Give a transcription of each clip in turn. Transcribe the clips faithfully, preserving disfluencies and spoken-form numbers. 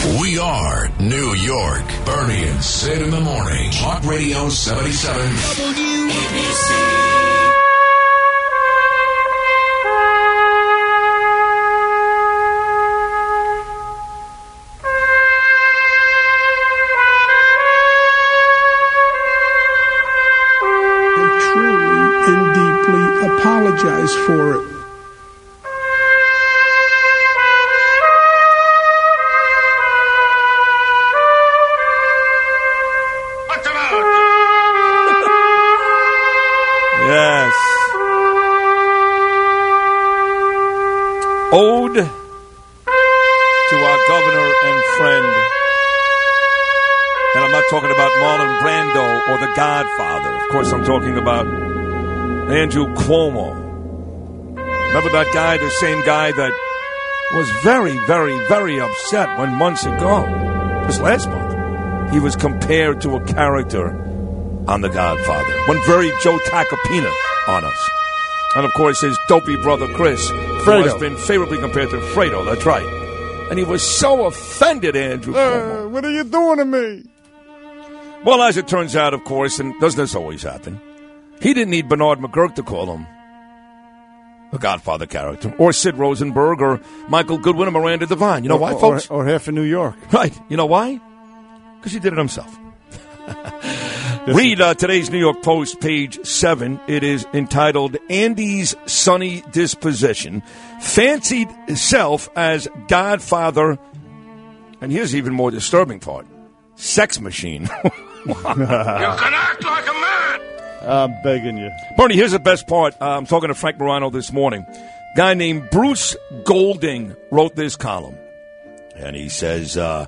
We are New York. Bernie and Sid in the morning. Talk Radio seventy-seven W A B C. Apologize for it. What's the matter? Yes. Ode to our governor and friend. And I'm not talking about Marlon Brando or The Godfather. Of course, I'm talking about Andrew Cuomo. Remember that guy, the same guy that was very, very, very upset when months ago, just last month, he was compared to a character on The Godfather. Went very Joe Tacopina on us. And, of course, his dopey brother, Chris, Fredo, has been favorably compared to Fredo. That's right. And he was so offended, Andrew Cuomo. Uh, what are you doing to me? Well, as it turns out, of course, and doesn't this always happen, he didn't need Bernard McGurk to call him a Godfather character, or Sid Rosenberg, or Michael Goodwin, or Miranda Devine. You know or, why, or, folks? Or half of New York. Right. You know why? Because he did it himself. Read uh, today's New York Post, page seven. It is entitled, Andy's Sunny Disposition Fancied Self as Godfather, and here's the even more disturbing part, sex machine. You can act like a man. I'm begging you. Bernie, here's the best part. Uh, I'm talking to Frank Morano this morning. Guy named Bruce Golding wrote this column. And he says, uh,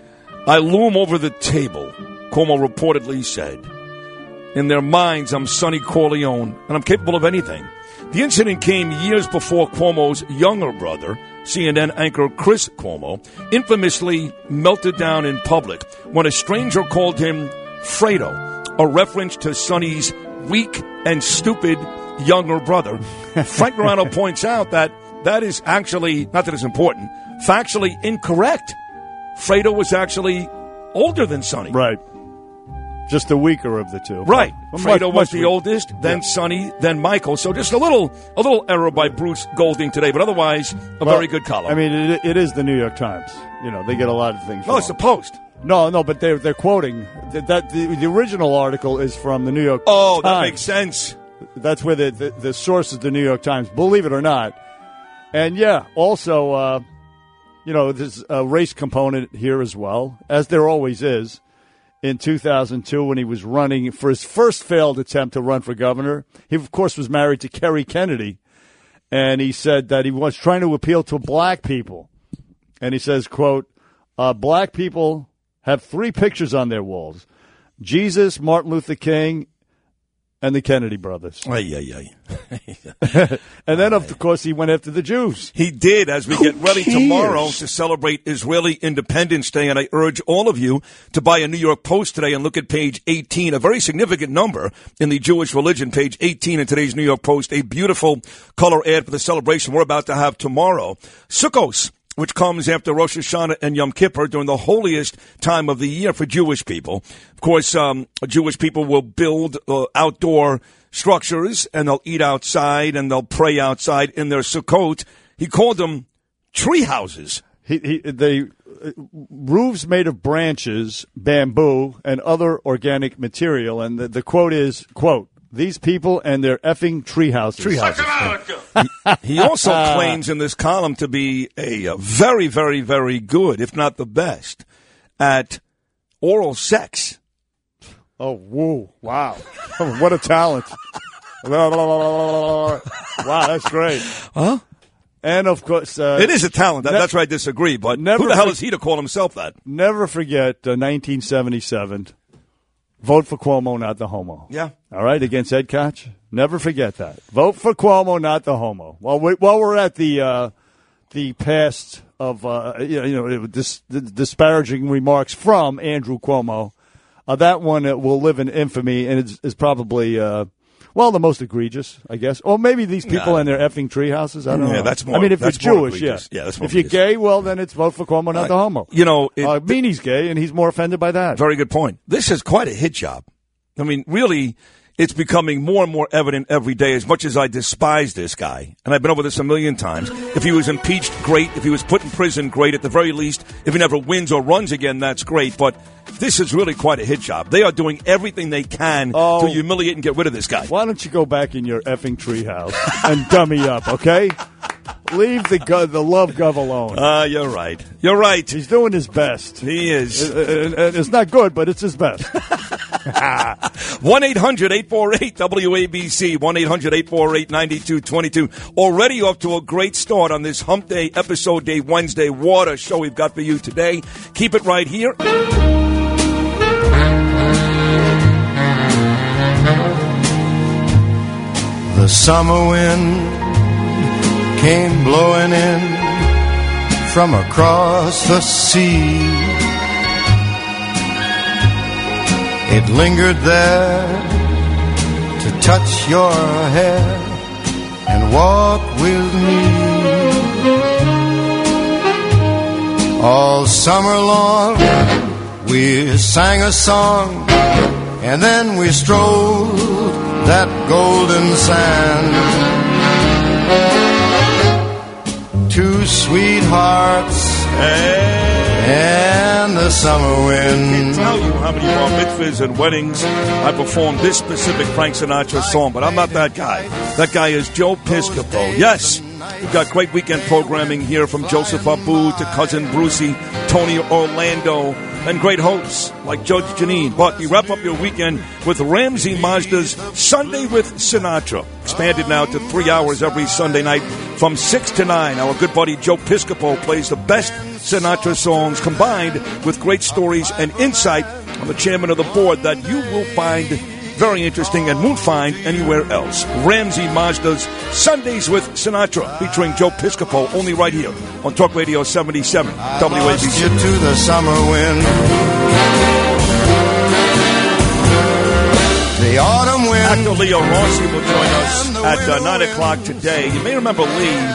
I loom over the table, Cuomo reportedly said. In their minds, I'm Sonny Corleone, and I'm capable of anything. The incident came years before Cuomo's younger brother, C N N anchor Chris Cuomo, infamously melted down in public when a stranger called him Fredo, a reference to Sonny's weak and stupid younger brother. Frank Morano points out that that is actually, not that it's important, factually incorrect. Fredo was actually older than Sonny. Right. Just the weaker of the two. Right. Well, Fredo much, was much the weak. oldest, then yeah. Sonny, then Michael. So just a little a little error by Bruce Golding today, but otherwise a well, very good column. I mean, it, it is the New York Times. You know, they get a lot of things No, wrong. it's the Post. No, no, but they're, they're quoting. That, that the, the original article is from the New York oh, Times. Oh, that makes sense. That's where the, the, the source is the New York Times, believe it or not. And, yeah, also, uh, you know, there's a race component here as well, as there always is. In two thousand two, when he was running for his first failed attempt to run for governor, he, of course, was married to Kerry Kennedy. And he said that he was trying to appeal to black people. And he says, quote, uh, black people have three pictures on their walls: Jesus, Martin Luther King, and the Kennedy brothers. Ay, ay, ay. And then, of course, he went after the Jews. He did, as we Who get ready cares? tomorrow to celebrate Israeli Independence Day. And I urge all of you to buy a New York Post today and look at page eighteen, a very significant number in the Jewish religion, page eighteen in today's New York Post, a beautiful color ad for the celebration we're about to have tomorrow. Sukkos, which comes after Rosh Hashanah and Yom Kippur during the holiest time of the year for Jewish people. Of course, um, Jewish people will build uh, outdoor structures, and they'll eat outside, and they'll pray outside in their Sukkot. He called them tree houses. He, he, they, uh, roofs made of branches, bamboo, and other organic material. And the, the quote is, quote, these people and their effing tree houses. Tree houses. he, he also claims in this column to be a, a very, very, very good, if not the best, at oral sex. Oh, woo. Wow. What a talent. Wow, that's great. Huh? And, of course... Uh, it is a talent. That, ne- that's where I disagree. But never who the hell for- is he to call himself that? Never forget uh, nineteen seventy-seven. Vote for Cuomo, not the homo. Yeah. All right, against Ed Koch. Never forget that. Vote for Cuomo, not the homo. While, we, while we're at the uh, the past of uh, you know, you know dis, disparaging remarks from Andrew Cuomo, uh, that one uh, will live in infamy and is, is probably uh, Well, the most egregious, I guess. Or maybe these people Nah. in their effing tree houses. I don't Yeah, know. that's more- I mean, if that's you're more Jewish, yeah. egregious. Yeah, that's more If you're egregious. gay, well, then it's vote for Cuomo, not the homo. You know, it, uh, Meanie's gay, and he's more offended by that. Very good point. This is quite a hit job. I mean, really, it's becoming more and more evident every day, as much as I despise this guy, and I've been over this a million times. If he was impeached, great. If he was put in prison, great. At the very least, if he never wins or runs again, that's great. But this is really quite a hit job. They are doing everything they can Oh. to humiliate and get rid of this guy. Why don't you go back in your effing treehouse and dummy up, okay? Leave the go- the love gov alone. Ah, uh, you're right. You're right. He's doing his best. He is. Uh, uh, It's not good, but it's his best. one eight hundred eight four eight W A B C, one eight hundred eight four eight nine two two two. Already off to a great start on this Hump Day, Episode Day, Wednesday water show we've got for you today. Keep it right here. The summer wind came blowing in from across the sea. It lingered there to touch your hair and walk with me. All summer long we sang a song, and then we strolled that golden sand. Two sweethearts and the summer wind. Tell you how many bar mitzvahs and weddings I performed this specific Frank Sinatra song, but I'm not that guy. That guy is Joe Piscopo. Yes, we've got great weekend programming here, from Joseph Abu to Cousin Brucey, Tony Orlando, and great hosts like Judge Janine. But you wrap up your weekend with Ramsey Mazda's Sunday with Sinatra, expanded now to three hours every Sunday night from six to nine. Our good buddy Joe Piscopo plays the best Sinatra songs combined with great stories and insight on the chairman of the board that you will find very interesting and won't find anywhere else. Ramsey Mazda's Sundays with Sinatra, featuring Joe Piscopo, only right here on Talk Radio seventy-seven W A B C. Lost you to the summer wind. The autumn wind. Actor Leo Rossi will join us at uh, nine o'clock today. You may remember Lee.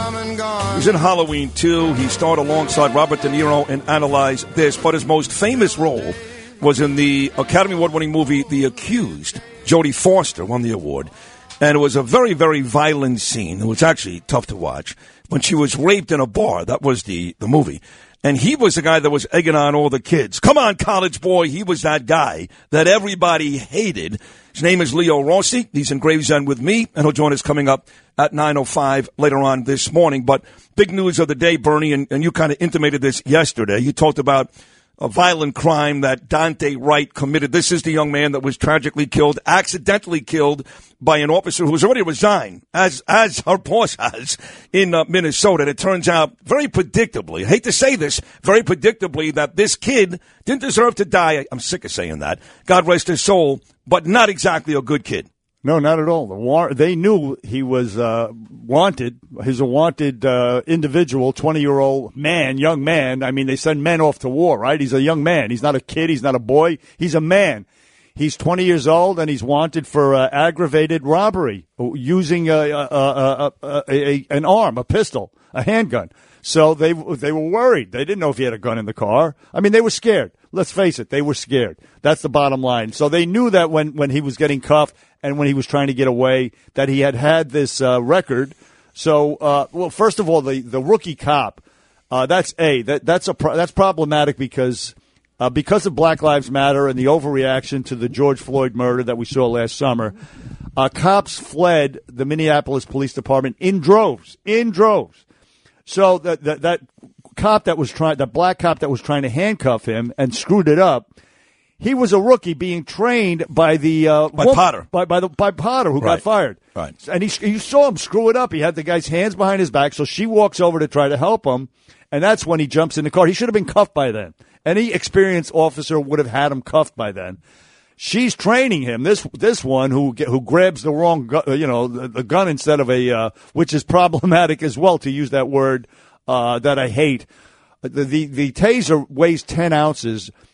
He was in Halloween two. He starred alongside Robert De Niro in Analyze This, but his most famous role was in the Academy Award-winning movie The Accused. Jodie Foster won the award. And it was a very, very violent scene. It was actually tough to watch. When she was raped in a bar, that was the, the movie. And he was the guy that was egging on all the kids. Come on, college boy. He was that guy that everybody hated. His name is Leo Rossi. He's in Gravesend with me, and he'll join us coming up at nine oh five later on this morning. But big news of the day, Bernie, and, and you kind of intimated this yesterday. You talked about a violent crime that Dante Wright committed. This is the young man that was tragically killed, accidentally killed by an officer who was already resigned, as as her boss has, in uh, Minnesota. And it turns out, very predictably, I hate to say this, very predictably, that this kid didn't deserve to die. I'm sick of saying that. God rest his soul, but not exactly a good kid. No, not at all. The war- they knew he was uh, wanted. He's a wanted uh, individual, twenty-year-old man, young man. I mean, they send men off to war, right? He's a young man. He's not a kid. He's not a boy. He's a man. He's twenty years old, and he's wanted for uh, aggravated robbery using a, a, a, a, a, an arm, a pistol, a handgun. So they they were worried. They didn't know if he had a gun in the car. I mean, they were scared. Let's face it, they were scared. That's the bottom line. So they knew that when, when he was getting cuffed and when he was trying to get away, that he had had this uh, record. So, uh, well, first of all, the, the rookie cop, uh, that's a that that's a pro- that's problematic because uh, because of Black Lives Matter and the overreaction to the George Floyd murder that we saw last summer. Uh, cops fled the Minneapolis Police Department in droves, in droves. So that that, that cop that was trying, that black cop that was trying to handcuff him and screwed it up, he was a rookie being trained by the uh, by woman, Potter, by by the by Potter who right. got fired. Right, and he you saw him screw it up. He had the guy's hands behind his back, so she walks over to try to help him, and that's when he jumps in the car. He should have been cuffed by then. Any experienced officer would have had him cuffed by then. She's training him. This this one who who grabs the wrong gu- you know the, the gun instead of a uh, which is problematic as well, to use that word uh, that I hate. The, the the taser weighs ten ounces.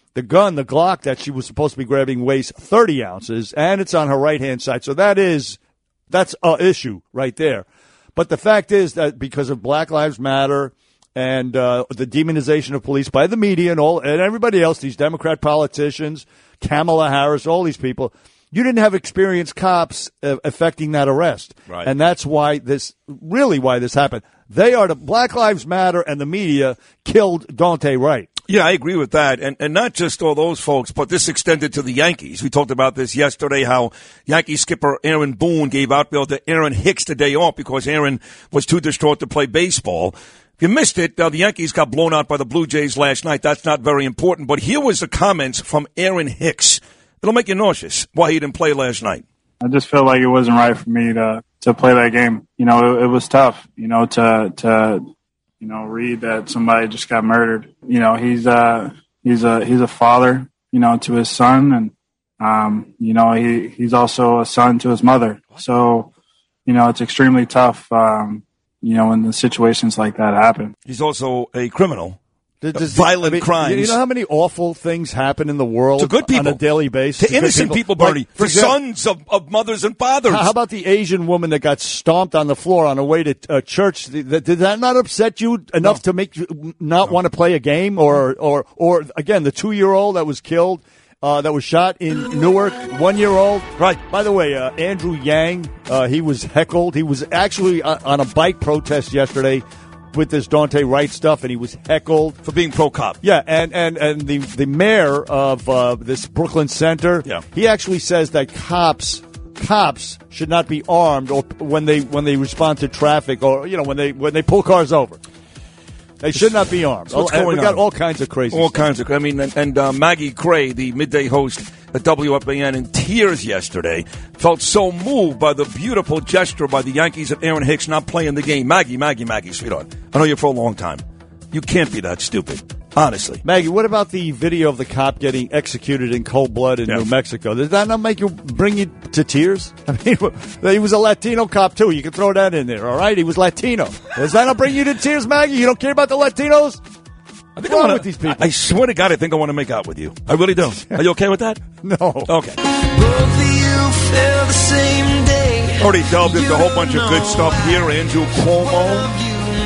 The gun, the Glock that she was supposed to be grabbing weighs thirty ounces, and it's on her right-hand side. So that is, that's an issue right there. But the fact is that because of Black Lives Matter and uh, the demonization of police by the media and all and everybody else, these Democrat politicians, Kamala Harris, all these people, you didn't have experienced cops uh, affecting that arrest. Right. And that's why this, really why this happened. They are the Black Lives Matter and the media killed Daunte Wright. Yeah, I agree with that. And and not just all those folks, but this extended to the Yankees. We talked about this yesterday, how Yankee skipper Aaron Boone gave outfielder Aaron Hicks the day off because Aaron was too distraught to play baseball. If you missed it, uh, the Yankees got blown out by the Blue Jays last night. That's not very important. But here was the comments from Aaron Hicks. It'll make you nauseous why he didn't play last night. I just felt like it wasn't right for me to, to play that game. You know, it, it was tough, you know, to, to, you know, read that somebody just got murdered. You know, he's uh he's a he's a father, you know, to his son, and um, you know, he, he's also a son to his mother. So, you know, it's extremely tough, um, you know, when the situations like that happen. He's also a criminal. Does, Violent I mean, crimes. You know how many awful things happen in the world to good people. on a daily basis? To innocent people, people Bernie. Like, for to example, sons of, of mothers and fathers. How about the Asian woman that got stomped on the floor on her way to uh, church? Did, did that not upset you enough no. to make you not no. want to play a game? Or, or, or again, the two-year-old that was killed, uh, that was shot in Newark, one-year-old. Right. By the way, uh, Andrew Yang, uh, he was heckled. He was actually uh, on a bike protest yesterday with this Daunte Wright stuff, and he was heckled for being pro-cop. Yeah, and, and, and the, the mayor of uh, this Brooklyn Center, yeah. he actually says that cops cops should not be armed or when they when they respond to traffic or you know when they when they pull cars over. They should not be armed. So what's going we got on? all kinds of crazy All stuff. kinds of. I mean, and, and uh, Maggie Gray, the midday host at W F A N, in tears yesterday, felt so moved by the beautiful gesture by the Yankees of Aaron Hicks not playing the game. Maggie, Maggie, Maggie, sweetheart, I know you for a long time. You can't be that stupid, honestly. Maggie, what about the video of the cop getting executed in cold blood in yeah. New Mexico? Does that not make you bring you to tears? I mean, he was a Latino cop too. You can throw that in there, all right? He was Latino. Does that not bring you to tears, Maggie? You don't care about the Latinos? I think What's I wanna, with these people? I, I swear to God, I think I want to make out with you. I really do. Are you okay with that? No. Okay. Both of you feel the same day. Already delved into a whole bunch of good stuff here. Andrew Cuomo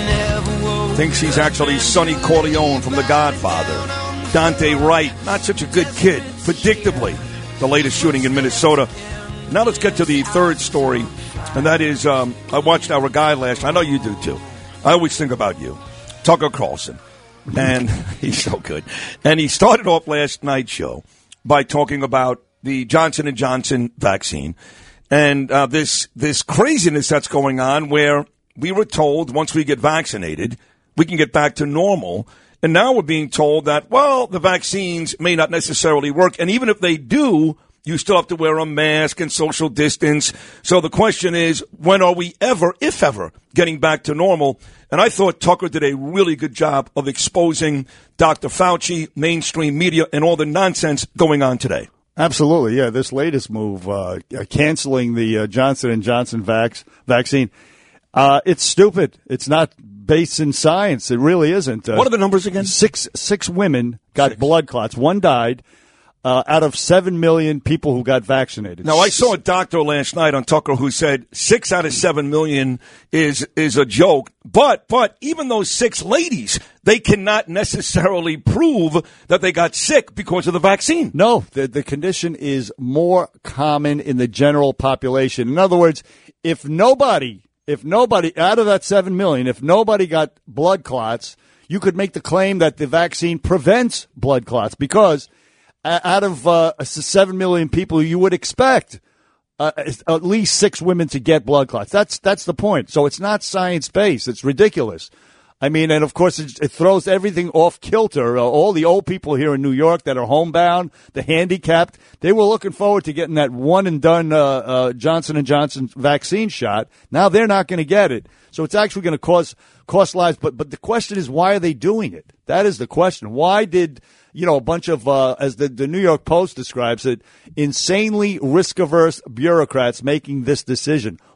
thinks he's actually Sonny Corleone from The Godfather. Daunte Wright, not such a good kid. Predictably, the latest shooting in Minnesota. Now let's get to the third story, and that is, um, I watched our guy last night. I know you do, too. I always think about you. Tucker Carlson. And he's so good. And he started off last night's show by talking about the Johnson and Johnson vaccine and uh, this this craziness that's going on where we were told once we get vaccinated, we can get back to normal. And now we're being told that, well, the vaccines may not necessarily work. And even if they do, you still have to wear a mask and social distance. So the question is, when are we ever, if ever, getting back to normal? And I thought Tucker did a really good job of exposing Doctor Fauci, mainstream media, and all the nonsense going on today. Absolutely, yeah. This latest move, uh, canceling the uh, Johnson and Johnson vax, vaccine, uh, it's stupid. It's not based in science. It really isn't. Uh, what are the numbers again? Six six women got Six. blood clots. One died. Uh, out of seven million people who got vaccinated. Now, I saw a doctor last night on Tucker who said six out of seven million is is a joke. But but even those six ladies, they cannot necessarily prove that they got sick because of the vaccine. No, the, the condition is more common in the general population. In other words, if nobody, if nobody out of that seven million, if nobody got blood clots, you could make the claim that the vaccine prevents blood clots because out of uh, seven million people, you would expect uh, at least six women to get blood clots. That's that's the point. So it's not science-based. It's ridiculous. I mean, and of course, it, it throws everything off kilter. Uh, all the old people here in New York that are homebound, the handicapped, they were looking forward to getting that one-and-done uh, uh, Johnson and Johnson vaccine shot. Now they're not going to get it. So it's actually going to cause cost lives. But but the question is, why are they doing it? That is the question. Why did... You know, a bunch of, uh, as the, the New York Post describes it, insanely risk-averse bureaucrats making this decision.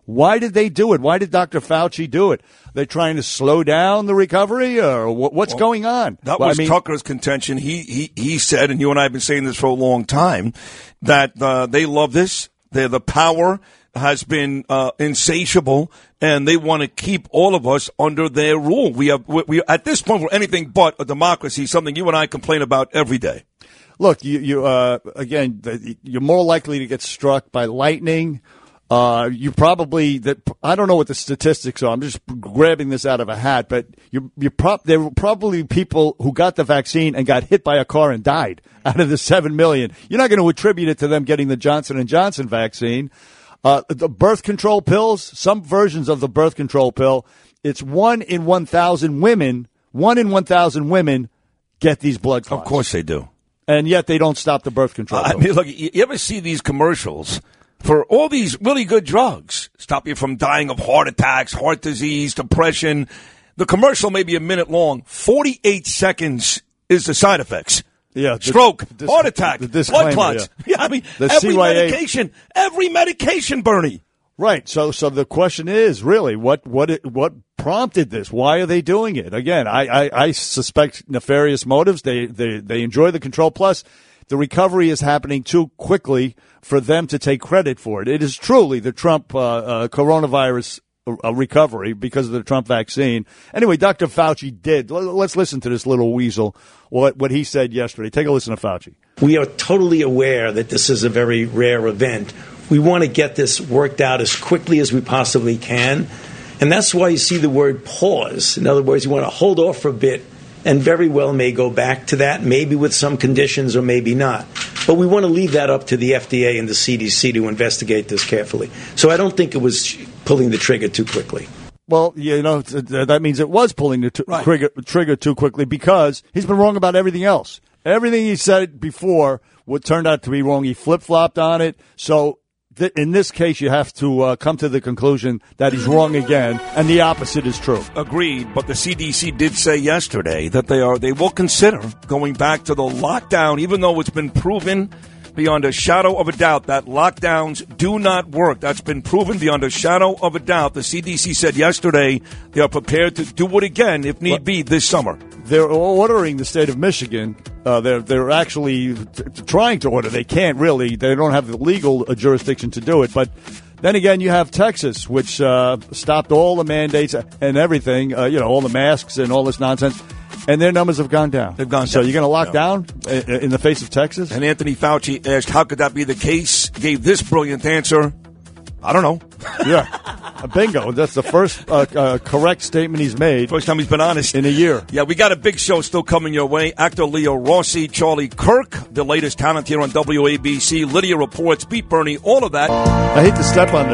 Why did they do it? Why did Doctor Fauci do it? They're trying to slow down the recovery, or what's well, going on? That well, was I mean, Tucker's contention. He, he he said, and you and I have been saying this for a long time, that uh, they love this. They're, the power has been uh, insatiable, and they want to keep all of us under their rule. We have we, we at this point we're anything but a democracy. Something you and I complain about every day. Look, you you uh, again, you're more likely to get struck by lightning. Uh, you probably that I don't know what the statistics are. I'm just grabbing this out of a hat, but you you prop there were probably people who got the vaccine and got hit by a car and died out of the seven million. You're not going to attribute it to them getting the Johnson and Johnson vaccine. Uh, the birth control pills, some versions of the birth control pill, it's one in one thousand women. One in one thousand women get these blood clots. Of course they do, and yet they don't stop the birth control. Uh, I mean, look, you ever see these commercials for all these really good drugs? Stop you from dying of heart attacks, heart disease, depression. The commercial may be a minute long. forty-eight seconds is the side effects. Yeah, the, Stroke, the, heart attack, the blood clots. Yeah. yeah, I mean, the every C Y A medication, every medication, Bernie. Right. So, so the question is really what what it, what prompted this? Why are they doing it? Again, I, I, I suspect nefarious motives. They they they enjoy the control. Plus, the recovery is happening too quickly for them to take credit for it. It is truly the Trump uh, uh, coronavirus uh, recovery because of the Trump vaccine. Anyway, Doctor Fauci did. Let's listen to this little weasel, what, what he said yesterday. Take a listen to Fauci. We are totally aware that this is a very rare event. We want to get this worked out as quickly as we possibly can. And that's why you see the word pause. In other words, you want to hold off for a bit, and very well may go back to that, maybe with some conditions or maybe not. But we want to leave that up to the F D A and the C D C to investigate this carefully. So I don't think it was pulling the trigger too quickly. Well, you know, that means it was pulling the t- right. trigger, trigger too quickly because he's been wrong about everything else. Everything he said before what turned out to be wrong, he flip-flopped on it. So th- in this case, you have to uh, come to the conclusion that he's wrong again, and the opposite is true. Agreed, but the C D C did say yesterday that they are they will consider going back to the lockdown, even though it's been proven beyond a shadow of a doubt that lockdowns do not work. That's been proven beyond a shadow of a doubt. The C D C said yesterday they are prepared to do it again if need be this summer. They're ordering the state of Michigan. Uh, they're they're actually t- t- trying to order. They can't really. They don't have the legal uh, jurisdiction to do it. But then again, you have Texas, which uh, stopped all the mandates and everything. Uh, you know, all the masks and all this nonsense. And their numbers have gone down. They've gone so down. you're going to lock no. down in the face of Texas? And Anthony Fauci asked, how could that be the case? Gave this brilliant answer. I don't know. Yeah. Bingo. That's the first uh, uh, correct statement he's made. First time he's been honest. In a year. Yeah, we got a big show still coming your way. Actor Leo Rossi, Charlie Kirk, the latest talent here on W A B C. Lydia reports, Beat Bernie, all of that. I hate to step on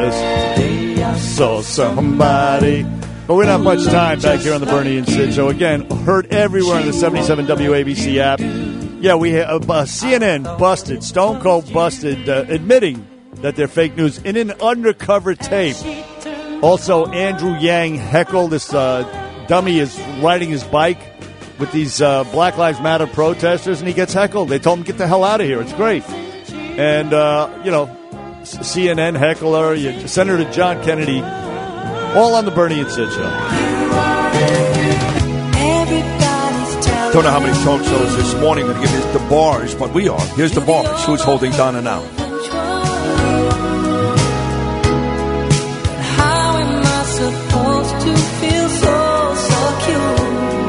this. So somebody... But we don't have much time back here on the Bernie and Sid Show. Again, heard everywhere on the seventy-seven W A B C app. Yeah, we have uh, C N N busted, Stone Cold busted, uh, admitting that they're fake news in an undercover tape. Also, Andrew Yang heckled. This uh, dummy is riding his bike with these uh, Black Lives Matter protesters, and he gets heckled. They told him, get the hell out of here. It's great. And, uh, you know, C N N heckler, you, Senator John Kennedy, all on the Bernie and Sid Show. Don't know how many talk shows this morning that give us the bars, but we are. Here's the bars. Who's holding Donna now? How am I supposed to feel so secure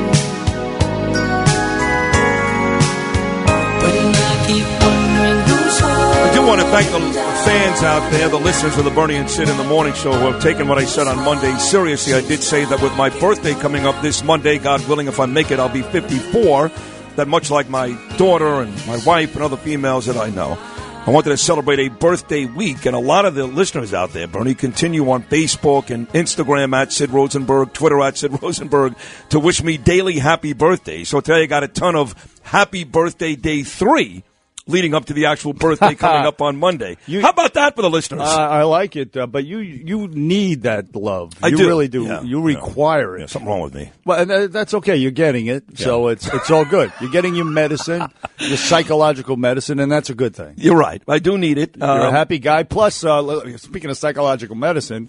when I keep wondering who's home? I do want to thank the fans out there, the listeners of the Bernie and Sid in the Morning Show, who have taken what I said on Monday seriously. I did say that with my birthday coming up this Monday, God willing, if I make it, I'll be fifty-four. That much like my daughter and my wife and other females that I know, I wanted to celebrate a birthday week. And a lot of the listeners out there, Bernie, continue on Facebook and Instagram at Sid Rosenberg, Twitter at Sid Rosenberg, to wish me daily happy birthday. So today I got a ton of happy birthday day three, leading up to the actual birthday coming up on Monday. You, How about that for the listeners? Uh, I like it, uh, but you you need that love. I you do. really do. Yeah, you require yeah. it. Yeah, something wrong with me. Well, and uh, that's okay. You're getting it, yeah. So it's it's all good. You're getting your medicine, your psychological medicine, and that's a good thing. You're right. I do need it. You're um, a happy guy. Plus, uh, speaking of psychological medicine,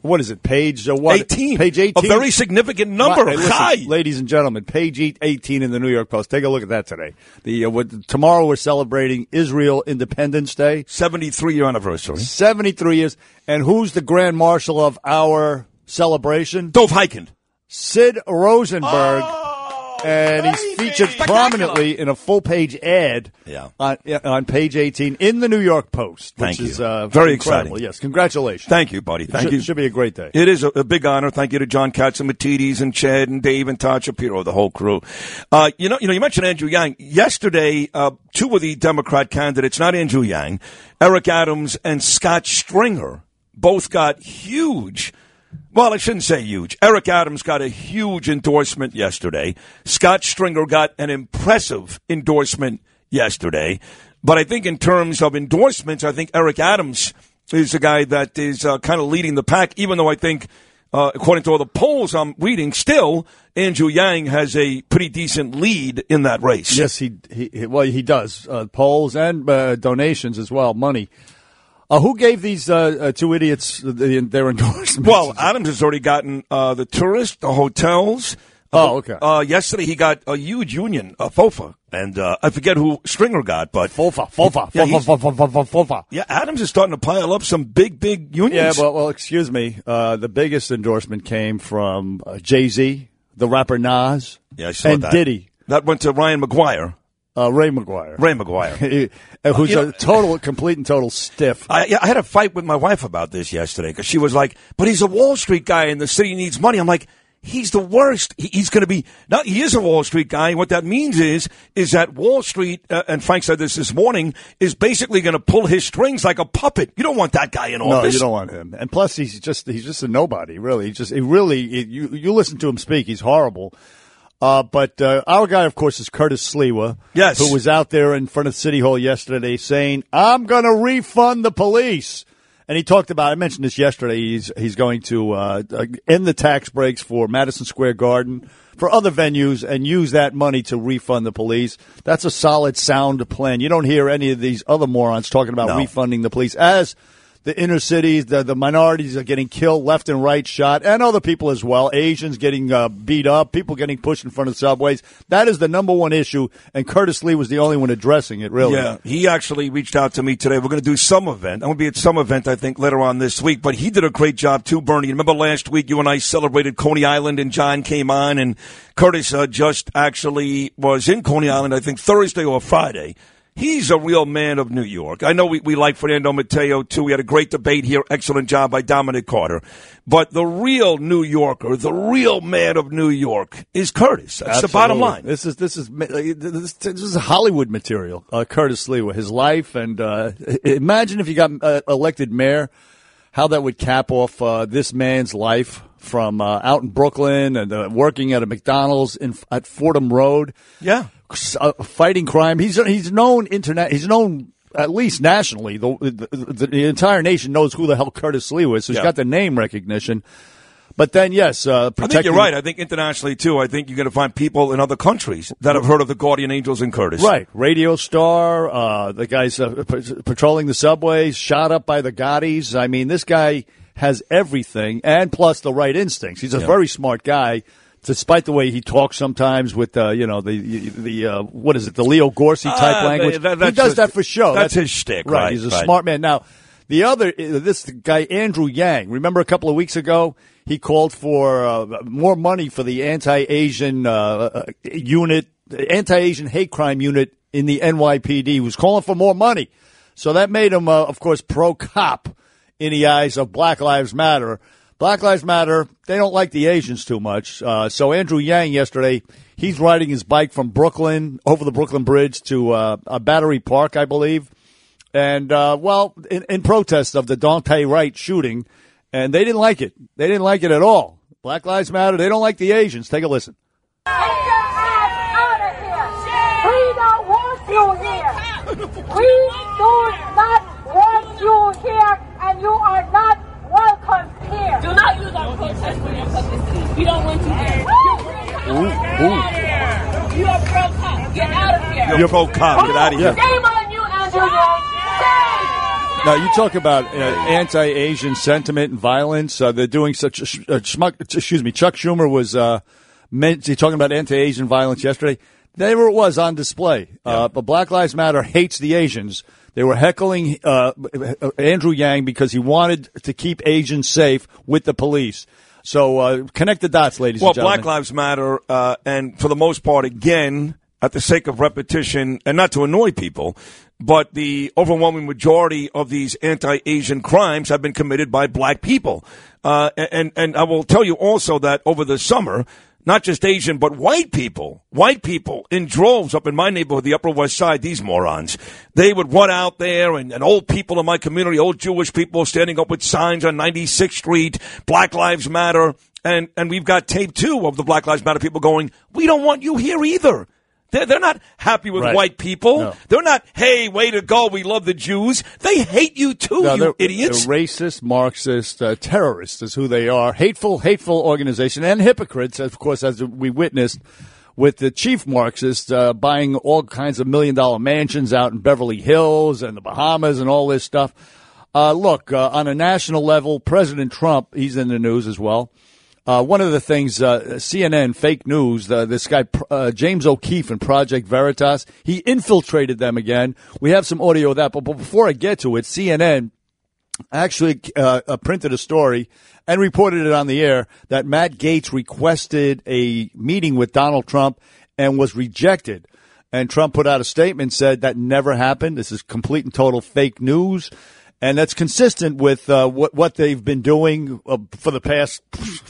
what is it, page uh, what? eighteen. Page eighteen. A very significant number. Right, listen, Hi. ladies and gentlemen, page eighteen in the New York Post. Take a look at that today. The uh, what, Tomorrow we're celebrating Israel Independence Day. seventy-three year anniversary. seventy-three years. And who's the Grand Marshal of our celebration? Dov Hikind. Sid Rosenberg. Oh, and he's featured prominently in a full-page ad yeah. on, on page eighteen in the New York Post, which Thank you. is uh, very incredible. exciting. Yes, congratulations. Thank you, buddy. Thank should, you. Should be a great day. It is a, a big honor. Thank you to John Katzimatidis and Chad and Dave and Todd Shapiro, the whole crew. Uh, you know, you know, you mentioned Andrew Yang yesterday. Uh, two of the Democrat candidates, not Andrew Yang, Eric Adams and Scott Stringer, both got huge. Well, I shouldn't say huge. Eric Adams got a huge endorsement yesterday. Scott Stringer got an impressive endorsement yesterday. But I think in terms of endorsements, I think Eric Adams is the guy that is uh, kind of leading the pack, even though I think, uh, according to all the polls I'm reading, still Andrew Yang has a pretty decent lead in that race. Yes, he, he well, he does. Uh, polls and uh, donations as well, money. Uh, who gave these uh, uh, two idiots the, their endorsements? Well, Adams has already gotten uh, the tourists, the hotels. Oh, okay. Uh, yesterday he got a huge union, uh, FOFA, and uh, I forget who Stringer got, but FOFA, FOFA, Yeah, FOFA, he's- FOFA, FOFA, FOFA. yeah, Adams is starting to pile up some big, big Yeah, unions. well, well, excuse me. Uh, the biggest endorsement came from uh, Jay-Z, the rapper Nas, Yeah, I saw and that. Diddy, That went to Ryan McGuire, uh, Ray McGuire, Ray McGuire. uh, who's you know- a total, complete and total stiff. I, yeah, I had a fight with my wife about this yesterday because she was like, "But he's a Wall Street guy, and the city needs money." I'm like, "He's the worst. He, he's going to be now. He is a Wall Street guy. And what that means is, is that Wall Street, uh, and Frank said this this morning, is basically going to pull his strings like a puppet. You don't want that guy in No, office. you don't want him. And plus, he's just he's just a nobody. Really, he just he really he, you you listen to him speak, he's horrible. Uh, but uh, our guy, of course, is Curtis Sliwa, Yes. who was out there in front of City Hall yesterday saying, "I'm going to refund the police." And he talked about, I mentioned this yesterday, he's he's going to uh, end the tax breaks for Madison Square Garden, for other venues, and use that money to refund the police. That's a solid, sound plan. You don't hear any of these other morons talking about No. refunding the police as the inner cities, the, the minorities are getting killed left and right, shot, and other people as well. Asians getting uh, beat up, people getting pushed in front of subways. That is the number one issue, and Curtis Lee was the only one addressing it, really. Yeah, he actually reached out to me today. We're going to do some event. I'm going to be at some event, I think, later on this week. But he did a great job, too, Bernie. Remember last week you and I celebrated Coney Island, and John came on, and Curtis uh, just actually was in Coney Island, I think, Thursday or Friday. He's a real man of New York. I know we, we like Fernando Mateo, too. We had a great debate here. Excellent job by Dominic Carter. But the real New Yorker, the real man of New York is Curtis. That's the bottom Absolutely. line. This is this is this, this is Hollywood material. Uh, Curtis Lee, his life, and uh, imagine if you got uh, elected mayor, how that would cap off uh, this man's life from uh, out in Brooklyn and uh, working at a McDonald's in, at Fordham Road. Yeah. Uh, fighting crime. He's he's known internet. He's known at least nationally. The, the, the entire nation knows who the hell Curtis Lee was. So he's Yeah. got the name recognition. But then, yes, uh, I think protecting. you're right. I think internationally, too, I think you're going to find people in other countries that have heard of the Guardian Angels and Curtis. Right, radio star. Uh, the guy's uh, p- patrolling the subways, shot up by the Gaudis. I mean, this guy has everything, and plus the right instincts. He's a Yeah. very smart guy. Despite the way he talks sometimes with, uh, you know, the the uh, what is it, the Leo Gorcey type Uh, language. that- he that's does just- that for show. that's his shtick, right, He's a right. smart man. Now, the other, uh, this guy Andrew Yang. Remember a couple of weeks ago, he called for uh, more money for the anti-Asian uh, uh, unit, anti-Asian hate crime unit in the N Y P D. He was calling for more money, so that made him, uh, of course, pro-cop in the eyes of Black Lives Matter. Black Lives Matter, they don't like the Asians too much. Uh, so Andrew Yang yesterday, he's riding his bike from Brooklyn, over the Brooklyn Bridge to uh, a Battery Park, I believe. And, uh, well, in, in protest of the Dante Wright shooting. And they didn't like it. They didn't like it at all. Black Lives Matter, they don't like the Asians. Take a listen. Get your ass out of here. We don't want you here. We do not want you here, and you are not welcome here. Do not use our protest for your publicity. We don't want you there. You're Ooh, ooh. You are pro-cop. Get out of here. You're pro-cop. Get out of here. Shame on you, Andrew Yang. Shame. Now, you talk about uh, anti-Asian sentiment and violence. Uh, they're doing such a, uh, schmuck, excuse me, Chuck Schumer was uh, meant, he talking about anti-Asian violence yesterday. There it was on display. Yeah. Uh, but Black Lives Matter hates the Asians. They were heckling uh, Andrew Yang because he wanted to keep Asians safe with the police. So uh, connect the dots, ladies well, and gentlemen. Well, Black Lives Matter, uh, and for the most part, again, at the sake of repetition, and not to annoy people, but the overwhelming majority of these anti-Asian crimes have been committed by black people. Uh, and, and I will tell you also that over the summer, not just Asian, but white people, white people in droves up in my neighborhood, the Upper West Side, these morons. They would run out there, and, and old people in my community, old Jewish people standing up with signs on ninety-sixth Street, Black Lives Matter. And, and we've got tape, too, of the Black Lives Matter people going, we don't want you here either. They're, they're not happy with right. white people. No. They're not, hey, way to go, we love the Jews. They hate you too, no, you they're, idiots. They're racist, Marxist, uh, terrorists is who they are. Hateful, hateful organization, and hypocrites, of course, as we witnessed with the chief Marxist uh, buying all kinds of million-dollar mansions out in Beverly Hills and the Bahamas and all this stuff. Uh, look, uh, on a national level, President Trump, he's in the news as well. Uh, one of the things, uh, C N N, fake news, uh, this guy, uh, James O'Keefe in Project Veritas, he infiltrated them again. We have some audio of that, but, but before I get to it, C N N actually uh, uh, printed a story and reported it on the air that Matt Gaetz requested a meeting with Donald Trump and was rejected. And Trump put out a statement, said that never happened. This is complete and total fake news. And that's consistent with uh, what what they've been doing uh, for the past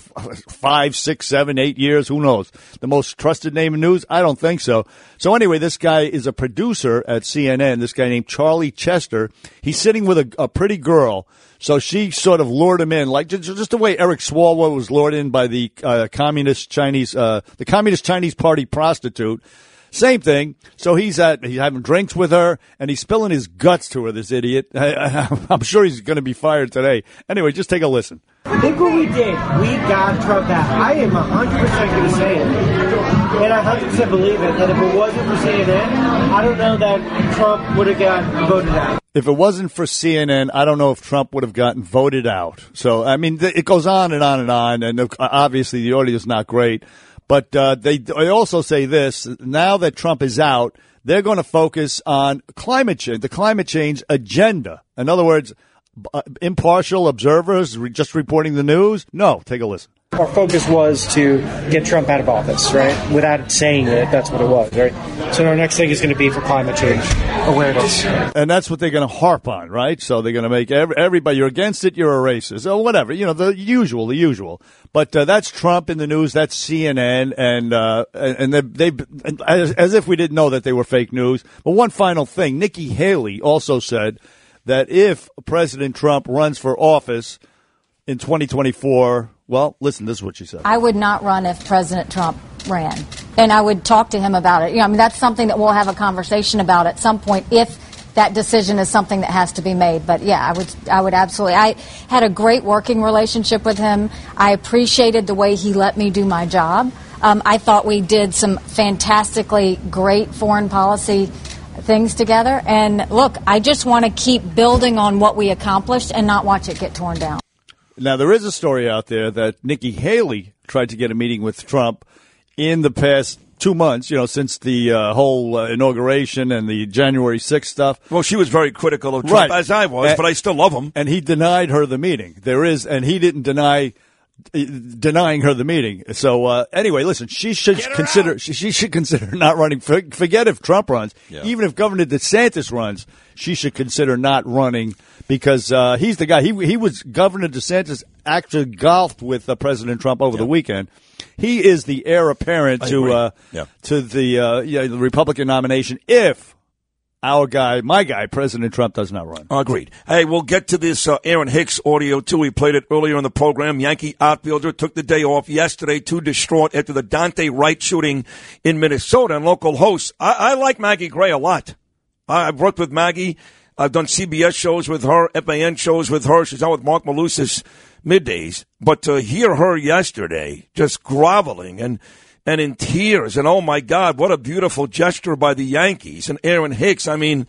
five, six, seven, eight years. Who knows? The most trusted name in news? I don't think so. So anyway, this guy is a producer at C N N, this guy named Charlie Chester. He's sitting with a, a pretty girl. So she sort of lured him in, like just, just the way Eric Swalwell was lured in by the uh, communist Chinese, uh, the Communist Chinese Party prostitute. Same thing. So he's at he's having drinks with her, and he's spilling his guts to her, this idiot. I, I, I'm sure he's going to be fired today. Anyway, just take a listen. Look what we did. We got Trump out. I am one hundred percent going to say it. And I one hundred percent believe it. And if it wasn't for C N N, I don't know that Trump would have gotten voted out. If it wasn't for C N N, I don't know if Trump would have gotten voted out. So, I mean, it goes on and on and on. And obviously the audio is not great. But uh, they, they also say this, now that Trump is out, they're going to focus on climate change, the climate change agenda. In other words, uh, impartial observers re- just reporting the news? No, take a listen. Our focus was to get Trump out of office, right? Without saying it, that's what it was, right? So our next thing is going to be for climate change awareness. And that's what they're going to harp on, right? So they're going to make every, everybody, you're against it, you're a racist, or whatever. You know, the usual, the usual. But uh, that's Trump in the news, that's C N N, and uh, and they they as, as if we didn't know that they were fake news. But one final thing, Nikki Haley also said that if President Trump runs for office in twenty twenty-four, well, listen, this is what she said. I would not run if President Trump ran, and I would talk to him about it. You know, I mean, that's something that we'll have a conversation about at some point if that decision is something that has to be made. But yeah, I would, I would absolutely. I had a great working relationship with him. I appreciated the way he let me do my job. Um, I thought we did some fantastically great foreign policy things together. And look, I just want to keep building on what we accomplished and not watch it get torn down. Now, there is a story out there that Nikki Haley tried to get a meeting with Trump in the past two months, you know, since the uh, whole uh, inauguration and the January sixth stuff. Well, she was very critical of Trump, right. as I was, and, but I still love him. And he denied her the meeting. There is, and he didn't deny denying her the meeting. So uh, anyway, listen, she should consider she, she should consider not running. Forget if Trump runs, yeah. Even if Governor DeSantis runs, she should consider not running because uh, he's the guy. He he was Governor DeSantis actually golfed with uh, President Trump over yeah. the weekend. He is the heir apparent to uh, yeah. to the uh, yeah, the Republican nomination if our guy, my guy, President Trump does not run. Agreed. Hey, we'll get to this uh, Aaron Hicks audio, too. We played it earlier in the program. Yankee outfielder took the day off yesterday, too distraught after the Dante Wright shooting in Minnesota. And local hosts, I, I like Maggie Gray a lot. I, I've worked with Maggie. I've done C B S shows with her, F A N shows with her. She's on with Mark Malusis middays. But to hear her yesterday just groveling and and in tears, and oh, my God, what a beautiful gesture by the Yankees. And Aaron Hicks, I mean,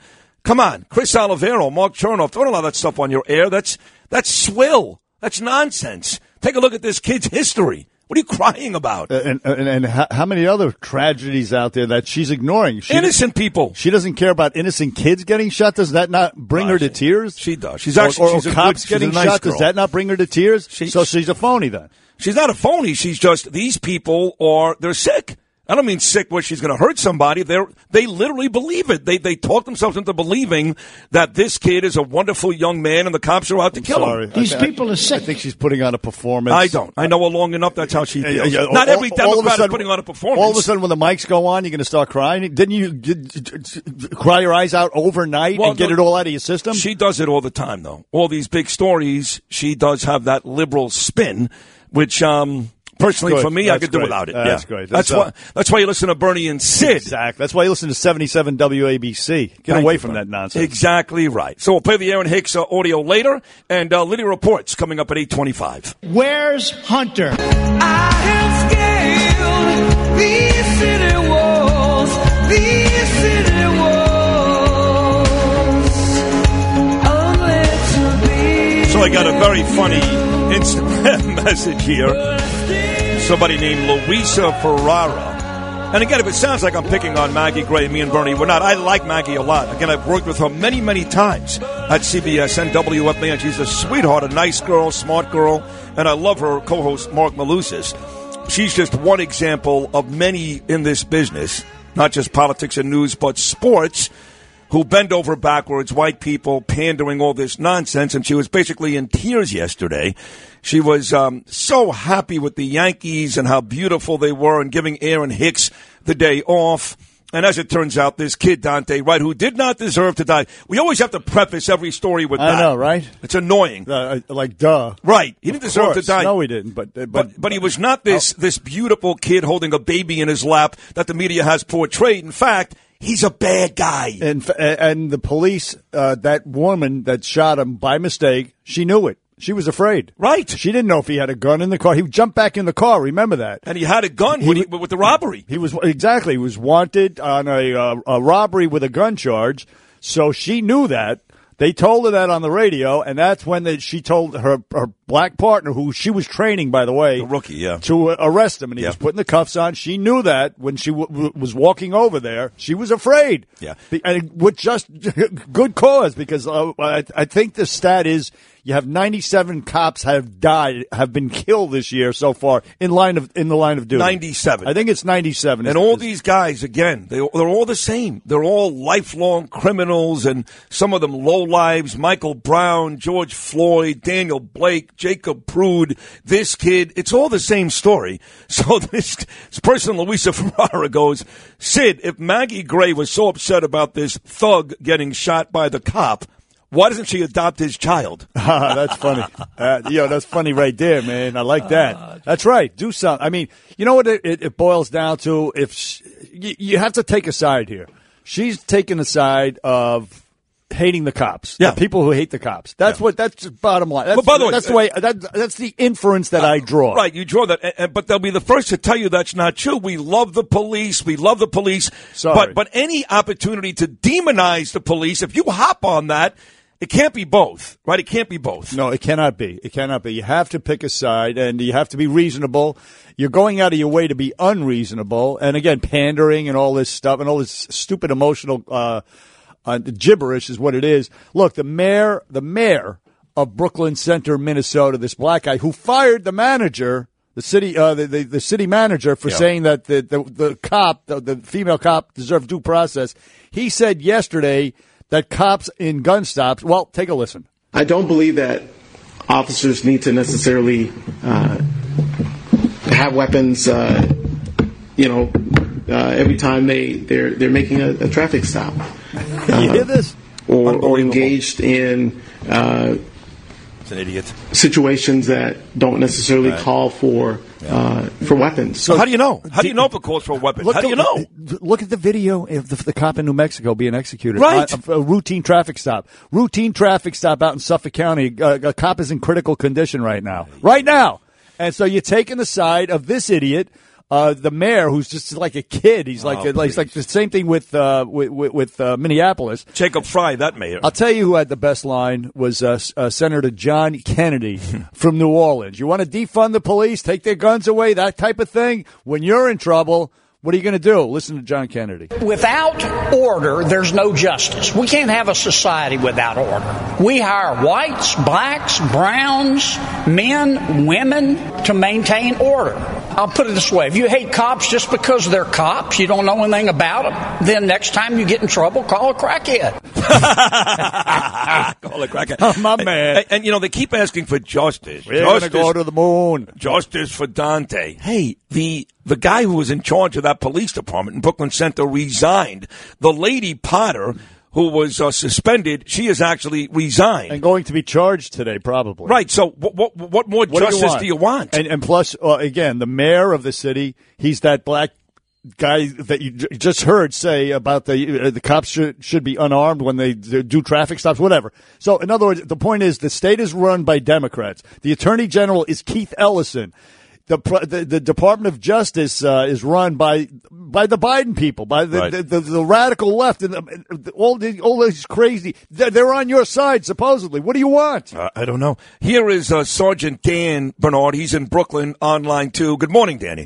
Come on, Chris Olivero, Mark Chernoff, don't allow that stuff on your air. That's that's swill. That's nonsense. Take a look at this kid's history. What are you crying about? Uh, and and, and how, how many other tragedies out there that she's ignoring? She innocent people. She doesn't care about innocent kids getting shot. Does that not bring No, her to she- tears? she does. She's actually- or, or she's a cops good- she's getting a nice shot. girl. Does that not bring her to tears? She- so she's a phony then. She's not a phony. She's just, these people are, they're sick. I don't mean sick where she's going to hurt somebody. They're, they literally believe it. They they talk themselves into believing that this kid is a wonderful young man and the cops are out to kill Sorry. him. I thi- I think she's putting on a performance. I don't. I know her long enough. That's how she Yeah, feels. yeah, yeah. Not All- every all of a Democrat sudden- is putting on a performance. All of a sudden, when the mics go on, you're going to start crying. Didn't you get, cry your eyes out overnight Well, and get no, it all out of your system? She does it all the time, though. All these big stories, she does have that liberal spin, which, um, personally, Good. for me, I That's could do great. without it. That's yeah. great. That's, That's, uh, why. That's why you listen to Bernie and Sid. Exactly. That's why you listen to seventy-seven W A B C. Get Thank away you, from Bernie. that nonsense. Exactly right. So we'll play the Aaron Hicks uh, audio later, and uh, Lydia Reports coming up at eight twenty-five. Where's Hunter? These city walls, these city walls, only to be. So I got a very funny Instagram message here. Somebody named Luisa Ferrara. And again, if it sounds like I'm picking on Maggie Gray, me and Bernie, we're not. I like Maggie a lot. Again, I've worked with her many, many times at C B S and W F A N. She's a sweetheart, a nice girl, smart girl, and I love her co-host, Mark Malusis. She's just one example of many in this business, not just politics and news, but sports, who bend over backwards, white people pandering all this nonsense, and she was basically in tears yesterday. She was um, so happy with the Yankees and how beautiful they were and giving Aaron Hicks the day off. And as it turns out, this kid, Dante Wright, who did not deserve to die. We always have to preface every story with I that. know, right? It's annoying. Uh, like, duh. Right. He Of didn't deserve to course. die. No, he didn't. But but, But, but he was not this, this beautiful kid holding a baby in his lap that the media has portrayed. In fact, he's a bad guy. And and the police, uh, that woman that shot him by mistake, she knew it. She was afraid. Right. She didn't know if he had a gun in the car. He jumped back in the car. Remember that. And he had a gun He when he, w- with the robbery. He was exactly. He was wanted on a, uh, a robbery with a gun charge. So she knew that. They told her that on the radio, and that's when they, she told her, her black partner, who she was training, by the way, The rookie, yeah. to uh, arrest him. And he Yeah. was putting the cuffs on. She knew that when she w- w- was walking over there. She was afraid. Yeah. Be- and with just good cause, because uh, I, I think the stat is you have ninety-seven cops have died, have been killed this year so far in line of in the line of duty. ninety-seven. I think it's ninety-seven. And all these guys, again, they, they're all the same. They're all lifelong criminals, and some of them lowlives. Michael Brown, George Floyd, Daniel Blake, Jacob Prude, this kid. It's all the same story. So this, this person, Luisa Ferrara, goes, Sid, if Maggie Gray was so upset about this thug getting shot by the cop, why doesn't she adopt his child? That's funny. Uh, yo, that's funny right there, man. I like that. That's right. Do something. I mean, you know what it, it, it boils down to? If she, you, you have to take a side here. She's taking the side of hating the cops. Yeah. The people who hate the cops. That's what. That's the bottom line. That's, But by the way, that's the way. That, that's the inference that I draw. Right, you draw that, and- and- but they'll be the first to tell you that's not true. We love the police. We love the police. Sorry. But but any opportunity to demonize the police, if you hop on that, it can't be both, right? It can't be both. No, it cannot be. It cannot be. You have to pick a side, and you have to be reasonable. You're going out of your way to be unreasonable, and again, pandering and all this stuff and all this stupid emotional uh, uh, gibberish is what it is. Look, the mayor, the mayor of Brooklyn Center, Minnesota, this black guy who fired the manager, the city, uh, the, the the city manager for Yeah. saying that the the, the cop, the, the female cop, deserved due process. He said yesterday that cops in gun stops. Well, take a listen. I don't believe that officers need to necessarily uh, have weapons, uh, you know, uh, every time they, they're, they're making a, a traffic stop. Uh, You hear this? Or, or engaged in uh, It's an idiot. situations that don't necessarily Right. call for uh, for weapons. So how do you know? How do you know if it calls for a weapon? Look How do you know? Look at the video of the, the cop in New Mexico being executed. Right. A, a routine traffic stop. Routine traffic stop out in Suffolk County. Uh, a cop is in critical condition right now. Right now. And so you're taking the side of this idiot Uh, the mayor, who's just like a kid, he's like Oh, a, like, he's like the same thing with uh, with with, with uh, Minneapolis. Jacob Fry, that mayor. I'll tell you who had the best line was uh, uh, Senator John Kennedy from New Orleans. You want to defund the police, take their guns away, that type of thing. When you're in trouble, what are you going to do? Listen to John Kennedy. Without order, there's no justice. We can't have a society without order. We hire whites, blacks, browns, men, women to maintain order. I'll put it this way. If you hate cops just because they're cops, you don't know anything about them, then next time you get in trouble, call a crackhead. Call a crackhead. Oh, my man. And, and, you know, they keep asking for justice. We're going to justice, go to the moon. Justice for Dante. Hey, the the guy who was in charge of that police department in Brooklyn Center resigned. The lady Potter, who was uh, suspended, she has actually resigned. And going to be charged today, probably. Right. So what what, what more What justice do do you you want? want? And, and plus, uh, again, the mayor of the city, he's that black guy that you j- just heard say about the uh, the cops should should be unarmed when they do traffic stops, whatever. So, in other words, the point is the state is run by Democrats. The Attorney General is Keith Ellison. The, the the Department of Justice uh, is run by by the Biden people, by the Right. the, the, the radical left, and the, all the, all these crazy. They're, they're on your side supposedly. What do you want? Uh, I don't know. Here is uh, Sergeant Dan Bernard. He's in Brooklyn online too. Good morning, Danny.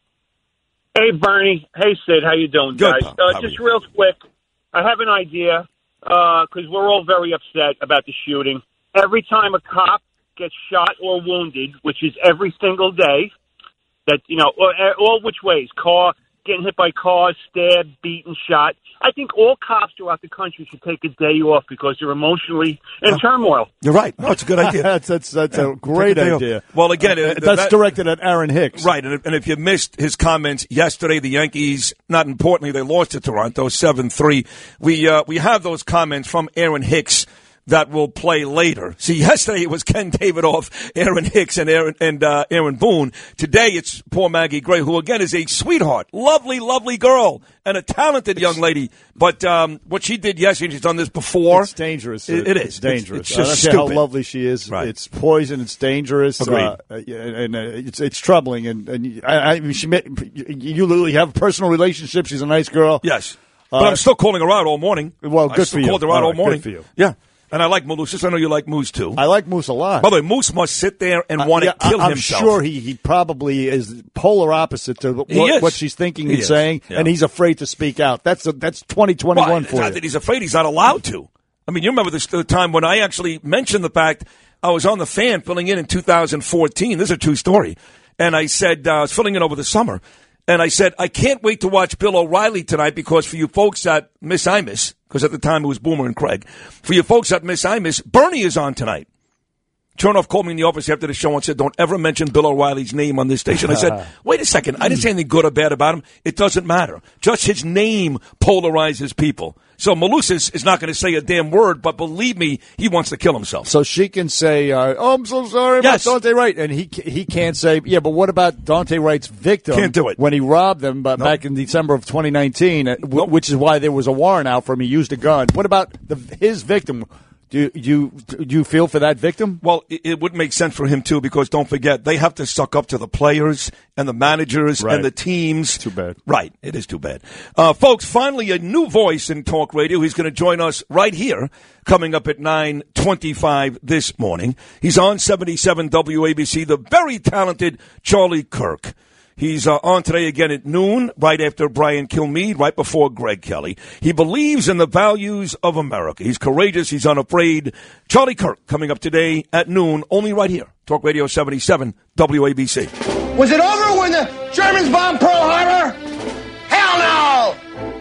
Hey, Bernie. Hey, Sid. How you doing, Good, guys? pal. Uh, How just are you? real quick, I have an idea because we're all very upset about the shooting. Every time a cop gets shot or wounded, which is every single day, that, you know, or, all which ways, car, getting hit by cars, stabbed, beaten, shot. I think all cops throughout the country should take a day off because they're emotionally in turmoil. You're right. No, it's a good idea. that's that's that's Yeah, a great take a day off. idea. Well, again, Uh, uh, that's that- directed at Aaron Hicks. Right, and if, and if you missed his comments yesterday, the Yankees, not importantly, they lost to Toronto seven three. We uh, we have those comments from Aaron Hicks that will play later. See, yesterday it was Ken Davidoff, Aaron Hicks, and Aaron and uh, Aaron Boone. Today it's poor Maggie Gray, who again is a sweetheart, lovely, lovely girl, and a talented young lady. But um, what she did yesterday, she's done this before. It's dangerous. It, it is It's dangerous. It's, it's just I don't care stupid. how lovely she is. Right. It's poison. It's dangerous. Agreed. Uh, and uh, it's it's troubling. And, and I, I mean, she met, you literally have a personal relationship. She's a nice girl. Yes, but Uh, I'm still calling her out all morning. Well, I good still for you. called her out All all right, morning. good for you. Yeah. And I like Moose. I know you like Moose, too. I like Moose a lot. By the way, Moose must sit there and Uh, want to yeah, kill I, I'm himself. sure he, he probably is polar opposite to He what, is. what she's thinking He and is. saying, Yeah. and he's afraid to speak out. That's a, that's twenty twenty-one Well, for it's not you. that he's afraid. He's not allowed to. I mean, you remember this, the time when I actually mentioned the fact I was on the Fan filling in in two thousand fourteen. This is a true story. And I said, uh, I was filling in over the summer. And I said, I can't wait to watch Bill O'Reilly tonight because for you folks that miss Imus, because at the time it was Boomer and Craig, for you folks that miss Imus, Bernie is on tonight. Chernoff called me in the office after the show and said, don't ever mention Bill O'Reilly's name on this station. I said, wait a second. I didn't say anything good or bad about him. It doesn't matter. Just his name polarizes people. So Malus is, is not going to say a damn word, but believe me, he wants to kill himself. So she can say, uh, "Oh, I'm so sorry about Yes. Dante Wright," and he he can't say, "Yeah, but what about Dante Wright's victim?" Can't do it. when he robbed them uh, Nope. back in December of twenty nineteen, uh, w- Nope. which is why there was a warrant out for him. He used a gun. What about the, his victim? Do you do you feel for that victim? Well, it, it would make sense for him, too, because don't forget, they have to suck up to the players and the managers Right. and the teams. Too bad. Right. It is too bad. Uh, folks, finally, a new voice in talk radio. He's going to join us right here, coming up at nine twenty-five this morning. He's on seventy-seven W A B C, the very talented Charlie Kirk. He's uh, on today again at noon, right after Brian Kilmeade, right before Greg Kelly. He believes in the values of America. He's courageous. He's unafraid. Charlie Kirk coming up today at noon, only right here. Talk Radio seventy-seven W A B C. Was it over when the Germans bombed Pearl Harbor? Hell no!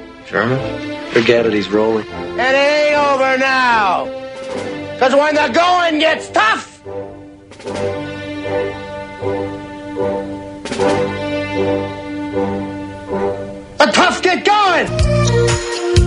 German? Forget it, he's rolling. It ain't over now. Because when the going gets tough, the tough get going.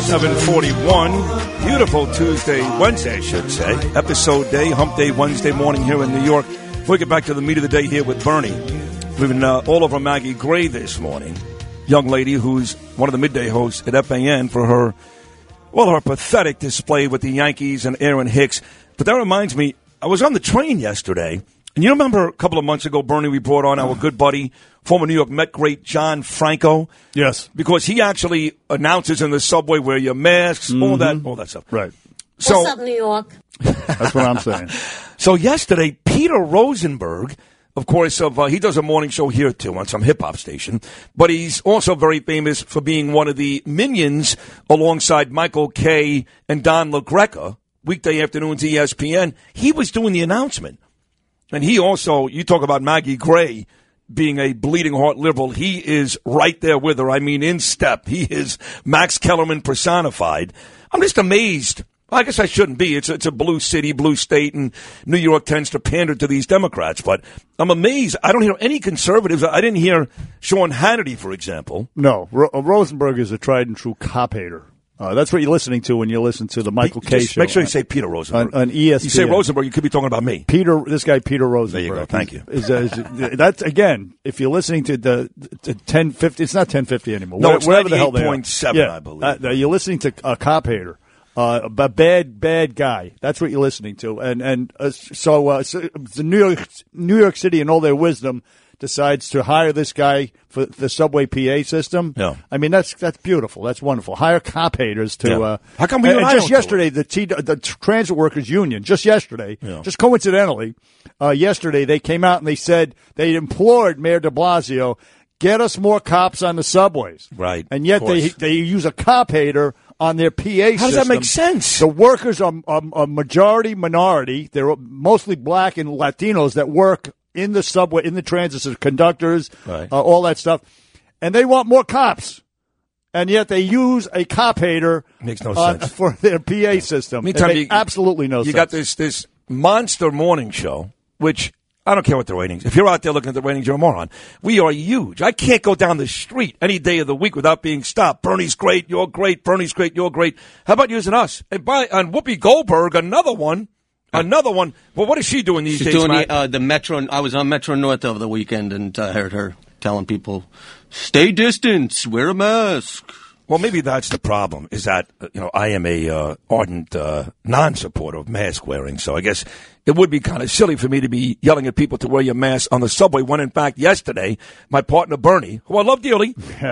seven forty-one. Beautiful Tuesday, Wednesday, I should say. Episode day, hump day, Wednesday morning here in New York. Before we get back to the meat of the day here with Bernie, we've been uh, all over Maggie Gray this morning. Young lady who's one of the midday hosts at F A N for her, well, her pathetic display with the Yankees and Aaron Hicks. But that reminds me, I was on the train yesterday, and you remember a couple of months ago, Bernie, we brought on our good buddy, former New York Met great John Franco? Yes. Because he actually announces in the subway wear your masks, mm-hmm. all that all that stuff. Right. So, what's up, New York? That's what I'm saying. So yesterday, Peter Rosenberg, of course, of uh, he does a morning show here, too, on some hip-hop station. But he's also very famous for being one of the minions alongside Michael Kay and Don LaGreca, weekday afternoons E S P N. He was doing the announcement. And he also, you talk about Maggie Gray being a bleeding heart liberal. He is right there with her. I mean, in step. He is Max Kellerman personified. I'm just amazed. I guess I shouldn't be. It's, it's a blue city, blue state, and New York tends to pander to these Democrats. But I'm amazed. I don't hear any conservatives. I didn't hear Sean Hannity, for example. No. Ro- Rosenberg is a tried and true cop hater. Uh, that's what you're listening to when you listen to the Michael Kay show. Make sure you say Peter Rosenberg. On, on E S P N. You say Rosenberg, you could be talking about me. Peter, this guy, Peter Rosenberg. There you go. Thank you. Is, is, is, that's, again, if you're listening to the, the ten fifty, it's not ten fifty anymore. No, it's whatever the hell they are. ninety-eight point seven, yeah, I believe. Uh, you're listening to a cop hater. Uh, a bad, bad guy. That's what you're listening to. And, and uh, so, uh, so the New York, New York City, in all their wisdom, decides to hire this guy for the subway P A system. Yeah. I mean, that's that's beautiful. That's wonderful. Hire cop haters to. Yeah. Uh, How come we and, and and I just don't yesterday, the T, the Transit Workers Union, just yesterday, Yeah. just coincidentally, uh, yesterday they came out and they said they implored Mayor De Blasio, get us more cops on the subways. Right. And yet Of they course. they use a cop hater on their P A How system. does that make sense? The workers are a majority minority. They're mostly black and Latinos that work in the subway, in the transit system, conductors, Right. uh, all that stuff. And they want more cops. And yet they use a cop hater Makes no on- sense. for their P A system. Me It tell makes you- absolutely no you sense. got this this monster morning show, which I don't care what the ratings. If you're out there looking at the ratings, you're a moron. We are huge. I can't go down the street any day of the week without being stopped. Bernie's great, you're great. Bernie's great, you're great. How about using us? And by on Whoopi Goldberg, another one, another one. Well, what is she doing these She's days, doing Matt? the, uh, the Metro. I was on Metro North over the weekend and I uh, heard her telling people, "Stay distance, wear a mask." Well, maybe that's the problem, is that, uh, you know, I am a uh, ardent uh, non-supporter of mask wearing, so I guess it would be kind of silly for me to be yelling at people to wear your mask on the subway when, in fact, yesterday, my partner Bernie, who I love dearly,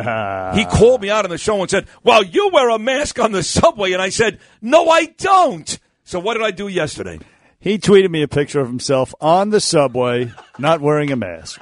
he called me out on the show and said, well, you wear a mask on the subway, and I said, no, I don't. So what did I do yesterday? He tweeted me a picture of himself on the subway, not wearing a mask.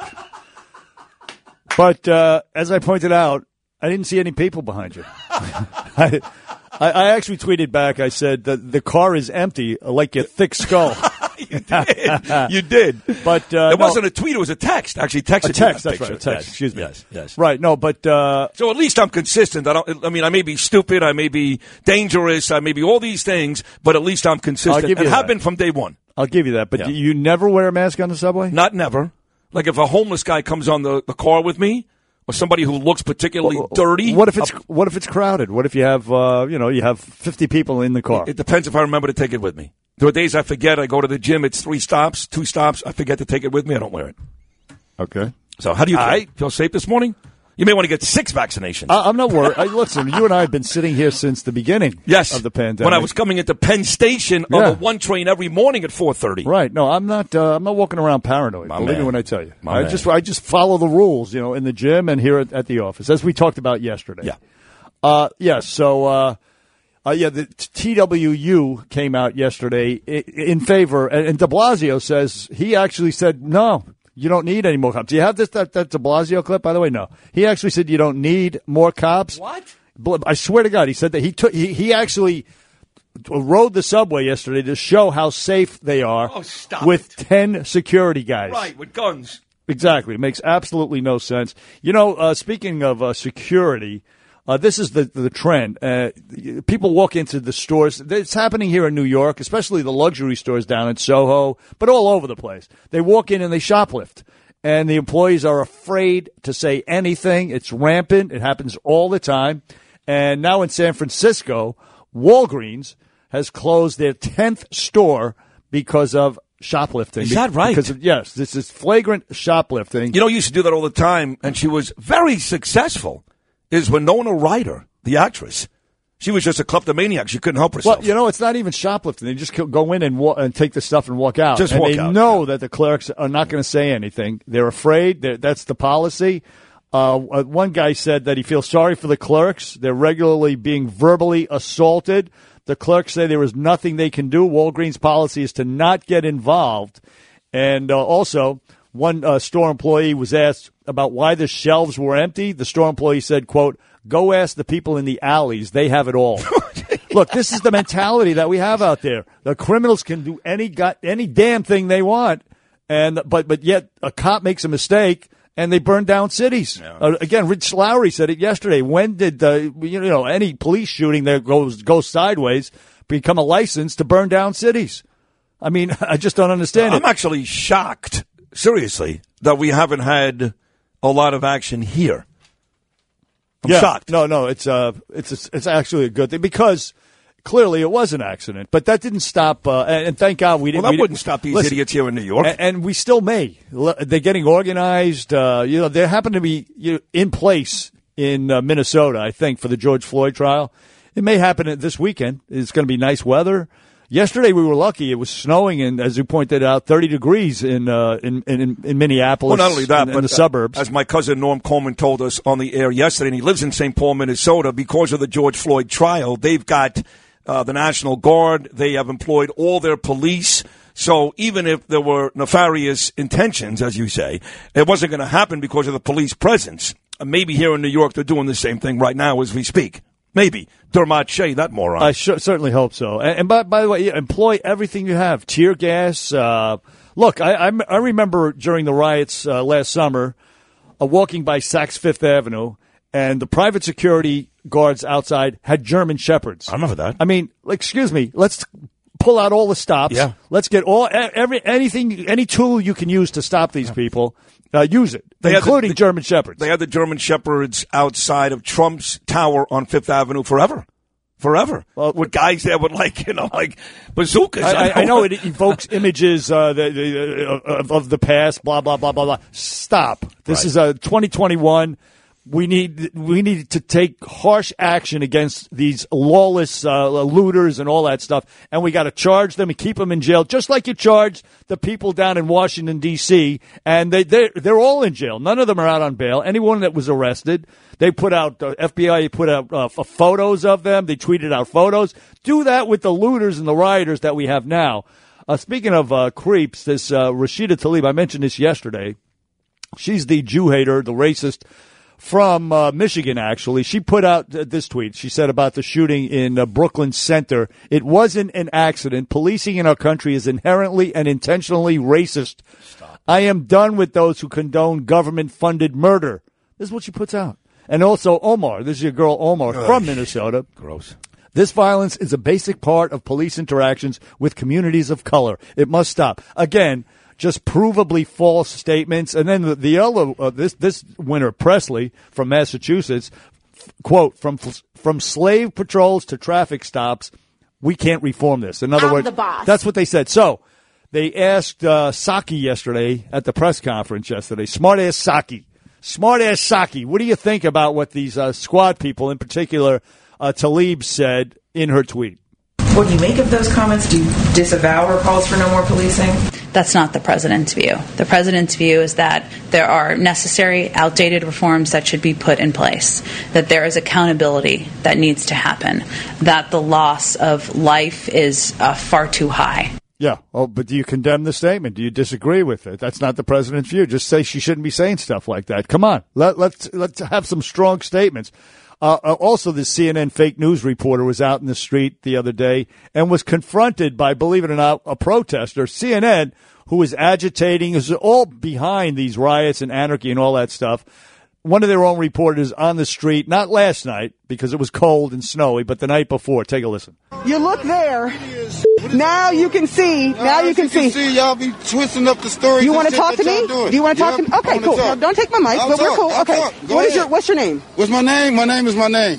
But uh, as I pointed out, I didn't see any people behind you. I, I, I actually tweeted back. I said that the car is empty, like your thick skull. You did. You did. But uh, it no, wasn't a tweet; it was a text. Actually, texted a text. you That's that right. A picture. text. Yes. Excuse me. Yes. Yes. Right. No, but uh, so at least I'm consistent. I don't. I mean, I may be stupid. I may be dangerous. I may be all these things, but at least I'm consistent. I'll give you and that. have been from day one. I'll give you that. But Yeah. you never wear a mask on the subway? Not never. Like if a homeless guy comes on the, the car with me, or somebody who looks particularly dirty. What if it's what if it's crowded? What if you have uh, you know you have fifty people in the car? It depends if I remember to take it with me. There are days I forget. I go to the gym. It's three stops, two stops. I forget to take it with me. I don't wear it. Okay. So how do you feel? I- feel safe this morning? You may want to get six vaccinations. I, I'm not worried. I, listen, you and I have been sitting here since the beginning yes. of the pandemic. When I was coming into Penn Station Yeah. on the one train every morning at four thirty. Right. No, I'm not. Uh, I'm not walking around paranoid. My believe me man. when I tell you. My I man. just I just follow the rules, you know, in the gym and here at, at the office, as we talked about yesterday. Yeah. Uh, yeah. So, uh, uh, yeah, the T W U came out yesterday in, in favor, and, and De Blasio says he actually said no. You don't need any more cops. Do you have this that, that De Blasio clip, by the way? No. He actually said you don't need more cops. What? I swear to God, he said that he took. He, he actually rode the subway yesterday to show how safe they are. Oh, stop with it. ten security guys. Right, with guns. Exactly. It makes absolutely no sense. You know, uh, speaking of uh, security, uh, this is the the trend. Uh, people walk into the stores. It's happening here in New York, especially the luxury stores down in Soho, but all over the place. They walk in and they shoplift. And the employees are afraid to say anything. It's rampant. It happens all the time. And now in San Francisco, Walgreens has closed their tenth store because of shoplifting. Is that right? Because of, yes, this is flagrant shoplifting. You know, you used to do that all the time, and she was very successful, is Winona Ryder, the actress. She was just a kleptomaniac. She couldn't help herself. Well, you know, it's not even shoplifting. They just go in and, wa- and take the stuff and walk out. Just and walk they out. know that the clerks are not going to say anything. They're afraid. They're, that's the policy. Uh, one guy said that he feels sorry for the clerks. They're regularly being verbally assaulted. The clerks say there is nothing they can do. Walgreens' policy is to not get involved. And uh, also, one uh, store employee was asked about why the shelves were empty. The store employee said, quote, "Go ask the people in the alleys. They have it all." Look, this is the mentality that we have out there. The criminals can do any got any damn thing they want, and but but yet a cop makes a mistake and they burn down cities. Yeah. Uh, again, Rich Lowry said it yesterday. When did uh, you know any police shooting that goes goes sideways become a license to burn down cities? I mean, I just don't understand uh, it. I'm actually shocked, seriously, that we haven't had a lot of action here. I'm yeah. shocked. No, no, it's uh, it's it's actually a good thing because clearly it was an accident, but that didn't stop. Uh, and, and thank God we didn't. Well, that we wouldn't didn't, stop these listen, idiots here in New York, and, and we still may. They're getting organized. Uh, you know, they happen to be you know, in place in uh, Minnesota, I think, for the George Floyd trial. It may happen this weekend. It's going to be nice weather. Yesterday we were lucky; it was snowing, and as you pointed out, thirty degrees in uh, in, in in Minneapolis. Well, not only that, in, in but the suburbs. As my cousin Norm Coleman told us on the air yesterday, and he lives in Saint Paul, Minnesota, because of the George Floyd trial, they've got uh, the National Guard. They have employed all their police. So even if there were nefarious intentions, as you say, it wasn't going to happen because of the police presence. Uh, maybe here in New York, they're doing the same thing right now as we speak. Maybe. Dermot Shea, that moron. I sh- certainly hope so. And, and by, by the way, employ everything you have. Tear gas. Uh, look, I, I, I remember during the riots uh, last summer uh, walking by Saks Fifth Avenue, and the private security guards outside had German Shepherds. I remember that. I mean, excuse me, let's pull out all the stops. Yeah. Let's get all every anything, any tool you can use to stop these people. Uh, use it, they including the, the, German Shepherds. They had the German Shepherds outside of Trump's tower on Fifth Avenue forever. Forever. Well, with guys there with, like, you know, like bazookas. I, I, I know it evokes images uh, the, the, uh, of, of the past, blah, blah, blah, blah, blah. Stop. This right. is a twenty twenty-one. We need we need to take harsh action against these lawless uh, looters and all that stuff, and we got to charge them and keep them in jail, just like you charged the people down in Washington D C And they they they're all in jail. None of them are out on bail. Anyone that was arrested, they put out uh, F B I put out uh, photos of them. They tweeted out photos. Do that with the looters and the rioters that we have now. Uh, speaking of uh, creeps, this uh, Rashida Tlaib, I mentioned this yesterday. She's the Jew hater, the racist. From uh, Michigan, actually. She put out uh, this tweet. She said about the shooting in uh, Brooklyn Center, "It wasn't an accident. Policing in our country is inherently and intentionally racist. Stop. I am done with those who condone government-funded murder." This is what she puts out. And also Omar. This is your girl Omar Ugh. from Minnesota. Gross. "This violence is a basic part of police interactions with communities of color. It must stop." Again, just provably false statements. And then the, the other, uh, this this winner, Presley from Massachusetts, f- quote, from from slave patrols to traffic stops, we can't reform this. In other I'm words, the boss. That's what they said. So they asked uh, Psaki yesterday at the press conference yesterday, smart-ass Psaki, smart-ass Psaki, what do you think about what these uh, squad people, in particular uh, Tlaib, said in her tweet? What do you make of those comments? Do you disavow her calls for no more policing? That's not the president's view. The president's view is that there are necessary, outdated reforms that should be put in place, that there is accountability that needs to happen, that the loss of life is uh, far too high. Yeah. Oh, but do you condemn the statement? Do you disagree with it? That's not the president's view. Just say she shouldn't be saying stuff like that. Come on. Let, let's, let's have some strong statements. Uh, also, the C N N fake news reporter was out in the street the other day and was confronted by, believe it or not, a protester. C N N, who was agitating, is all behind these riots and anarchy and all that stuff. One of their own reporters on the street, not last night because it was cold and snowy, but the night before. Take a listen. You look there. Now you can see. Now, now you can see. see. Y'all be twisting up the story. You want to talk to me? Do you want to talk to me? Okay, cool. Now, don't take my mic, I'll but talk. we're cool. I'll okay. What ahead. is your What's your name? What's my name? My name is my name.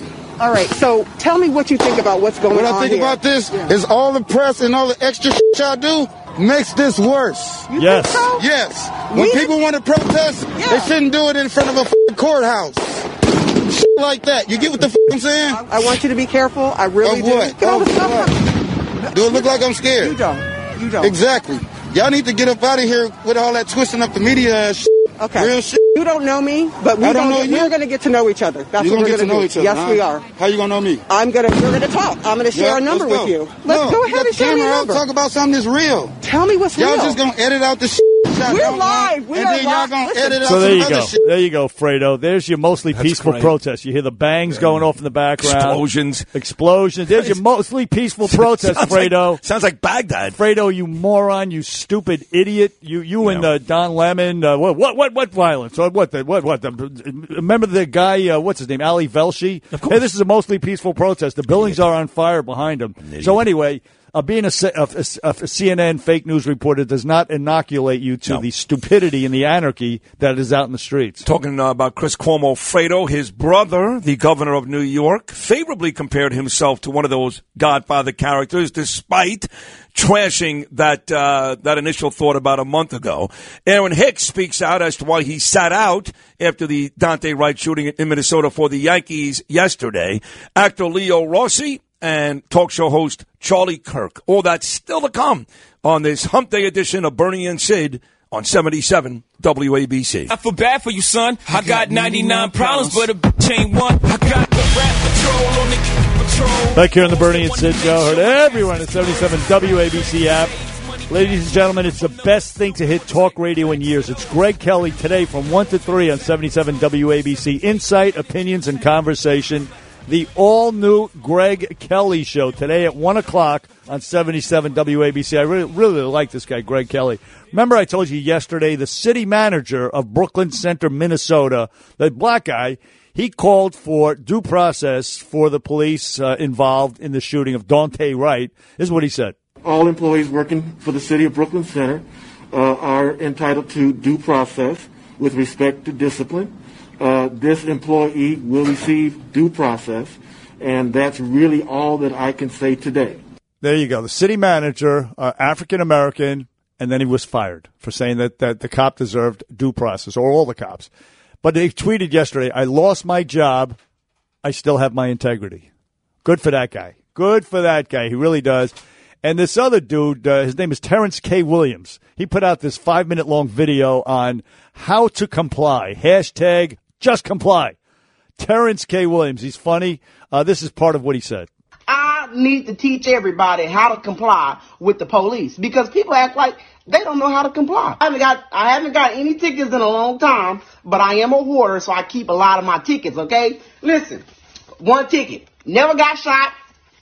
All right, so tell me what you think about what's going What on I think here. about this Yeah. is all the press and all the extra shit y'all do makes this worse. You Yes. think so? Yes. When We- people want to protest, Yeah. they shouldn't do it in front of a f***ing courthouse. Shit like that. You get what the f*** I'm saying? I want you to be careful. I really Of do. what? Get all the Of stuff what? Do it look like I'm scared? You don't. You don't. Exactly. Y'all need to get up out of here with all that twisting up the media ass shit. Okay. Real shit. You don't know me, but we I don't know get, you. we're going to get to know each other. That's You're what gonna we're get to gonna know do. each other. Yes, huh? we are. How you gonna know me? I'm gonna. We're gonna talk. I'm gonna share Yeah, a number let's with go. you. Let's No, go you ahead got and the share me camera a out. number. Talk about something that's real. Tell me what's Y'all real. just gonna edit out the shit. y'all We're don't live. want, We and are then y'all live. gonna Listen. edit out So there some you other go. shit. There you go, Fredo. There's your mostly That's peaceful great. protest. You hear the bangs going off in the background. Explosions. Explosions. There's your mostly peaceful protest, sounds like- Fredo. sounds like Baghdad. Fredo, you moron, you stupid idiot. You you and uh, Don Lemon. Uh, what what what what violence? Or what the what what the? Remember the guy? Uh, what's his name? Ali Velshi. Hey, this is a mostly peaceful protest. The buildings are on fire behind him. So anyway. Uh, being a, C- a, a, a C N N fake news reporter does not inoculate you to No. the stupidity and the anarchy that is out in the streets. Talking uh, about Chris Cuomo, Fredo, his brother, the governor of New York, favorably compared himself to one of those Godfather characters, despite trashing that uh, that initial thought about a month ago. Aaron Hicks speaks out as to why he sat out after the Dante Wright shooting in Minnesota for the Yankees yesterday. Actor Leo Rossi and talk show host Charlie Kirk. All that still to come on this Hump Day edition of Bernie and Sid on seventy-seven W A B C. I feel bad for you, son. I got ninety-nine problems, but a bitch ain't one. I got the rap patrol on the patrol. Back here on the Bernie and Sid Show. Heard everyone at seventy-seven W A B C app. Ladies and gentlemen, it's the best thing to hit talk radio in years. It's Greg Kelly today from one to three on seventy-seven W A B C. Insight, opinions, and conversation. The all-new Greg Kelly Show today at one o'clock on seventy-seven W A B C. I really, really like this guy, Greg Kelly. Remember I told you yesterday the city manager of Brooklyn Center, Minnesota, the black guy, he called for due process for the police uh, involved in the shooting of Dante Wright. This is what he said. All employees working for the city of Brooklyn Center uh, are entitled to due process with respect to discipline. Uh, this employee will receive due process, and that's really all that I can say today. There you go. The city manager, uh, African-American, and then he was fired for saying that, that the cop deserved due process, or all the cops. But they tweeted yesterday, I lost my job. I still have my integrity. Good for that guy. Good for that guy. He really does. And this other dude, uh, his name is Terrence K. Williams. He put out this five-minute-long video on how to comply. Hashtag just comply. Terrence K. Williams. He's funny. Uh, this is part of what he said. I need to teach everybody how to comply with the police because people act like they don't know how to comply. I haven't got I haven't got any tickets in a long time, but I am a hoarder, so I keep a lot of my tickets, okay? Listen, one ticket. Never got shot.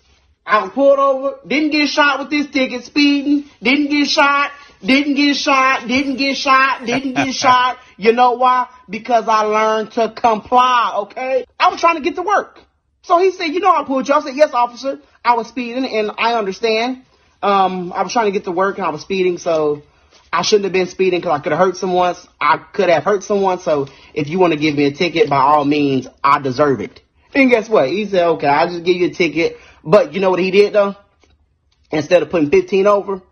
I was pulled over. Didn't get shot with this ticket. Speeding. Didn't get shot. Didn't get shot. Didn't get shot. Didn't get shot. You know why? Because I learned to comply, okay? I was trying to get to work. So he said, you know I pulled you. I said, yes, officer. I was speeding, and I understand. Um, I was trying to get to work, and I was speeding, so I shouldn't have been speeding because I could have hurt someone. I could have hurt someone, so if you want to give me a ticket, by all means, I deserve it. And guess what? He said, okay, I'll just give you a ticket. But you know what he did, though? Instead of putting fifteen over,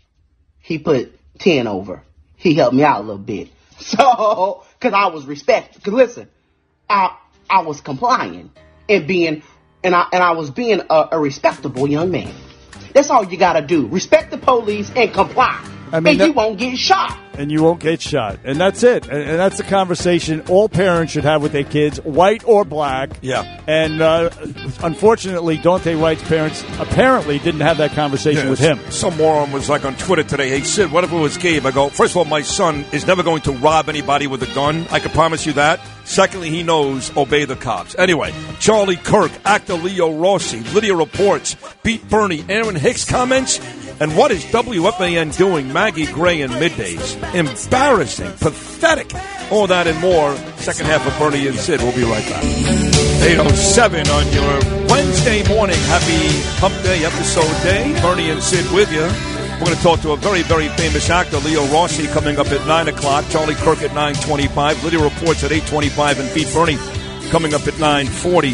he put ten over. He helped me out a little bit. So, because I was respected. Because listen, I I was complying and being, and I and I was being a, a respectable young man. That's all you got to do. Respect the police and comply. I mean, and that- you won't get shot. And you won't get shot. And that's it. And, and that's the conversation all parents should have with their kids, white or black. Yeah. And uh, unfortunately, Dante Wright's parents apparently didn't have that conversation Yeah, with him. Some moron was like on Twitter today, hey, Sid, what if it was Gabe? I go, first of all, my son is never going to rob anybody with a gun. I can promise you that. Secondly, he knows obey the cops. Anyway, Charlie Kirk, actor Leo Rossi, Lydia Reports, Pete Burney, Aaron Hicks comments. And what is W F A N doing? Maggie Gray in middays. Embarrassing. Pathetic. All that and more. Second half of Bernie and Sid. We'll be right back. eight oh seven on your Wednesday morning. Happy Hump Day, episode day. Bernie and Sid with you. We're going to talk to a very, very famous actor, Leo Rossi, coming up at nine o'clock. Charlie Kirk at nine twenty-five. Lydia Reports at eight twenty-five. And Pete Burney coming up at nine forty.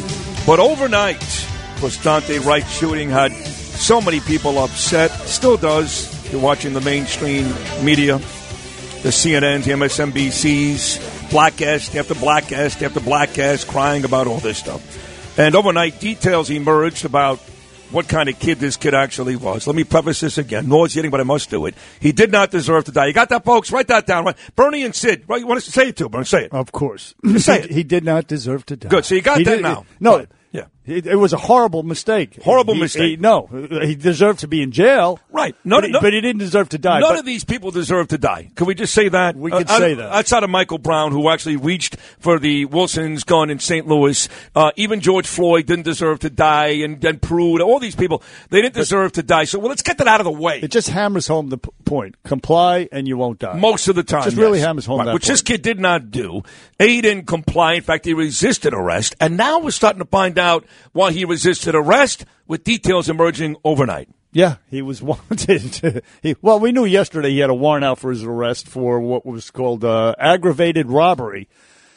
But overnight, was Dante Wright shooting had so many people upset. Still does. You're watching the mainstream media, the C N Ns, the M S N B Cs, black guest after black guest after black guest crying about all this stuff. And overnight, details emerged about what kind of kid this kid actually was. Let me preface this again. Nauseating, but I must do it. He did not deserve to die. You got that, folks? Write that down. Right? Bernie and Sid. Right? You want us to say it too, Bernie? Say it. Of course. Say it. He did not deserve to die. Good. So you got he that did, now. No. Good. Yeah. It, it was a horrible mistake. Horrible he, mistake. He, no. He deserved to be in jail. Right. No, but, no, he, but he didn't deserve to die. None but, of these people deserve to die. Can we just say that? We could uh, say that. Outside of Michael Brown, who actually reached for the Wilson's gun in Saint Louis, uh, even George Floyd didn't deserve to die, and, and Prude, all these people, they didn't deserve to die. So well, let's get that out of the way. It just hammers home the p- point. Comply and you won't die. Most of the time, Just yes. really hammers home right, that Which point. this kid did not do. A, didn't comply. In fact, he resisted arrest. And now we're starting to find out why he resisted arrest, with details emerging overnight. Yeah, he was wanted. he, well, we knew yesterday he had a warrant out for his arrest for what was called uh, aggravated robbery,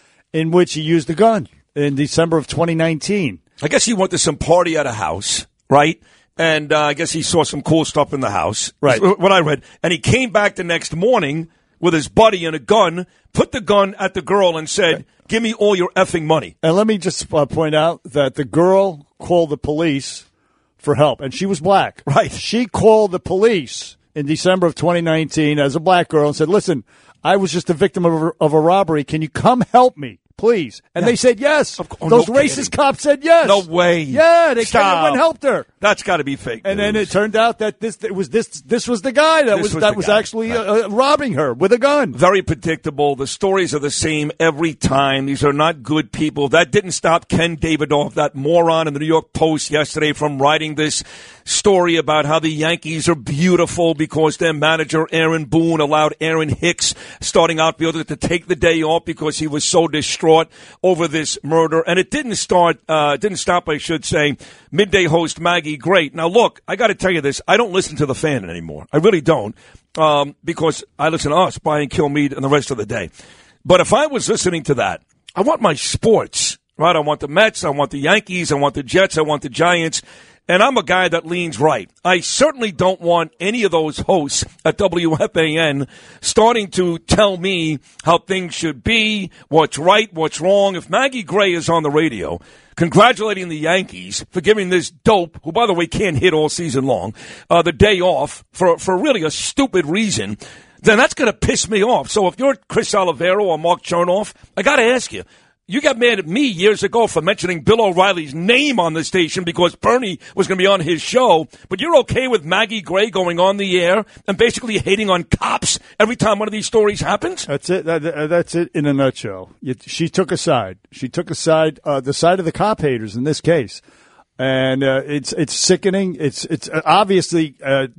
in which he used a gun in December of twenty nineteen. I guess he went to some party at a house, right? And uh, I guess he saw some cool stuff in the house. Right. That's what I read. And he came back the next morning with his buddy and a gun, put the gun at the girl and said, give me all your effing money. And let me just uh, point out that the girl called the police for help, and she was black. Right. She called the police in December of twenty nineteen as a black girl and said, listen, I was just a victim of a, of a robbery. Can you come help me, please? And Yeah. they said yes. Of course. Those No racist kidding. cops said yes. No way. Yeah, they came Stop. and helped her. That's got to be fake And news. then it turned out that this it was this this was the guy that This was, was that the was guy. actually Right. uh, uh, robbing her with a gun. Very predictable. The stories are the same every time. These are not good people. That didn't stop Ken Davidoff, that moron in the New York Post yesterday, from writing this story about how the Yankees are beautiful because their manager, Aaron Boone, allowed Aaron Hicks, starting outfielder, to take the day off because he was so distraught over this murder. And it didn't start, uh, didn't stop, I should say, midday host Maggie Great. Now, look, I got to tell you this. I don't listen to the Fan anymore. I really don't, um, because I listen to us, Brian Kilmeade, and the rest of the day. But if I was listening to that, I want my sports, right? I want the Mets, I want the Yankees, I want the Jets, I want the Giants. And I'm a guy that leans right. I certainly don't want any of those hosts at W F A N starting to tell me how things should be, what's right, what's wrong. If Maggie Gray is on the radio congratulating the Yankees for giving this dope, who, by the way, can't hit all season long, uh, the day off for, for really a stupid reason, then that's going to piss me off. So if you're Chris Olivero or Mark Chernoff, I got to ask you, you got mad at me years ago for mentioning Bill O'Reilly's name on the station because Bernie was going to be on his show, but you're okay with Maggie Gray going on the air and basically hating on cops every time one of these stories happens? That's it. That, that- that's it in a nutshell. You, she took a side. She took a side, uh, the side of the cop haters in this case. And uh, it's it's sickening. It's it's uh, obviously uh,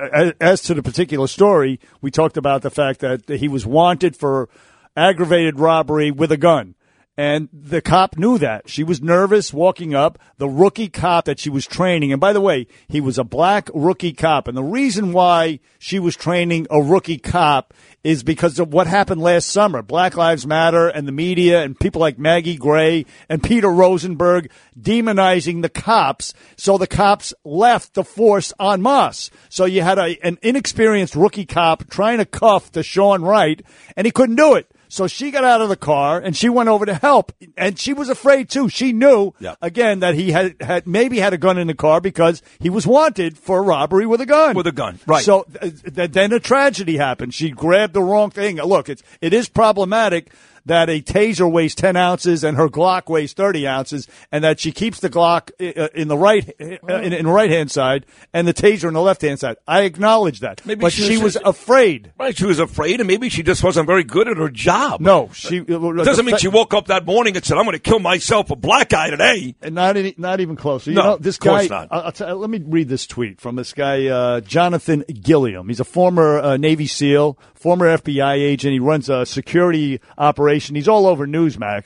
as to the particular story, we talked about the fact that he was wanted for aggravated robbery with a gun. And the cop knew that. She was nervous walking up. The rookie cop that she was training, and by the way, he was a black rookie cop. And the reason why she was training a rookie cop is because of what happened last summer. Black Lives Matter and the media and people like Maggie Gray and Peter Rosenberg demonizing the cops. So the cops left the force en masse. So you had a, an inexperienced rookie cop trying to cuff Deshaun Wright, and he couldn't do it. So she got out of the car and she went over to help, and she was afraid too. She knew Yeah. again that he had, had maybe had a gun in the car because he was wanted for a robbery with a gun. With a gun, right. So uh, th- then a tragedy happened. She grabbed the wrong thing. Look, it's it is problematic that a taser weighs ten ounces and her Glock weighs thirty ounces, and that she keeps the Glock uh, in the right uh, in, in the right hand side and the taser in the left hand side. I acknowledge that, Maybe but she she was- was afraid. Right, she was afraid, and maybe she just wasn't very good at her job. No, she It doesn't mean she woke up that morning and said, I'm going to kill myself a black guy today. And not any, not even close. You No, know, this of course guy. not. I'll, I'll tell, let me read this tweet from this guy, uh, Jonathan Gilliam. He's a former uh, Navy SEAL, former F B I agent. He runs a security operation. He's all over Newsmax.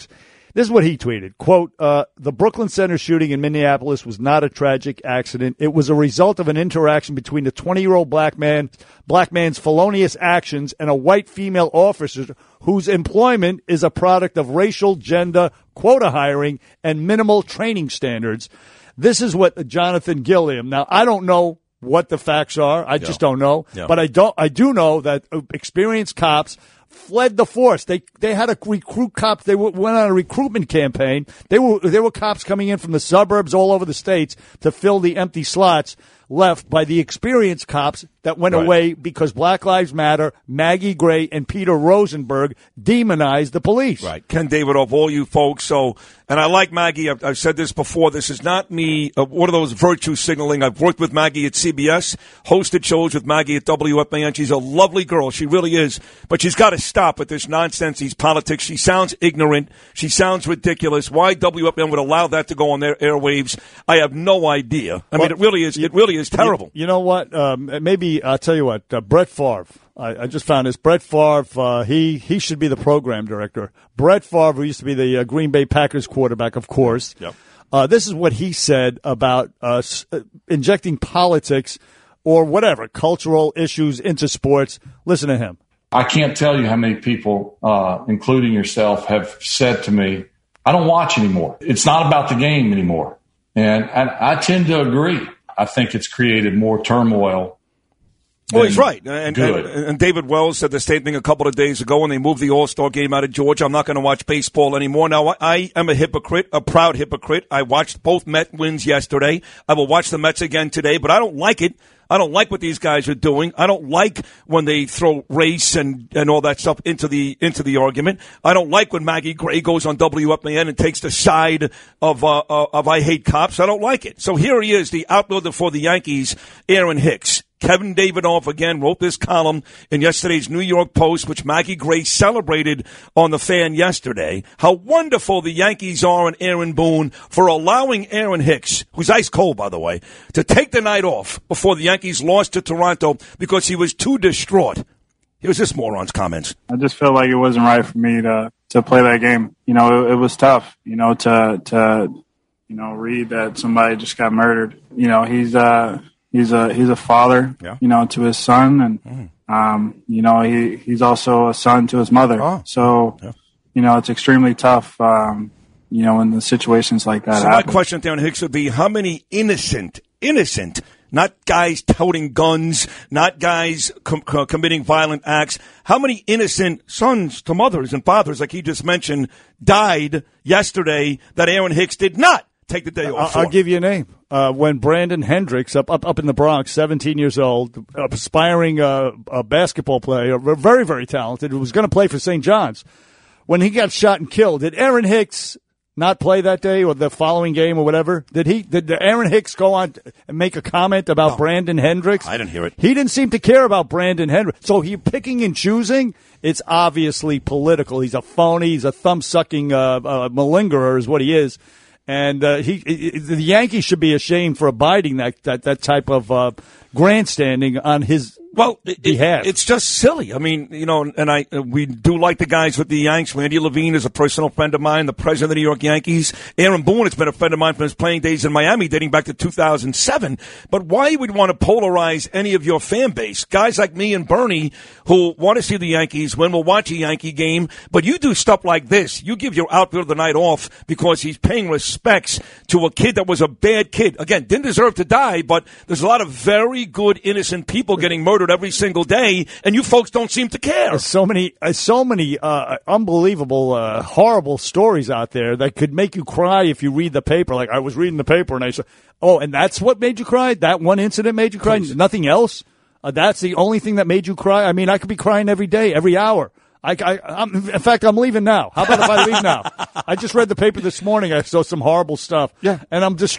This is what he tweeted. Quote, uh, the Brooklyn Center shooting in Minneapolis was not a tragic accident. It was a result of an interaction between a twenty-year-old black man, black man's felonious actions and a white female officer whose employment is a product of racial, gender, quota hiring, and minimal training standards. This is what Jonathan Gilliam. Now, I don't know what the facts are. I just don't know. Yeah. But I don't. I do know that experienced cops fled the force. They they had to recruit cops. They w- went on a recruitment campaign. They were there were cops coming in from the suburbs all over the states to fill the empty slots left by the experienced cops that went Right. away because Black Lives Matter, Maggie Gray, and Peter Rosenberg demonized the police. Right. Ken Davidoff, all you folks. So, and I like Maggie. I've, I've said this before. This is not me, uh, one of those virtue signaling. I've worked with Maggie at C B S, hosted shows with Maggie at W F A N. She's a lovely girl. She really is. But she's got to stop with this nonsense, these politics. She sounds ignorant. She sounds ridiculous. Why W F A N would allow that to go on their airwaves, I have no idea. I mean, it really is, it really is terrible. You, you know what? Um, maybe I'll tell you what. Uh, Brett Favre. I, I just found this. Brett Favre. Uh, he he should be the program director. Brett Favre, who used to be the uh, Green Bay Packers quarterback, of course. Yep. Uh, this is what he said about uh, s- uh, injecting politics or whatever cultural issues into sports. Listen to him. I can't tell you how many people, uh, including yourself, have said to me, I don't watch anymore. It's not about the game anymore. And, and I tend to agree. I think it's created more turmoil. Well, he's right. And, good. and, and David Wells said the same thing a couple of days ago when they moved the All-Star game out of Georgia. I'm not going to watch baseball anymore. Now, I, I am a hypocrite, a proud hypocrite. I watched both Met wins yesterday. I will watch the Mets again today, but I don't like it. I don't like what these guys are doing. I don't like when they throw race and, and all that stuff into the into the argument. I don't like when Maggie Gray goes on W F A N and takes the side of uh, of I hate cops. I don't like it. So here he is, the outfielder for the Yankees, Aaron Hicks. Kevin Davidoff again wrote this column in yesterday's New York Post, which Maggie Gray celebrated on the Fan yesterday. How wonderful the Yankees are and Aaron Boone for allowing Aaron Hicks, who's ice cold, by the way, to take the night off before the Yankees lost to Toronto because he was too distraught. Here's this moron's comments. I just felt like it wasn't right for me to, to play that game. You know, it, it was tough, you know, to, to, you know, read that somebody just got murdered. You know, he's, uh, He's a he's a father, yeah. you know, to his son, and mm. um, you know, he he's also a son to his mother. Oh. So, yeah. you know, it's extremely tough, um, you know, in the situations like that. So happen. my question to Aaron Hicks would be: how many innocent, innocent, not guys toting guns, not guys com- com- committing violent acts, how many innocent sons to mothers and fathers, like he just mentioned, died yesterday that Aaron Hicks did not take the day off I'll, for? I'll give you a name. Uh, when Brandon Hendricks, up, up up in the Bronx, seventeen years old, aspiring uh, a basketball player, very, very talented, who was going to play for Saint John's, when he got shot and killed, did Aaron Hicks not play that day or the following game or whatever? Did he? Did Aaron Hicks go on and make a comment about no. Brandon Hendricks? I didn't hear it. He didn't seem to care about Brandon Hendricks. So he picking and choosing. It's obviously political. He's a phony. He's a thumb-sucking uh, uh, malingerer is what he is. And uh, he, he, the Yankees should be ashamed for abiding that that, that type of uh, grandstanding on his well it, behalf. It's just silly. I mean, you know, and I we do like the guys with the Yanks. Randy Levine is a personal friend of mine, the president of the New York Yankees. Aaron Boone has been a friend of mine from his playing days in Miami, dating back to two thousand seven. But why would you want to polarize any of your fan base? Guys like me and Bernie who want to see the Yankees win, will watch a Yankee game, but you do stuff like this. You give your outfielder the night off because he's paying respects to a kid that was a bad kid. Again, didn't deserve to die, but there's a lot of very good, innocent people getting murdered every single day, and you folks don't seem to care. There's so many, uh, so many uh, unbelievable, uh, horrible stories out there that could make you cry if you read the paper. Like I was reading the paper and I said, "Oh, and that's what made you cry? That one incident made you cry? Please. Nothing else? Uh, that's the only thing that made you cry? I mean, I could be crying every day, every hour." I, I, I'm, in fact, I'm leaving now. How about if I leave now? I just read the paper this morning. I saw some horrible stuff, yeah, and I'm distraught.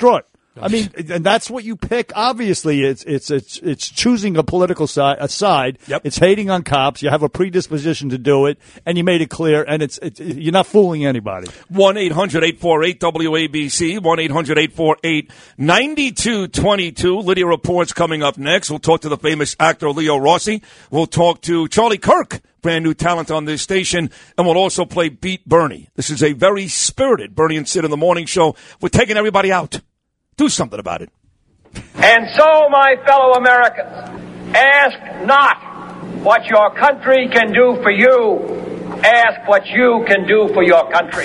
I mean, and that's what you pick. Obviously, it's it's it's it's choosing a political side. A side. Yep. It's hating on cops. You have a predisposition to do it, and you made it clear. And it's, it's you're not fooling anybody. one eight hundred eight four eight W A B C. one eight hundred eight four eight nine two two two. Lydia Reports coming up next. We'll talk to the famous actor Leo Rossi. We'll talk to Charlie Kirk, brand new talent on this station, and we'll also play Beat Bernie. This is a very spirited Bernie and Sid in the Morning Show. We're taking everybody out. Do something about it. And so, my fellow Americans, ask not what your country can do for you. Ask what you can do for your country.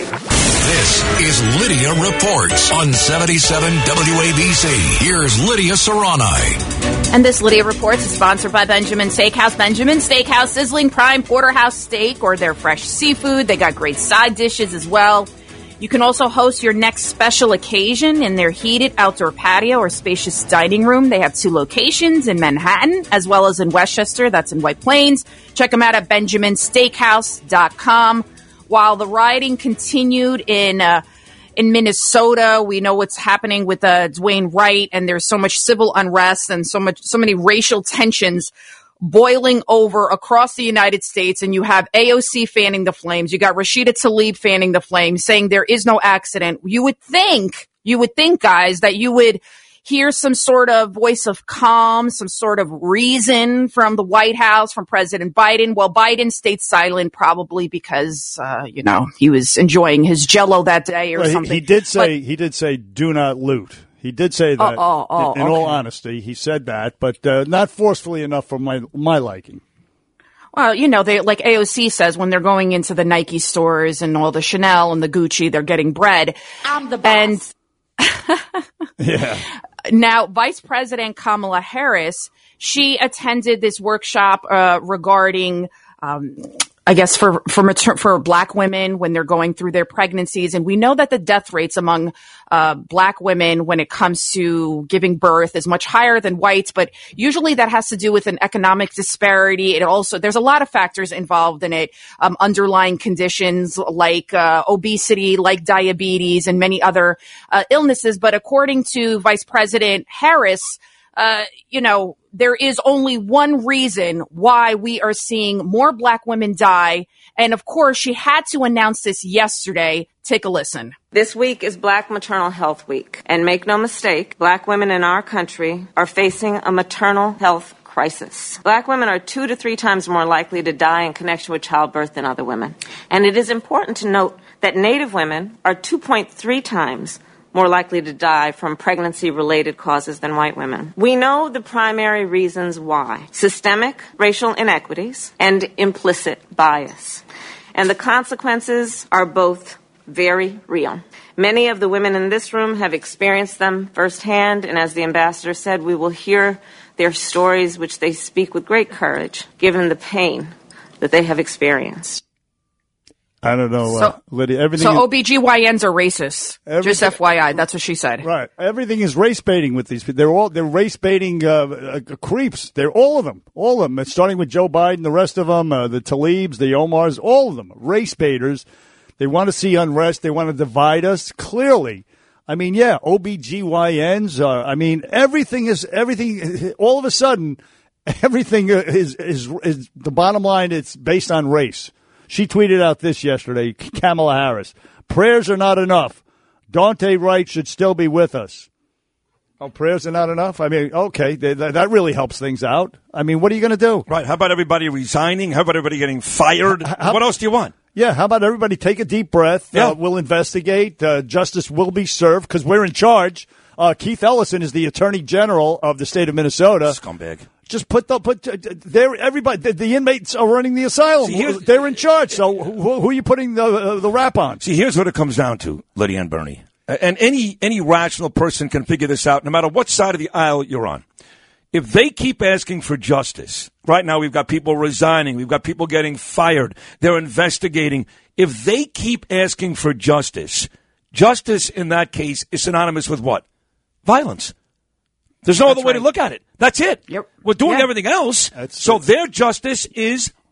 This is Lydia Reports on seventy-seven W A B C. Here's Lydia Serrani. And this Lydia Reports is sponsored by Benjamin Steakhouse. Benjamin Steakhouse, sizzling prime porterhouse steak or their fresh seafood. They got great side dishes as well. You can also host your next special occasion in their heated outdoor patio or spacious dining room. They have two locations in Manhattan as well as in Westchester. That's in White Plains. Check them out at benjamin steakhouse dot com. While the rioting continued in uh, in Minnesota, we know what's happening with uh, Dwayne Wright, and there's so much civil unrest and so much so many racial tensions boiling over across the United States, and you have A O C fanning the flames. You got Rashida Tlaib fanning the flames, saying there is no accident. You would think, you would think, guys, that you would hear some sort of voice of calm, some sort of reason from the White House, from President Biden. Well, Biden stayed silent, probably because, uh, you know, he was enjoying his Jell-O that day or well, something. He, he did say, but, he did say, do not loot. He did say that. Oh, oh, oh, in, in okay. all honesty, he said that, but uh, not forcefully enough for my my liking. Well, you know, they like A O C says when they're going into the Nike stores and all the Chanel and the Gucci, they're getting bread. I'm the boss. And yeah. Now, Vice President Kamala Harris, she attended this workshop uh, regarding. Um, I guess for for mater- for black women when they're going through their pregnancies, and we know that the death rates among uh black women when it comes to giving birth is much higher than whites, but usually that has to do with an economic disparity. It also there's a lot of factors involved in it, um, underlying conditions like uh, obesity, like diabetes, and many other uh, illnesses. But according to Vice President Harris, uh, you know, there is only one reason why we are seeing more black women die. And of course, she had to announce this yesterday. Take a listen. This week is Black Maternal Health Week. And make no mistake, black women in our country are facing a maternal health crisis. Black women are two to three times more likely to die in connection with childbirth than other women. And it is important to note that Native women are two point three times more likely to die from pregnancy-related causes than white women. We know the primary reasons why: systemic racial inequities and implicit bias. And the consequences are both very real. Many of the women in this room have experienced them firsthand, and as the ambassador said, we will hear their stories, which they speak with great courage, given the pain that they have experienced. I don't know, So, uh, Lydia. Everything. so is, O B G Y Ns are racist. Just F Y I. That's what she said. Right. Everything is race baiting with these people. They're all they're race baiting uh, uh, creeps. They're all of them. All of them. It's starting with Joe Biden, the rest of them, uh, the Tlaibs, the Omars, all of them. Race baiters. They want to see unrest. They want to divide us. Clearly. I mean, yeah, O B G Y Ns. Uh, I mean, everything is everything. All of a sudden, everything is, is is the bottom line. It's based on race. She tweeted out this yesterday, Kamala Harris. Prayers are not enough. Daunte Wright should still be with us. Oh, prayers are not enough? I mean, okay, they, that, that really helps things out. I mean, what are you going to do? Right. How about everybody resigning? How about everybody getting fired? How, what else do you want? Yeah, how about everybody take a deep breath? Yeah. Uh, we'll investigate. Uh, justice will be served because we're in charge. Uh, Keith Ellison is the Attorney General of the state of Minnesota. Scumbag. Just put the put. Uh, they're everybody. The, the inmates are running the asylum. See, they're in charge. So who, who are you putting the uh, the rap on? See, here's what it comes down to, Lydia and Bernie, and any any rational person can figure this out, no matter what side of the aisle you're on. If they keep asking for justice, right now we've got people resigning, we've got people getting fired, they're investigating. If they keep asking for justice, justice in that case is synonymous with what? Violence. There's no That's other way right. to look at it. That's it. Yep. We're doing Yeah. everything else. That's so true. their justice is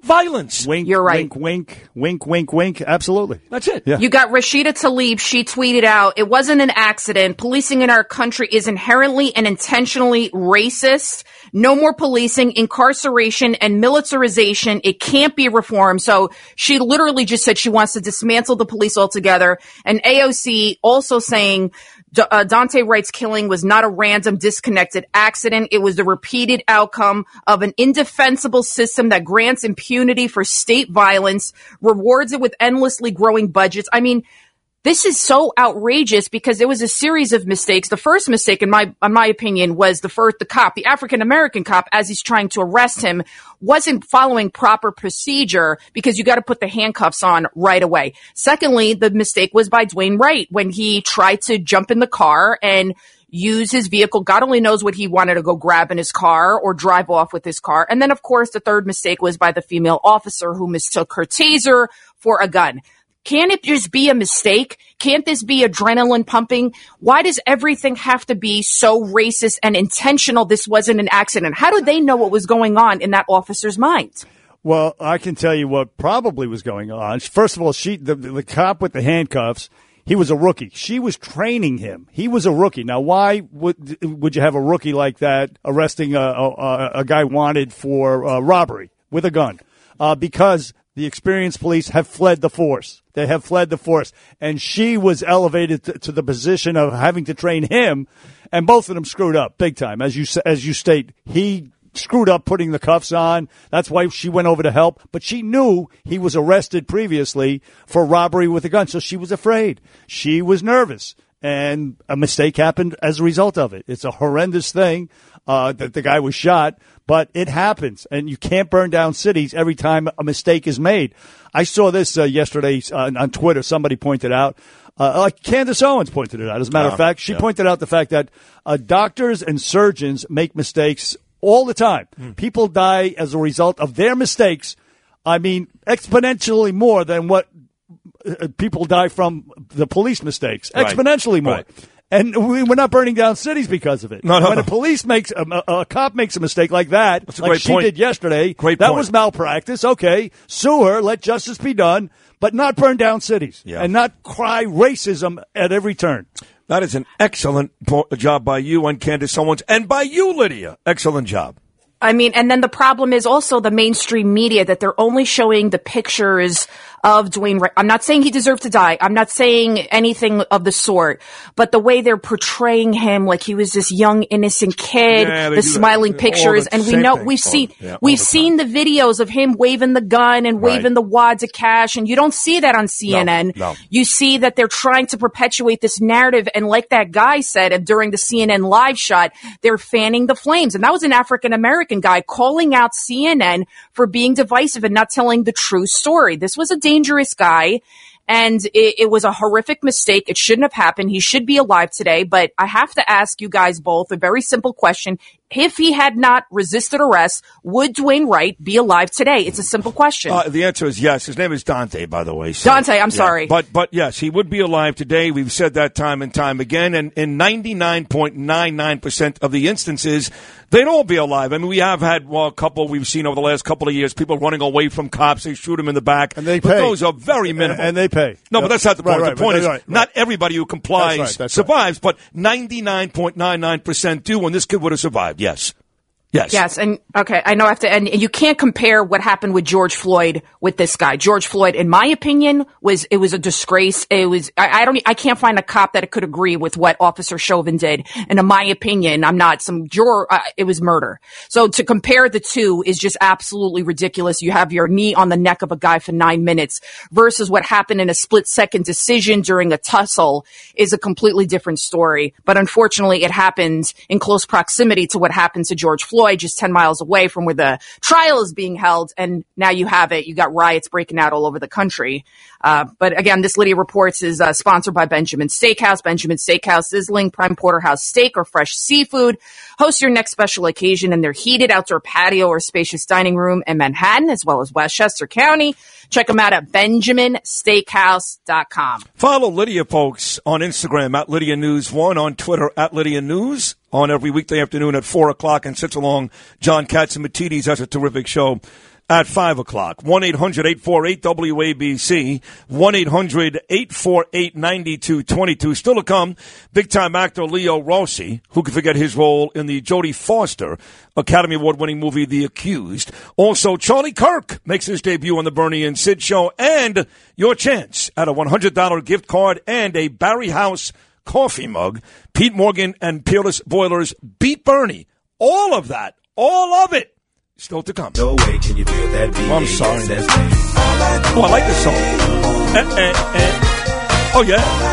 violence. Wink, You're right. wink, wink, wink, wink, wink. Absolutely. That's it. Yeah. You got Rashida Tlaib. She tweeted out, it wasn't an accident. Policing in our country is inherently and intentionally racist. No more policing, incarceration, and militarization. It can't be reformed. So she literally just said she wants to dismantle the police altogether. And A O C also saying uh, Daunte Wright's killing was not a random, disconnected accident. It was the repeated outcome of an indefensible system that grants impunity for state violence, rewards it with endlessly growing budgets. I mean, this is so outrageous because it was a series of mistakes. The first mistake, in my in my opinion, was the first the cop, the African American cop, as he's trying to arrest him, wasn't following proper procedure because you got to put the handcuffs on right away. Secondly, the mistake was by Dwayne Wright when he tried to jump in the car and use his vehicle. God only knows what he wanted to go grab in his car or drive off with his car. And then, of course, the third mistake was by the female officer who mistook her taser for a gun. Can't it just be a mistake? Can't this be adrenaline pumping? Why does everything have to be so racist and intentional? This wasn't an accident. How do they know what was going on in that officer's mind? Well, I can tell you what probably was going on. First of all, she the, the cop with the handcuffs, he was a rookie. She was training him. He was a rookie. Now, why would would you have a rookie like that arresting a, a, a guy wanted for uh, robbery with a gun? Uh, because the experienced police have fled the force. They have fled the force. And she was elevated to, to the position of having to train him, and both of them screwed up big time. As you as you state, he screwed up putting the cuffs on. That's why she went over to help. But she knew he was arrested previously for robbery with a gun, so she was afraid. She was nervous, and a mistake happened as a result of it. It's a horrendous thing uh, that the guy was shot, but it happens, and you can't burn down cities every time a mistake is made. I saw this uh, yesterday uh, on Twitter. Somebody pointed out, uh, like Candace Owens pointed it out. As a matter Oh, of fact, she yeah. pointed out the fact that uh, doctors and surgeons make mistakes all the time. Mm. People die as a result of their mistakes. I mean, exponentially more than what uh, people die from the police mistakes. Right. Exponentially more. Right. And we, we're not burning down cities because of it. No, no, when no. a police makes a, a, a cop makes a mistake like that, That's a like great she point. did yesterday, Great that point. was malpractice. Okay, sue her, let justice be done, but not burn down cities Yeah. and not cry racism at every turn. That is an excellent po- job by you and Candace Owens, and by you, Lydia. Excellent job. I mean, and then the problem is also the mainstream media that they're only showing the pictures of Dwayne Wright. I'm not saying he deserved to die. I'm not saying anything of the sort, but the way they're portraying him like he was this young, innocent kid, Yeah, they the do that smaling all pictures. the And we same know thing. we've All- seen, yeah, all we've the seen the videos of him waving the gun and Right. waving the wads of cash. And you don't see that on C N N. No, no. You see that they're trying to perpetuate this narrative. And like that guy said during the C N N live shot, they're fanning the flames. And that was an African-American guy calling out C N N for being divisive and not telling the true story. This was a dangerous guy. And it, it was a horrific mistake. It shouldn't have happened. He should be alive today. But I have to ask you guys both a very simple question. If he had not resisted arrest, would Dwayne Wright be alive today? It's a simple question. Uh, the answer is yes. His name is Dante, by the way. So, Dante, I'm yeah. sorry. But but yes, he would be alive today. We've said that time and time again. And in ninety-nine point nine nine percent of the instances, they'd all be alive. I mean, we have had well, a couple we've seen over the last couple of years, people running away from cops. They shoot them in the back. And they but pay. those are very minimal. And they pay. No, but that's not the Right, point. right, the point right, is right, right. not everybody who complies That's right, that's survives, but ninety-nine point nine nine percent do, and this kid would have survived. Yes. Yes. Yes, and okay, I know I have to, and, and you can't compare what happened with George Floyd with this guy. George Floyd, in my opinion, was it was a disgrace. It was I, I don't I can't find a cop that could agree with what Officer Chauvin did. And in my opinion, I'm not some juror. Uh, it was murder. So to compare the two is just absolutely ridiculous. You have your knee on the neck of a guy for nine minutes versus what happened in a split second decision during a tussle is a completely different story. But unfortunately, it happened in close proximity to what happened to George Floyd. Just ten miles away from where the trial is being held. And now you have it. You got riots breaking out all over the country. Uh, but again, this Lydia Reports is uh, sponsored by Benjamin Steakhouse. Benjamin Steakhouse, sizzling prime porterhouse steak or fresh seafood. Host your next special occasion in their heated outdoor patio or spacious dining room in Manhattan, as well as Westchester County. Check them out at benjamin steakhouse dot com. Follow Lydia, folks, on Instagram at Lydia News one, on Twitter at Lydia News, on every weekday afternoon at four o'clock, and sits along John Katsimatidis. That's a terrific show at five o'clock. one eight hundred eight four eight W A B C, one eight hundred eight four eight nine two two two. Still to come, big-time actor Leo Rossi, who could forget his role in the Jodie Foster Academy Award-winning movie The Accused. Also, Charlie Kirk makes his debut on the Bernie and Sid Show, and your chance at a one hundred dollars gift card and a Barry House coffee mug. Pete Morgan and Peerless Boilers beat Bernie. All of that, all of it, still to come. No way can you feel that beat. Oh, I'm sorry. Oh, I like this song. Eh, eh, eh. Oh,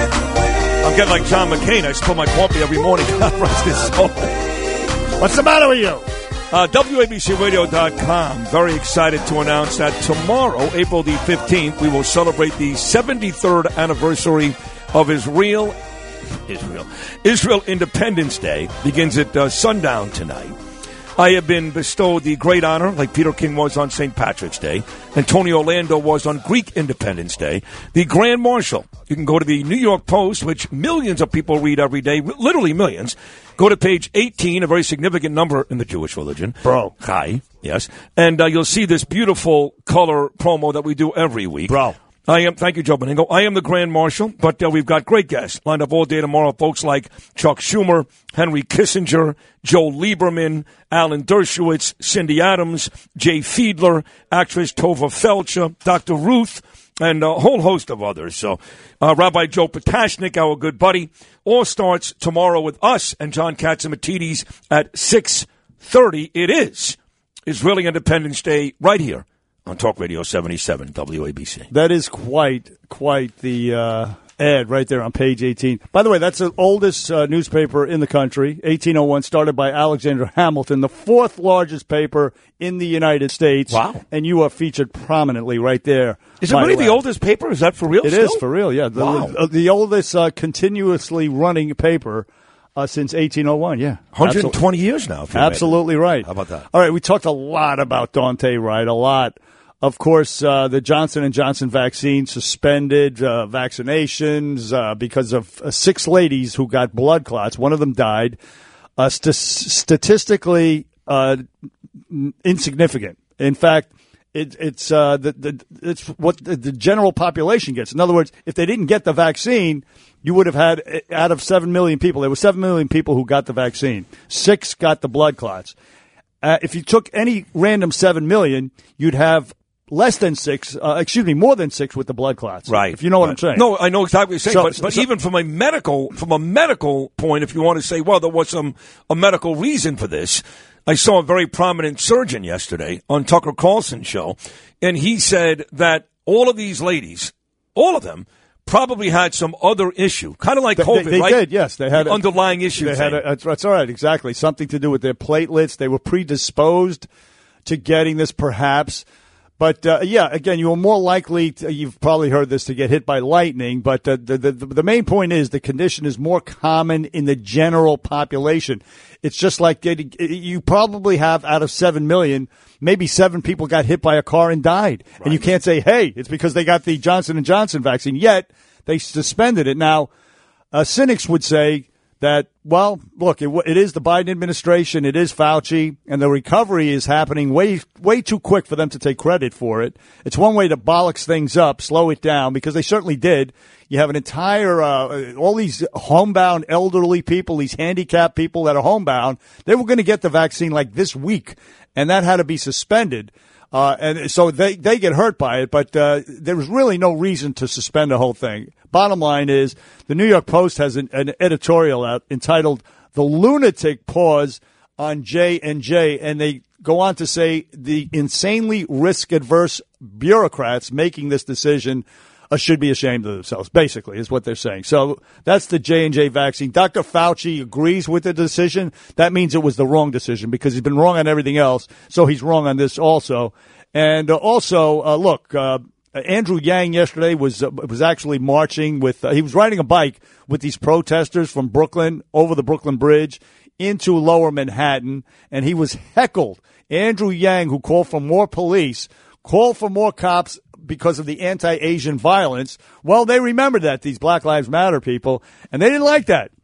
yeah. I'm getting like John McCain. I spill my coffee every morning. God writes this song. What's the matter with you? Uh, W A B C radio dot com. Very excited to announce that tomorrow, April the fifteenth, we will celebrate the seventy-third anniversary of Israel. Israel. Israel Independence Day begins at uh, sundown tonight. I have been bestowed the great honor, like Peter King was on Saint Patrick's Day, and Tony Orlando was on Greek Independence Day, the Grand Marshal. You can go to the New York Post, which millions of people read every day, literally millions. Go to page eighteen, a very significant number in the Jewish religion. Bro. Hi, yes. And uh, you'll see this beautiful color promo that we do every week. Bro. I am, thank you, Joe Beningo. I am the Grand Marshal, but uh, we've got great guests lined up all day tomorrow. Folks like Chuck Schumer, Henry Kissinger, Joe Lieberman, Alan Dershowitz, Cindy Adams, Jay Fiedler, actress Tova Felcher, Doctor Ruth, and a whole host of others. So, uh, Rabbi Joe Potashnik, our good buddy, all starts tomorrow with us and John Katsimatidis at six thirty. It is Israeli Independence Day right here on Talk Radio seventy-seven W A B C. That is quite, quite the uh, ad right there on page eighteen. By the way, that's the oldest uh, newspaper in the country, eighteen oh one, started by Alexander Hamilton, the fourth largest paper in the United States. Wow. And you are featured prominently right there. Is it really the oldest paper? Is that for real It still? is for real, yeah. The, Wow. the, the oldest uh, continuously running paper uh, since eighteen oh one, yeah. one hundred twenty Absolutely. years now. If you Absolutely right. How about that? All right, we talked a lot about Dante Wright, a lot. Of course, uh, the Johnson and Johnson vaccine suspended uh, vaccinations uh, because of uh, six ladies who got blood clots. One of them died. Uh, st- statistically uh, insignificant. In fact, it, it's uh, the, the, it's what the, the general population gets. In other words, if they didn't get the vaccine, you would have had, out of seven million people, there were seven million people who got the vaccine. Six got the blood clots. Uh, if you took any random seven million, you'd have less than six, uh, excuse me, more than six with the blood clots. Right. If you know what right. I'm saying. No, I know exactly what you're saying. So, but but so, even from a medical, from a medical point, if you want to say, well, there was some a medical reason for this. I saw a very prominent surgeon yesterday on Tucker Carlson's show, and he said that all of these ladies, all of them, probably had some other issue, kind of like they, COVID, they, they right? did, yes. They had the a, underlying issue. They had a, that's all right, exactly. Something to do with their platelets. They were predisposed to getting this, perhaps. But, uh, yeah, again, you were more likely, to, you've probably heard this, to get hit by lightning. But uh, the, the the main point is the condition is more common in the general population. It's just like getting, you probably have out of seven million, maybe seven people got hit by a car and died. Right. And you can't say, hey, it's because they got the Johnson and Johnson vaccine. Yet they suspended it. Now, uh, cynics would say that, well, look, it, it is the Biden administration, it is Fauci, and the recovery is happening way way too quick for them to take credit for it. It's one way to bollocks things up, slow it down, because they certainly did. You have an entire, uh, all these homebound elderly people, these handicapped people that are homebound, they were going to get the vaccine like this week, and that had to be suspended. Uh, and so they, they get hurt by it, but uh, there was really no reason to suspend the whole thing. Bottom line is, the New York Post has an, an editorial out entitled "The Lunatic Pause on J and J," and they go on to say the insanely risk-adverse bureaucrats making this decision uh, should be ashamed of themselves, basically, is what they're saying. So that's the J and J vaccine. Doctor Fauci agrees with the decision. That means it was the wrong decision because he's been wrong on everything else, so he's wrong on this also. And uh, also, uh, look, uh, Andrew Yang yesterday was uh, was actually marching with, uh, he was riding a bike with these protesters from Brooklyn over the Brooklyn Bridge into lower Manhattan, and he was heckled. Andrew Yang, who called for more police, called for more cops because of the anti-Asian violence. Well, they remembered that, these Black Lives Matter people, and they didn't like that.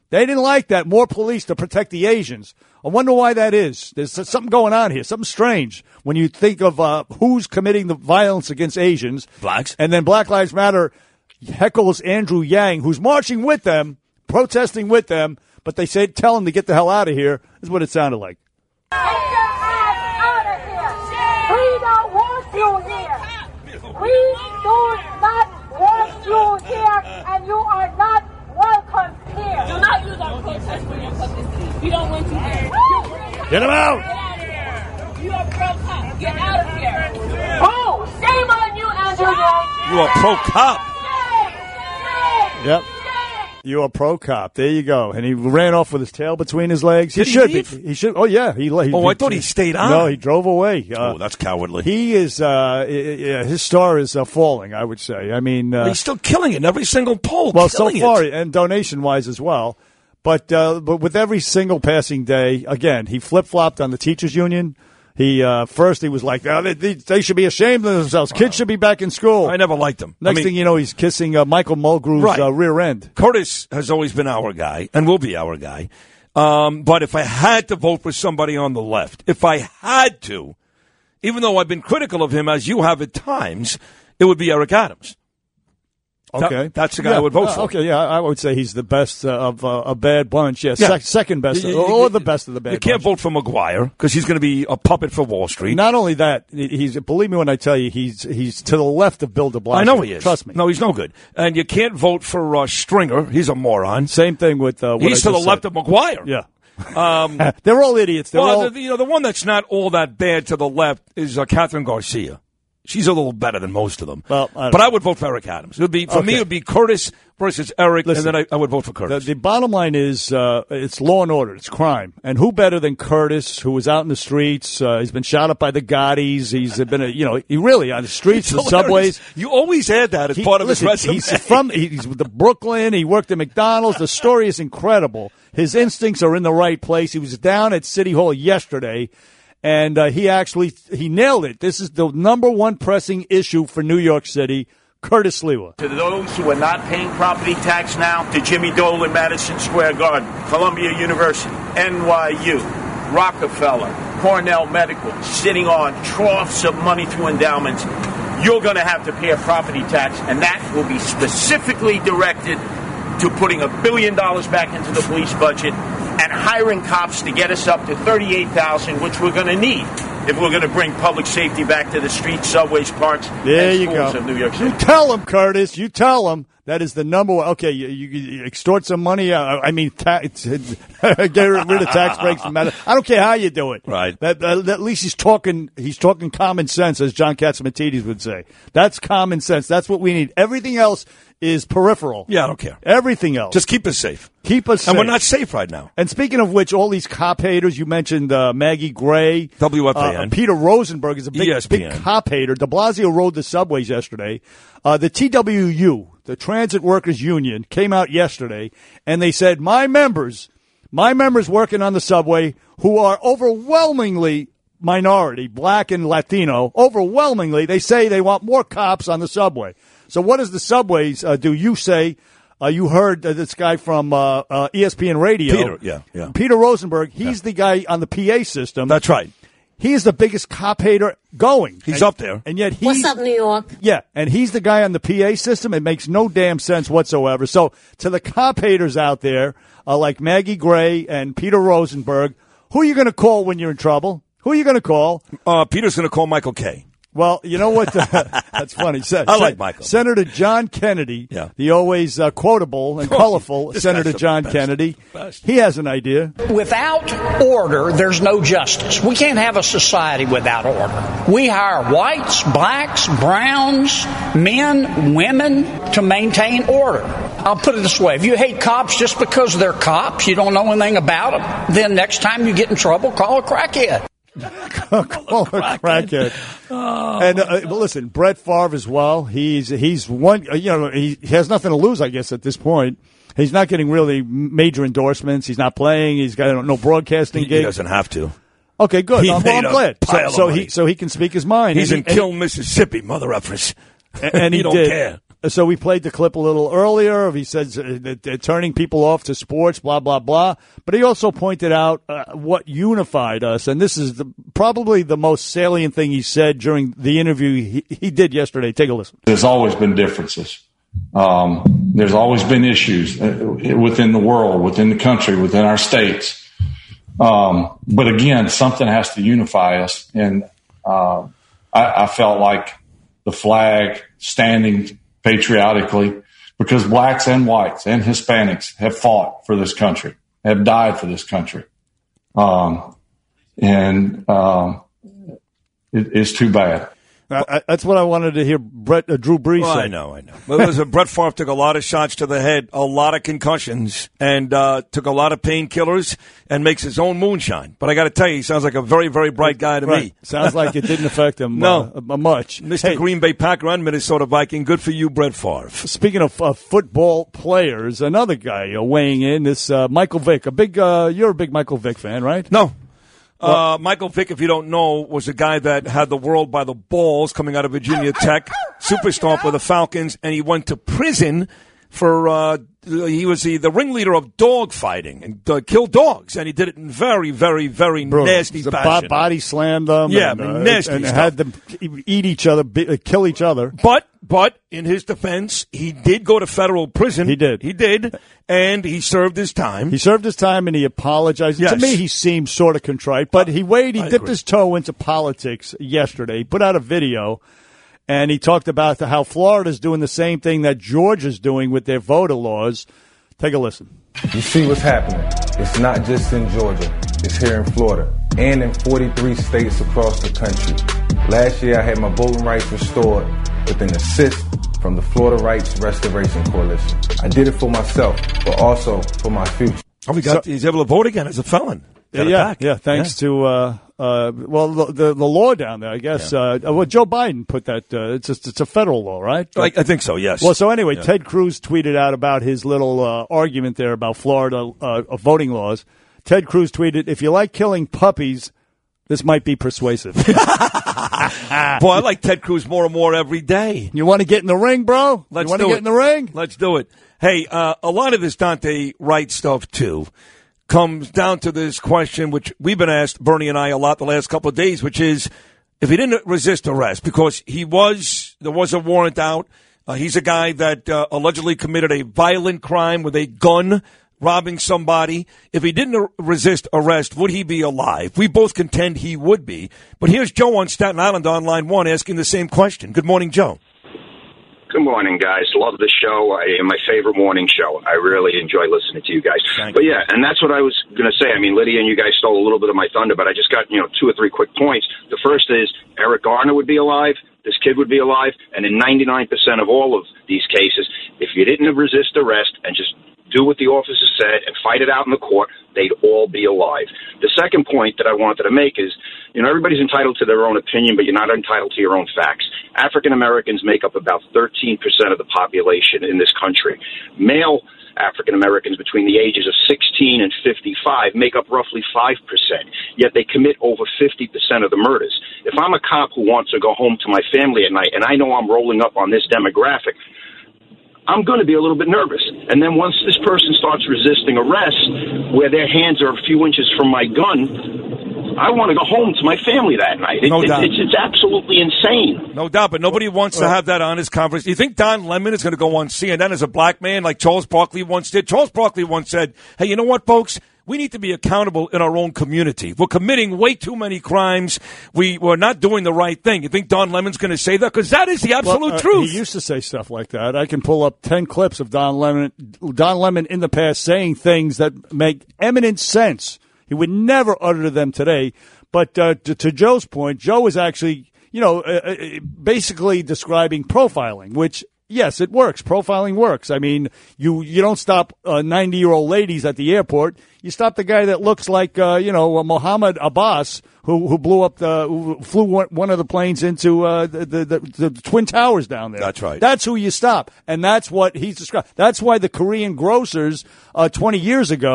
They didn't like that. More police to protect the Asians. I wonder why that is. There's something going on here, something strange when you think of uh, who's committing the violence against Asians. Blacks. And then Black Lives Matter heckles Andrew Yang, who's marching with them, protesting with them, but they say tell him to get the hell out of here. This is what it sounded like. Get your ass out of here. We don't want you here. We do not want you here, and you are not welcome here. Do not use our protest for your publicity. We don't want you here. Get him out. Get out of here. You are pro-cop. Get out of here. Oh, shame on you, Andrew Yang. You are pro-cop. Yep. You're a pro cop. There you go. And he ran off with his tail between his legs. Did he, he should leave? be. He should. Oh yeah. He. he Oh, I thought he stayed on. No, he drove away. Uh, oh, that's cowardly. He is. Uh, yeah, his star is uh, falling. I would say. I mean, uh, he's still killing it in every single poll. Well, so killing far, it. and donation wise as well. But uh, but with every single passing day, again, he flip flopped on the teachers union. He uh, first he was like, oh, they, they, they should be ashamed of themselves. Kids should be back in school. I never liked him. Next I mean, thing you know, he's kissing uh, Michael Mulgrew's right. uh, rear end. Curtis has always been our guy and will be our guy. Um, but if I had to vote for somebody on the left, if I had to, even though I've been critical of him as you have at times, it would be Eric Adams. Okay, that, that's the guy yeah. I would vote uh, for. Okay, yeah, I would say he's the best uh, of uh, a bad bunch. Yeah, Yeah. Sec- second best, You- you- or the best of the bad. You can't bunch. vote for McGuire because he's going to be a puppet for Wall Street. Not only that, he's believe me when I tell you he's he's to the left of Bill de Blasio. I know he is. Trust me. No, he's no good. And you can't vote for uh, Stringer. He's a moron. Same thing with uh, what He's I to the just left said. of McGuire. Yeah. Um, They're all idiots. They're well, all. the, you know, the one that's not all that bad to the left is uh, Catherine Garcia. She's a little better than most of them. Well, I don't but know. I would vote for Eric Adams. It would be for Okay. me. It would be Curtis versus Eric, Listen, and then I, I would vote for The, Curtis. the bottom line is uh, it's law and order. It's crime. And who better than Curtis, who was out in the streets? Uh, he's been shot up by the Gaudis. He's been, a, you know, he really on the streets, the It's hilarious. subways. You always add that as He- part of listen, his resume. He's from he's with the Brooklyn. He worked at McDonald's. The story is incredible. His instincts are in the right place. He was down at City Hall yesterday, and uh, he actually he nailed it. This is the number one pressing issue for New York City. Curtis Sliwa. To those who are not paying property tax now, to Jimmy Dole in Madison Square Garden, Columbia University, N Y U, Rockefeller, Cornell Medical, sitting on troughs of money through endowments, you're going to have to pay a property tax, and that will be specifically directed to putting a billion dollars back into the police budget and hiring cops to get us up to thirty-eight thousand, which we're going to need if we're going to bring public safety back to the streets, subways, parks, There and you schools go. of New York City. You tell him, Curtis. You tell him that is the number one. Okay, you, you, you extort some money. Uh, I mean, ta- get rid of tax breaks. From that. I don't care how you do it. Right. That, that, at least he's talking. He's talking common sense, as John Catsimatidis would say. That's common sense. That's what we need. Everything else is peripheral. Yeah, I don't care. Everything else. Just keep us safe. Keep us safe. And we're not safe right now. And speaking of which, all these cop haters, you mentioned uh, Maggie Gray. W F A N. Uh, Peter Rosenberg is a big, E S P N. big cop hater. De Blasio rode the subways yesterday. Uh, the T W U, the Transit Workers Union, came out yesterday, and they said, my members, my members working on the subway, who are overwhelmingly minority, black and Latino, overwhelmingly, they say they want more cops on the subway. So what does the subways uh, do? You say, uh, you heard uh, this guy from uh, uh, E S P N Radio. Peter, yeah, yeah. Peter Rosenberg, he's the guy on the P A system. That's right. He is the biggest cop hater going. He's and, up there. And yet he's... What's up, New York? Yeah, and he's the guy on the P A system. It makes no damn sense whatsoever. So to the cop haters out there, uh, like Maggie Gray and Peter Rosenberg, who are you going to call when you're in trouble? Who are you going to call? Uh, Peter's going to call Michael Kay. Well, you know what? That's funny. Se- I like Se- Michael. Senator John Kennedy, Yeah. the always uh, quotable and colorful This Senator guy's the John best. Kennedy, Best. he has an idea. Without order, there's no justice. We can't have a society without order. We hire whites, blacks, browns, men, women to maintain order. I'll put it this way. If you hate cops just because they're cops, you don't know anything about them, then next time you get in trouble, call a crackhead. Call a crackhead. Oh. And uh, but listen, Brett Favre as well. He's he's one. uh, You know, he has nothing to lose, I guess, at this point. He's not getting really major endorsements. He's not playing. He's got no broadcasting He, gig. he doesn't have to. Okay, good. He Uh, made well, I'm a glad. So, pile of so money. he so he can speak his mind. He's and in he, Kill, Mississippi, mother effers. and, and he don't did. care. so we played the clip a little earlier. He says uh, that they're turning people off to sports, blah, blah, blah. But he also pointed out uh, what unified us. And this is the, probably the most salient thing he said during the interview he, he did yesterday. Take a listen. There's always been differences. Um, there's always been issues within the world, within the country, within our states. Um, but again, something has to unify us. And uh, I, I felt like the flag standing patriotically, because blacks and whites and Hispanics have fought for this country, have died for this country. Um, and um, it, it's too bad. I, I, that's what I wanted to hear Brett, uh, Drew Brees well, say. I know, I know. Well, listen, Brett Favre took a lot of shots to the head, a lot of concussions, and uh, took a lot of painkillers and makes his own moonshine. But I got to tell you, he sounds like a very, very bright guy to right. me. Sounds like it didn't affect him no. uh, much. Mister Hey, Green Bay Packer and Minnesota Viking, good for you, Brett Favre. Speaking of uh, football players, another guy uh, weighing in, this uh, Michael Vick. A big, uh, you're a big Michael Vick fan, right? No. Uh, Michael Vick, if you don't know, was a guy that had the world by the balls coming out of Virginia Tech, superstar for the Falcons, and he went to prison for, uh, he was the, the ringleader of dog fighting and uh, killed dogs, and he did it in very, very, very Bro, nasty the fashion. Bo- body slammed them. Yeah, and, I mean, uh, nasty and stuff. had them eat each other, be, uh, kill each other. But, but, in his defense, he did go to federal prison. He did. He did, and he served his time. He served his time, and he apologized. Yes. To me, he seemed sort of contrite, but he weighed, he I dipped agree. his toe into politics yesterday. He put out a video, and he talked about how Florida's doing the same thing that Georgia's doing with their voter laws. Take a listen. You see what's happening. It's not just in Georgia. It's here in Florida and in forty-three states across the country. Last year, I had my voting rights restored with an assist from the Florida Rights Restoration Coalition. I did it for myself, but also for my future. Oh, we got, so, he's able to vote again as a felon. Got yeah, yeah, thanks yeah. to, uh, uh, well, the, the the law down there, I guess. Yeah. Uh, well, Joe Biden put that, uh, it's, a, it's a federal law, right? I, I think so, yes. Well, so anyway, yeah. Ted Cruz tweeted out about his little uh, argument there about Florida uh, voting laws. Ted Cruz tweeted, if you like killing puppies, this might be persuasive. Boy, I like Ted Cruz more and more every day. You want to get in the ring, bro? Let's you want do to get it. in the ring? Let's do it. Hey, uh, a lot of this Dante Wright stuff, too, comes down to this question, which we've been asked, Bernie and I, a lot the last couple of days, which is, if he didn't resist arrest, because he was, there was a warrant out. Uh, he's a guy that uh, allegedly committed a violent crime with a gun, robbing somebody. If he didn't resist arrest, would he be alive? We both contend he would be. But here's Joe on Staten Island on line one asking the same question. Good morning, Joe. Good morning, guys. Love the show. I, my favorite morning show. I really enjoy listening to you guys. Thank but you. yeah, and that's what I was going to say. I mean, Lydia and you guys stole a little bit of my thunder, but I just got, you know, two or three quick points. The first is Eric Garner would be alive. This kid would be alive. And in ninety-nine percent of all of these cases, if you didn't resist arrest and just do what the officer said and fight it out in the court, they'd all be alive. The second point that I wanted to make is, you know, everybody's entitled to their own opinion, but you're not entitled to your own facts. African Americans make up about thirteen percent of the population in this country. Male African Americans between the ages of sixteen and fifty-five make up roughly five percent, yet they commit over fifty percent of the murders. If I'm a cop who wants to go home to my family at night and I know I'm rolling up on this demographic, I'm going to be a little bit nervous. And then once this person starts resisting arrest, where their hands are a few inches from my gun, I want to go home to my family that night. It, No it, doubt. It's, it's absolutely insane. No doubt, but nobody wants to have that honest conversation. You think Don Lemon is going to go on C N N as a black man like Charles Barkley once did? Charles Barkley once said, hey, you know what, folks? We need to be accountable in our own community. We're committing way too many crimes. We, we're not doing the right thing. You think Don Lemon's going to say that? Because that is the absolute Well, uh, truth. He used to say stuff like that. I can pull up ten clips of Don Lemon, Don Lemon in the past saying things that make eminent sense. He would never utter them today. But uh, to, to Joe's point, Joe is actually, you know, uh, uh, basically describing profiling, which, yes, it works. Profiling works. I mean, you, you don't stop uh, ninety-year-old ladies at the airport. You stop the guy that looks like, uh, you know, uh, Mohammed Abbas, who who blew up the, who flew one, one of the planes into uh, the, the, the, the Twin Towers down there. That's right. That's who you stop. And that's what he's described. That's why the Korean grocers uh, twenty years ago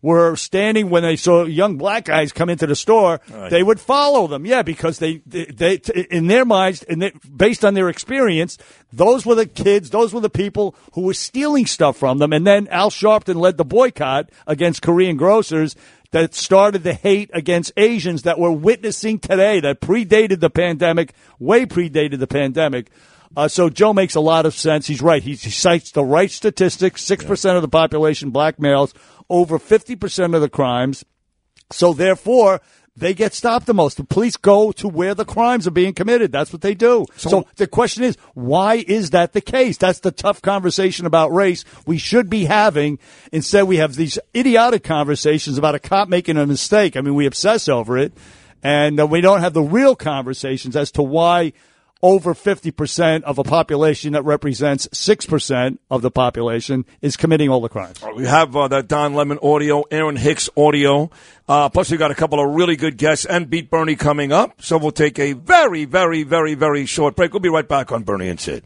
were standing when they saw young black guys come into the store. Right. They would follow them, yeah, because they, they, they in their minds, and they, based on their experience, those were the kids, those were the people who were stealing stuff from them. And then Al Sharpton led the boycott against Korean grocers that started the hate against Asians that we're witnessing today, that predated the pandemic, way predated the pandemic. Uh, so Joe makes a lot of sense. He's right. He, he cites the right statistics, six percent of the population, black males, over fifty percent of the crimes. So therefore, they get stopped the most. The police go to where the crimes are being committed. That's what they do. So, so the question is, why is that the case? That's the tough conversation about race we should be having. Instead, we have these idiotic conversations about a cop making a mistake. I mean, we obsess over it, and uh, we don't have the real conversations as to why over fifty percent of a population that represents six percent of the population is committing all the crimes. We have uh, that Don Lemon audio, Aaron Hicks audio. Uh, plus, we got a couple of really good guests and Beat Bernie coming up. So we'll take a very, very, very, very short break. We'll be right back on Bernie and Sid.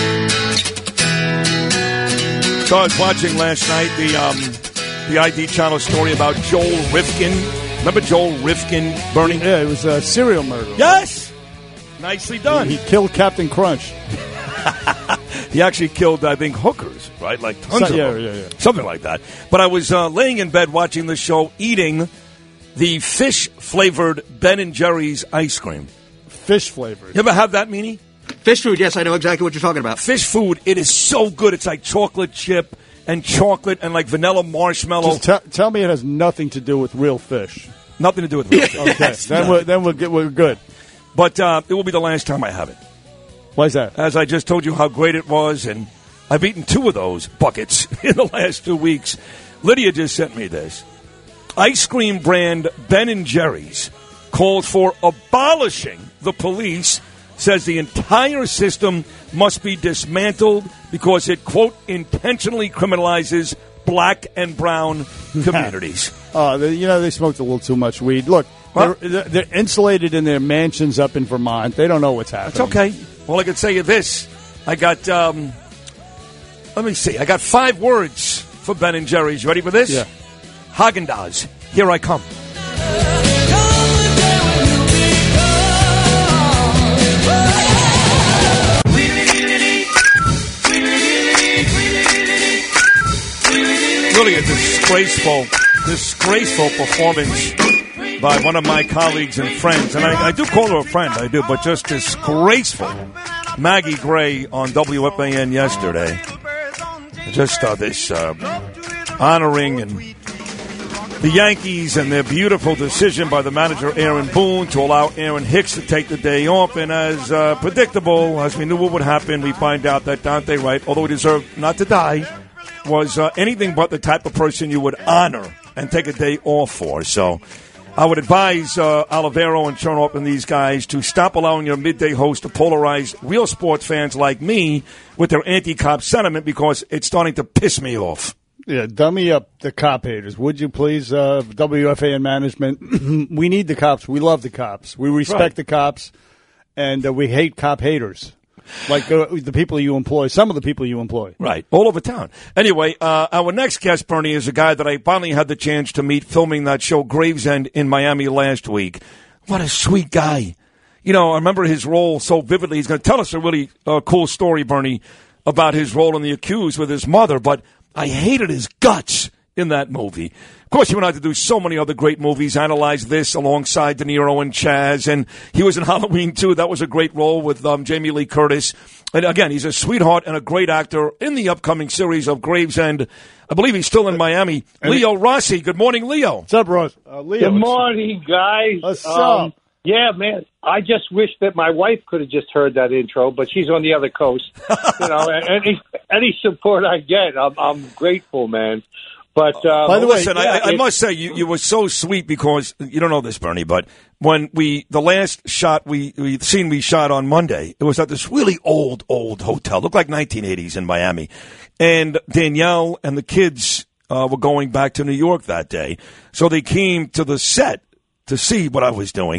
So I was watching last night the um, the I D Channel story about Joel Rifkin. Remember Joel Rifkin, Bernie? Yeah, it was a serial murder. Yes! Nicely done. He, he killed Captain Crunch. He actually killed, I think, hookers, right? Like tons so, of yeah, them. yeah, yeah. Something like that. But I was uh, laying in bed watching the show, eating the fish-flavored Ben and Jerry's ice cream. Fish-flavored? You ever have that, Meanie? Fish food, yes, I know exactly what you're talking about. Fish food, it is so good. It's like chocolate chip and chocolate and like vanilla marshmallow. Just t- tell me it has nothing to do with real fish. Nothing to do with real fish. Okay, Yes, then, no. we're, then we're, good, we're good. But uh, it will be the last time I have it. Why is that? As I just told you how great it was, and I've eaten two of those buckets in the last two weeks. Lydia just sent me this. Ice cream brand Ben and Jerry's calls for abolishing the police, says the entire system must be dismantled because it, quote, intentionally criminalizes black and brown communities. Oh, they, you know, they smoked a little too much weed. Look, they're, they're, they're insulated in their mansions up in Vermont. They don't know what's happening. It's okay. Well, I can tell you this. I got, um, let me see. I got five words for Ben and Jerry's. You ready for this? Yeah. Haagen-Dazs. Here I come. Really a disgraceful, disgraceful performance by one of my colleagues and friends. And I, I do call her a friend, I do, but just disgraceful. Maggie Gray on W F A N yesterday. Just uh, this uh, honoring and the Yankees and their beautiful decision by the manager, Aaron Boone, to allow Aaron Hicks to take the day off. And as uh, predictable, as we knew what would happen, we find out that Dante Wright, although he deserved not to die, was uh, anything but the type of person you would honor and take a day off for. So I would advise uh, Olivero and Chernoff and these guys to stop allowing your midday host to polarize real sports fans like me with their anti-cop sentiment, because it's starting to piss me off. Yeah, dummy up the cop haters, would you please? Uh, W F A N management, we need the cops. We love the cops. We respect Right. the cops, and uh, we hate cop haters. Like uh, the people you employ, some of the people you employ. Right, all over town. Anyway, uh, our next guest, Bernie, is a guy that I finally had the chance to meet filming that show Gravesend in Miami last week. What a sweet guy. You know, I remember his role so vividly. He's going to tell us a really uh, cool story, Bernie, about his role in The Accused with his mother, but I hated his guts in that movie. Of course, he went on to do so many other great movies, Analyze This alongside De Niro and Chaz, and he was in Halloween, too. That was a great role with um, Jamie Lee Curtis. And again, he's a sweetheart and a great actor in the upcoming series of Gravesend. I believe he's still in Miami. Leo Rossi. Good morning, Leo. What's up, Ross? Uh, Leo. Good morning, guys. What's um, up? Yeah, man. I just wish that my wife could have just heard that intro, but she's on the other coast. You know, any any support I get, I'm, I'm grateful, man. But um, by the way, listen, yeah, I, I must say you, you were so sweet, because you don't know this, Bernie, but when we the last shot we we the scene we shot on Monday, it was at this really old old hotel, looked like nineteen eighties in Miami, and Danielle and the kids uh, were going back to New York that day, so they came to the set to see what I was doing.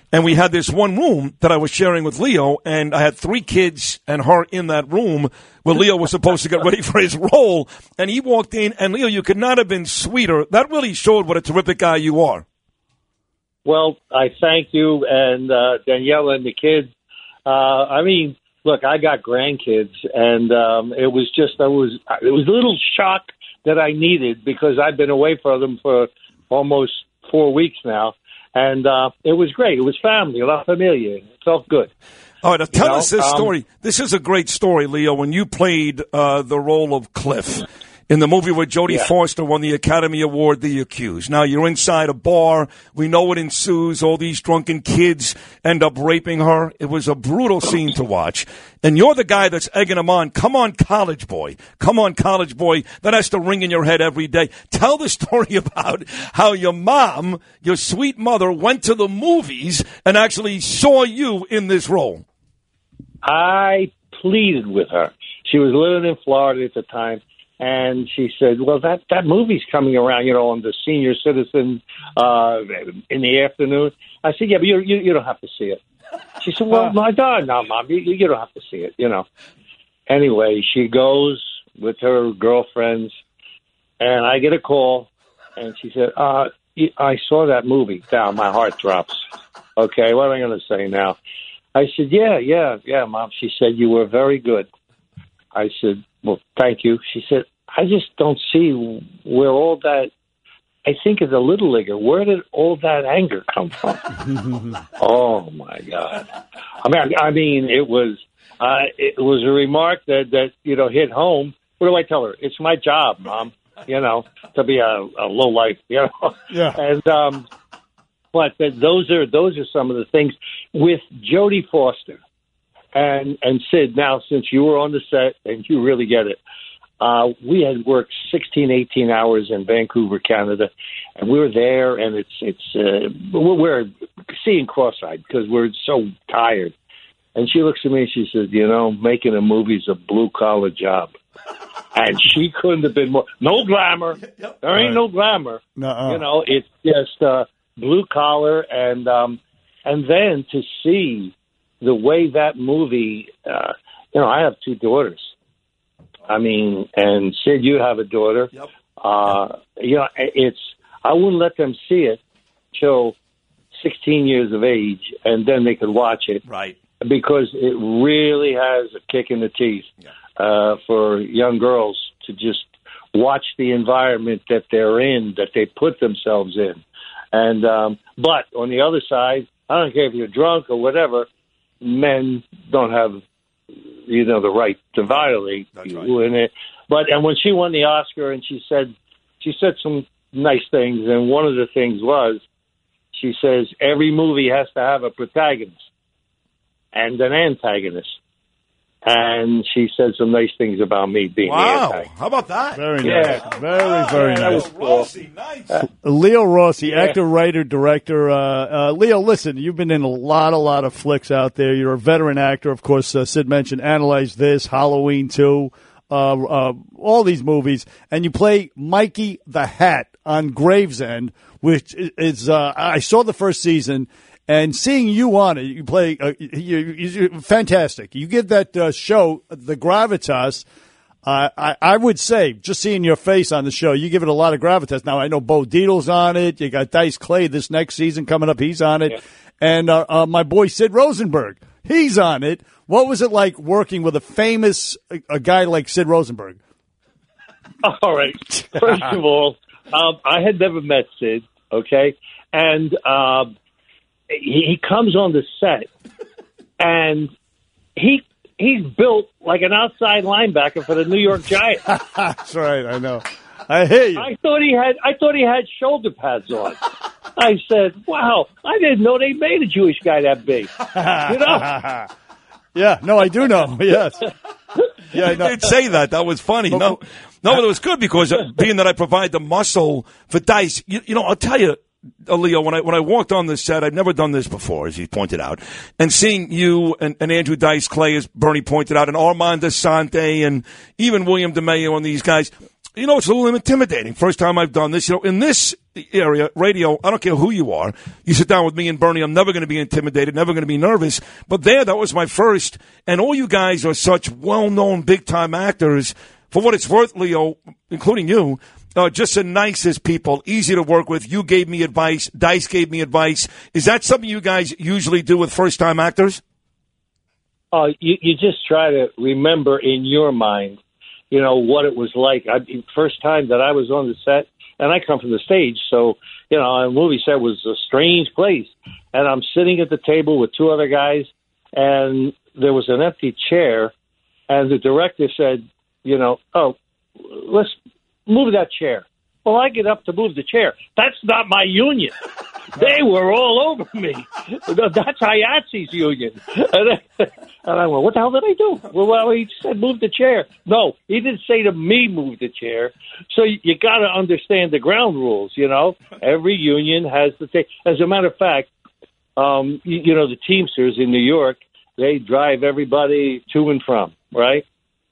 And we had this one room that I was sharing with Leo, and I had three kids and her in that room where Leo was supposed to get ready for his role. And he walked in, and Leo, you could not have been sweeter. That really showed what a terrific guy you are. Well, I thank you and uh, Daniela and the kids. Uh, I mean, look, I got grandkids, and um, it was just, I was, it was a little shock that I needed because I've been away from them for almost four weeks now. And uh, it was great. It was family, La Familia. It felt good. All right, now tell you know, us this um, story. This is a great story, Leo, when you played uh, the role of Cliff in the movie where Jodie Yeah. Foster won the Academy Award, The Accused. Now, you're inside a bar. We know what ensues. All these drunken kids end up raping her. It was a brutal scene to watch. And you're the guy that's egging them on. Come on, college boy. Come on, college boy. That has to ring in your head every day. Tell the story about how your mom, your sweet mother, went to the movies and actually saw you in this role. I pleaded with her. She was living in Florida at the time. And she said, well, that, that movie's coming around, you know, on the senior citizen uh, in the afternoon. I said, yeah, but you, you, you don't have to see it. She said, well, my God, no, Mom, you, you don't have to see it, you know. Anyway, she goes with her girlfriends, and I get a call, and she said, uh, I saw that movie. Down, my heart drops. Okay, what am I going to say now? I said, yeah, yeah, yeah, Mom. She said, you were very good. I said, well, thank you. She said, I just don't see where all that, I think as a little leaguer, where did all that anger come from? Oh, my God. I mean, I mean, it was, uh, it was a remark that, that, you know, hit home. What do I tell her? It's my job, Mom, you know, to be a, a low life, you know? Yeah. And, um, but that those are, those are some of the things with Jodie Foster. And and Sid, now, since you were on the set and you really get it, uh, we had worked sixteen, eighteen hours in Vancouver, Canada, and we were there, and it's it's uh, we're, we're seeing cross-eyed because we're so tired. And she looks at me and she says, you know, making a movie's a blue-collar job. And she couldn't have been more. No glamour. There ain't no glamour. Nuh-uh. You know, it's just uh, blue-collar, and um, and then to see the way that movie, uh, you know, I have two daughters. I mean, and Sid, you have a daughter. Yep. Uh, you know, it's, I wouldn't let them see it till sixteen years of age, and then they could watch it. Right. Because it really has a kick in the teeth uh, for young girls to just watch the environment that they're in, that they put themselves in. And, um, but on the other side, I don't care if you're drunk or whatever, men don't have, you know, the right to violate That's you right. in it. But and when she won the Oscar, and she said she said some nice things, and one of the things was she says every movie has to have a protagonist and an antagonist. And she said some nice things about me being the Wow. antagonist. How about that? Very Yeah. nice. Very, very Yeah, that nice. was cool. Rossi, nice. Leo Rossi, Yeah. actor, writer, director. Uh, uh, Leo, listen, you've been in a lot, a lot of flicks out there. You're a veteran actor. Of course, uh, Sid mentioned Analyze This, Halloween two, uh, uh, all these movies. And you play Mikey the Hat on Gravesend, which is, uh, I saw the first season. And seeing you on it, you play, uh, you, you, you're fantastic. You give that uh, show the gravitas. Uh, I, I would say, just seeing your face on the show, you give it a lot of gravitas. Now, I know Bo Dietl's on it. You got Dice Clay this next season coming up. He's on it. Yeah. And uh, uh, my boy Sid Rosenberg, he's on it. What was it like working with a famous a, a guy like Sid Rosenberg? All right. First of all, um, I had never met Sid, okay? And um, he, he comes on the set, and he he's built like an outside linebacker for the New York Giants. That's right, I know. I hear you. I thought he had I thought he had shoulder pads on. I said, "Wow, I didn't know they made a Jewish guy that big." You know? Yeah, no, I do know. Yes. Yeah, I did say that. That was funny. No, no, but it was good because uh, being that I provide the muscle for Dice, you, you know, I'll tell you, uh, Leo, when I when I walked on this set, I'd never done this before, as he pointed out, and seeing you and, and Andrew Dice Clay, as Bernie pointed out, and Armand Asante, and even William DeMeo and these guys, you know, it's a little intimidating. First time I've done this. You know, in this area, radio, I don't care who you are. You sit down with me and Bernie, I'm never going to be intimidated, never going to be nervous. But there, that was my first. And all you guys are such well-known, big-time actors. For what it's worth, Leo, including you, uh, just the nicest people, easy to work with. You gave me advice. Dice gave me advice. Is that something you guys usually do with first-time actors? Uh, you, you just try to remember in your mind, you know, what it was like. I, first time that I was on the set, and I come from the stage, so, you know, a movie set was a strange place. And I'm sitting at the table with two other guys, and there was an empty chair, and the director said, you know, oh, let's move that chair. Well, I get up to move the chair. That's not my union. They were all over me. That's Hayatzi's union. And, I, and I went, what the hell did I do? Well, well, he said move the chair. No, he didn't say to me move the chair. So you, you got to understand the ground rules, you know. Every union has the thing. As a matter of fact, um, you, you know, the Teamsters in New York, they drive everybody to and from, right?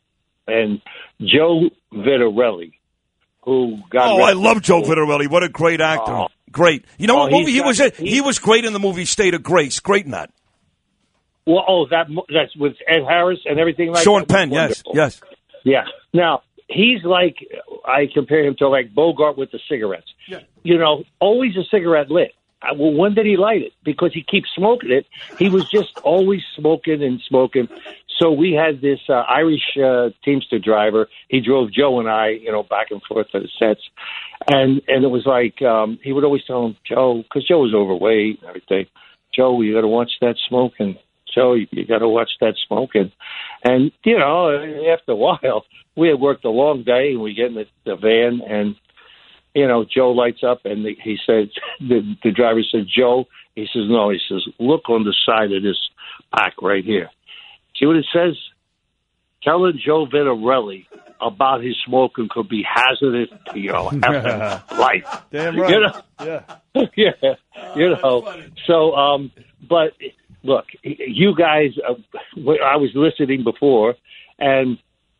And Joe Vitarelli, who got oh, I love Joe Vitarelli. What a great actor! Oh. Great. You know oh, what movie he got, was in? He was great in the movie State of Grace. Great in that. Well, oh, that that's with Ed Harris and everything like Sean that. Penn. Yes, yes. Yeah. Now he's like, I compare him to like Bogart with the cigarettes. Yeah. You know, always a cigarette lit. Well, when did he light it? Because he keeps smoking it. He was just always smoking and smoking. So we had this uh, Irish uh, Teamster driver. He drove Joe and I, you know, back and forth to the sets. And and it was like, um, he would always tell him, Joe, because Joe was overweight and everything, Joe, you got to watch that smoking. Joe, you, you got to watch that smoking. And, you know, after a while, we had worked a long day, and we get in the, the van, and, you know, Joe lights up, and the, he said, the, the driver said, Joe, he says, no, he says, look on the side of this pack right here. See what it says? Telling Joe Vitarelli about his smoking could be hazardous to your life. Damn right. You know? Yeah. yeah. You know. So, um, but look, you guys, uh, I was listening before, and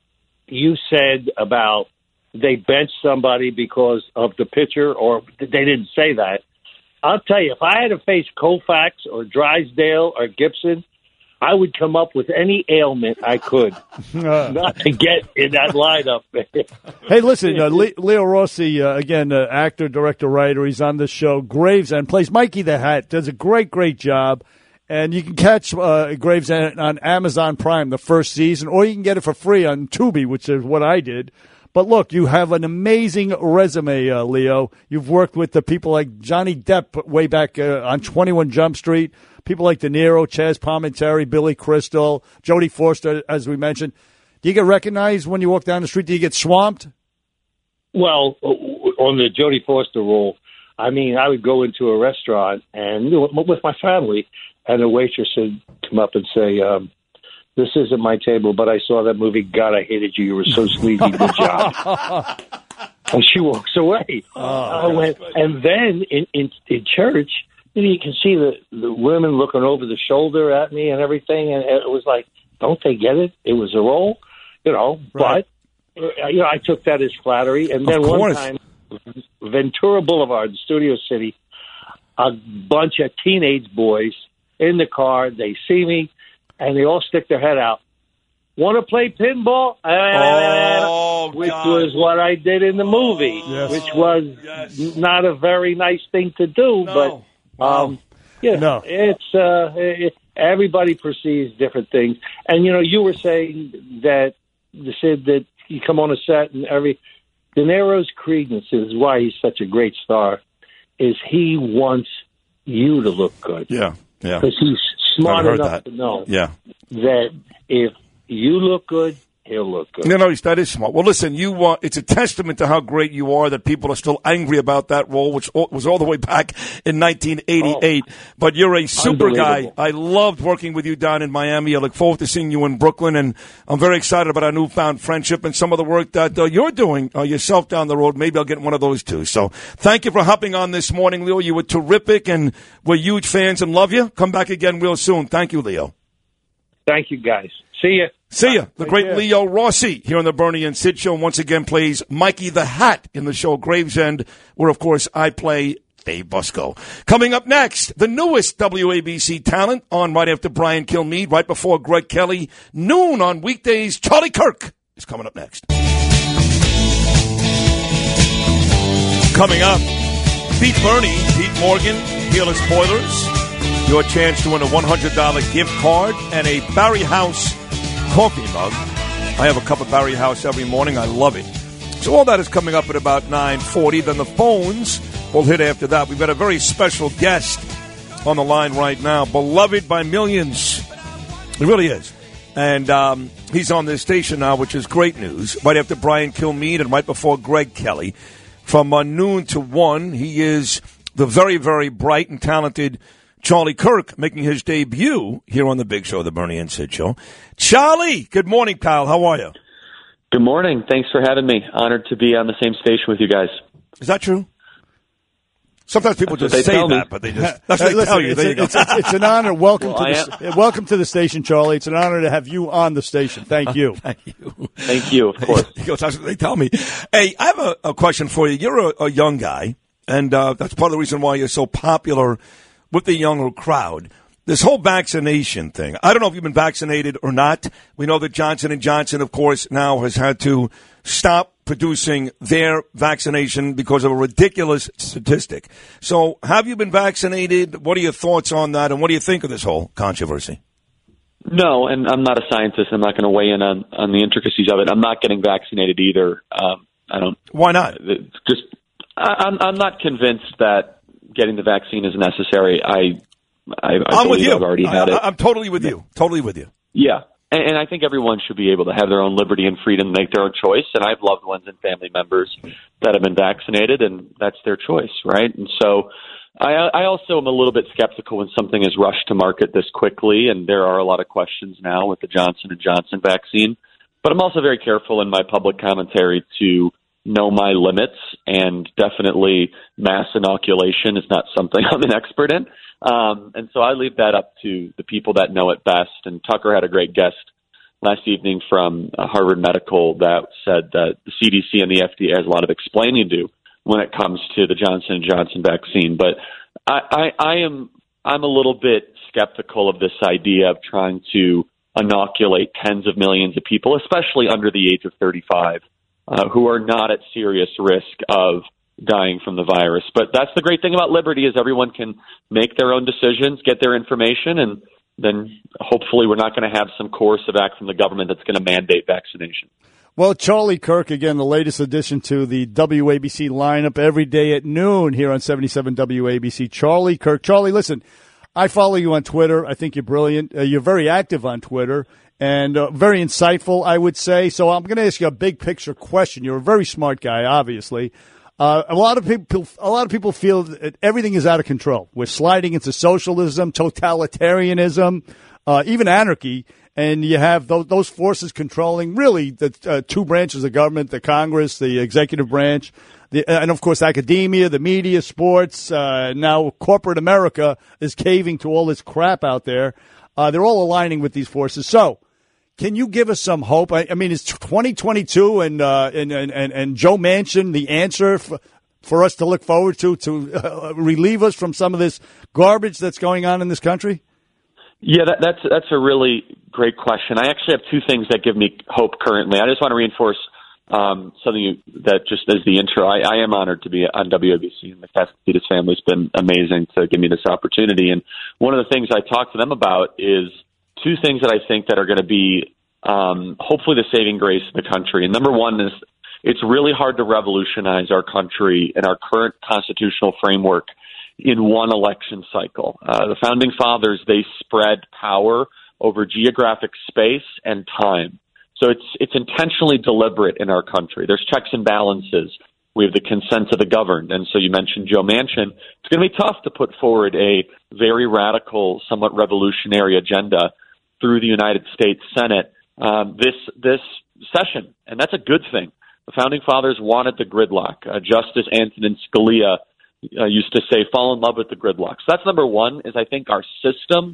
you said about they benched somebody because of the pitcher, or they didn't say that. I'll tell you, if I had to face Koufax or Drysdale or Gibson, I would come up with any ailment I could not to get in that lineup. Hey, listen, uh, Le- Leo Rossi, uh, again, uh, actor, director, writer. He's on this show. Gravesend plays Mikey the Hat. Does a great, great job. And you can catch uh, Gravesend on Amazon Prime the first season, or you can get it for free on Tubi, which is what I did. But look, you have an amazing resume, uh, Leo. You've worked with the people like Johnny Depp way back uh, on twenty-one Jump Street, people like De Niro, Chaz Palminteri, Billy Crystal, Jodie Foster, as we mentioned. Do you get recognized when you walk down the street? Do you get swamped? Well, on the Jodie Foster role, I mean, I would go into a restaurant and with my family, and the waitress would come up and say, um, this isn't my table, but I saw that movie. God, I hated you. You were so sleazy. Good job. And she walks away. Oh, I went, and then in, in, in church, you know, you can see the, the women looking over the shoulder at me and everything. And it was like, don't they get it? It was a role, you know. Right. But, uh, you know, I took that as flattery. And then one time, Ventura Boulevard, Studio City, a bunch of teenage boys in the car. They see me. And they all stick their head out. Want to play pinball? Oh, which God. was what I did in the movie, yes. which was yes. not a very nice thing to do. No. But, um, yeah, no. it's uh, it, everybody perceives different things. And, you know, you were saying that you said that you come on a set and every De Niro's credence is why he's such a great star, is he wants you to look good. Yeah, yeah. Because he's smart I've heard enough that. to know Yeah. that if you look good, he'll look good. No, no, that is smart. Well, listen, you uh, it's a testament to how great you are that people are still angry about that role, which was all the way back in nineteen eighty-eight. Oh, but you're a super guy. I loved working with you down in Miami. I look forward to seeing you in Brooklyn, and I'm very excited about our newfound friendship and some of the work that uh, you're doing uh, yourself down the road. Maybe I'll get one of those too. So thank you for hopping on this morning, Leo. You were terrific, and we're huge fans and love you. Come back again real soon. Thank you, Leo. Thank you, guys. See you. See ya. The great Leo Rossi here on the Bernie and Sid Show once again plays Mikey the Hat in the show Gravesend, where, of course, I play Dave Busco. Coming up next, the newest W A B C talent on right after Brian Kilmeade, right before Greg Kelly. Noon on weekdays, Charlie Kirk is coming up next. Coming up, beat Bernie, Pete Morgan, Peerless Spoilers. Your chance to win a one hundred dollars gift card and a Barry House coffee mug. I have a cup of Barry House every morning. I love it. So all that is coming up at about nine forty. Then the phones will hit after that. We've got a very special guest on the line right now, beloved by millions. He really is. And um, he's on this station now, which is great news. Right after Brian Kilmeade and right before Greg Kelly. From uh, noon to one, he is the very, very bright and talented Charlie Kirk, making his debut here on the big show, the Bernie and Sid Show. Charlie, good morning, pal. How are you? Good morning. Thanks for having me. Honored to be on the same station with you guys. Is that true? Sometimes people That's just what say they that, me. but they just that's what Hey, they listen, tell you. it's, There a- you go. it's, it's, it's an honor. Welcome Well, to the, welcome to the station, Charlie. It's an honor to have you on the station. Thank you. Thank you. Thank you, of course. He goes, that's what they tell me. Hey, I have a, a question for you. You're a, a young guy, and uh, that's part of the reason why you're so popular with the younger crowd. This whole vaccination thing. I don't know if you've been vaccinated or not. We know that Johnson and Johnson, of course, now has had to stop producing their vaccination because of a ridiculous statistic. So have you been vaccinated? What are your thoughts on that, and what do you think of this whole controversy? No, and I'm not a scientist. I'm not going to weigh in on, on the intricacies of it. I'm not getting vaccinated either. Um, I don't. Why not? Just, I, I'm, I'm not convinced that getting the vaccine is necessary. I, I, I I'm with believe you. I've already had I, it. I'm totally with you. Totally with you. Yeah. And, and I think everyone should be able to have their own liberty and freedom to make their own choice. And I have loved ones and family members that have been vaccinated, and that's their choice, right? And so I, I also am a little bit skeptical when something is rushed to market this quickly, and there are a lot of questions now with the Johnson and Johnson vaccine. But I'm also very careful in my public commentary to know my limits, and definitely mass inoculation is not something I'm an expert in. Um, and so I leave that up to the people that know it best. And Tucker had a great guest last evening from uh, Harvard Medical that said that the C D C and the F D A has a lot of explaining to do when it comes to the Johnson and Johnson vaccine. But I, I, I am I'm a little bit skeptical of this idea of trying to inoculate tens of millions of people, especially under the age of thirty-five, uh, who are not at serious risk of dying from the virus. But that's the great thing about liberty, is everyone can make their own decisions, get their information, and then hopefully we're not going to have some coercive act from the government that's going to mandate vaccination. Well, Charlie Kirk, again, the latest addition to the W A B C lineup every day at noon here on seventy-seven W A B C. Charlie Kirk. Charlie, listen, I follow you on Twitter. I think you're brilliant. Uh, you're very active on Twitter and uh, very insightful, I would say. So I'm going to ask you a big picture question. You're a very smart guy, obviously. Uh, a lot of people, a lot of people feel that everything is out of control. We're sliding into socialism, totalitarianism, uh, even anarchy, and you have those, those forces controlling really the uh, two branches of government: the Congress, the executive branch, the, and of course academia, the media, sports. Uh, now corporate America is caving to all this crap out there. Uh, they're all aligning with these forces. So, can you give us some hope? I, I mean, is twenty twenty-two and, uh, and, and, and, and Joe Manchin the answer for, for us to look forward to, to uh, relieve us from some of this garbage that's going on in this country? Yeah, that, that's that's a really great question. I actually have two things that give me hope currently. I just want to reinforce um, something you, that just as the intro. I, I am honored to be on W A B C, and the Castidas family has been amazing to give me this opportunity. And one of the things I talk to them about is two things that I think that are going to be um, hopefully the saving grace of the country. And number one is it's really hard to revolutionize our country and our current constitutional framework in one election cycle. Uh, the Founding Fathers, they spread power over geographic space and time. So it's it's intentionally deliberate in our country. There's checks and balances. We have the consent of the governed. And so you mentioned Joe Manchin. It's going to be tough to put forward a very radical, somewhat revolutionary agenda through the United States Senate um, this this session, and that's a good thing. The Founding Fathers wanted the gridlock. Uh, Justice Antonin Scalia uh, used to say, fall in love with the gridlock. So that's number one, is I think our system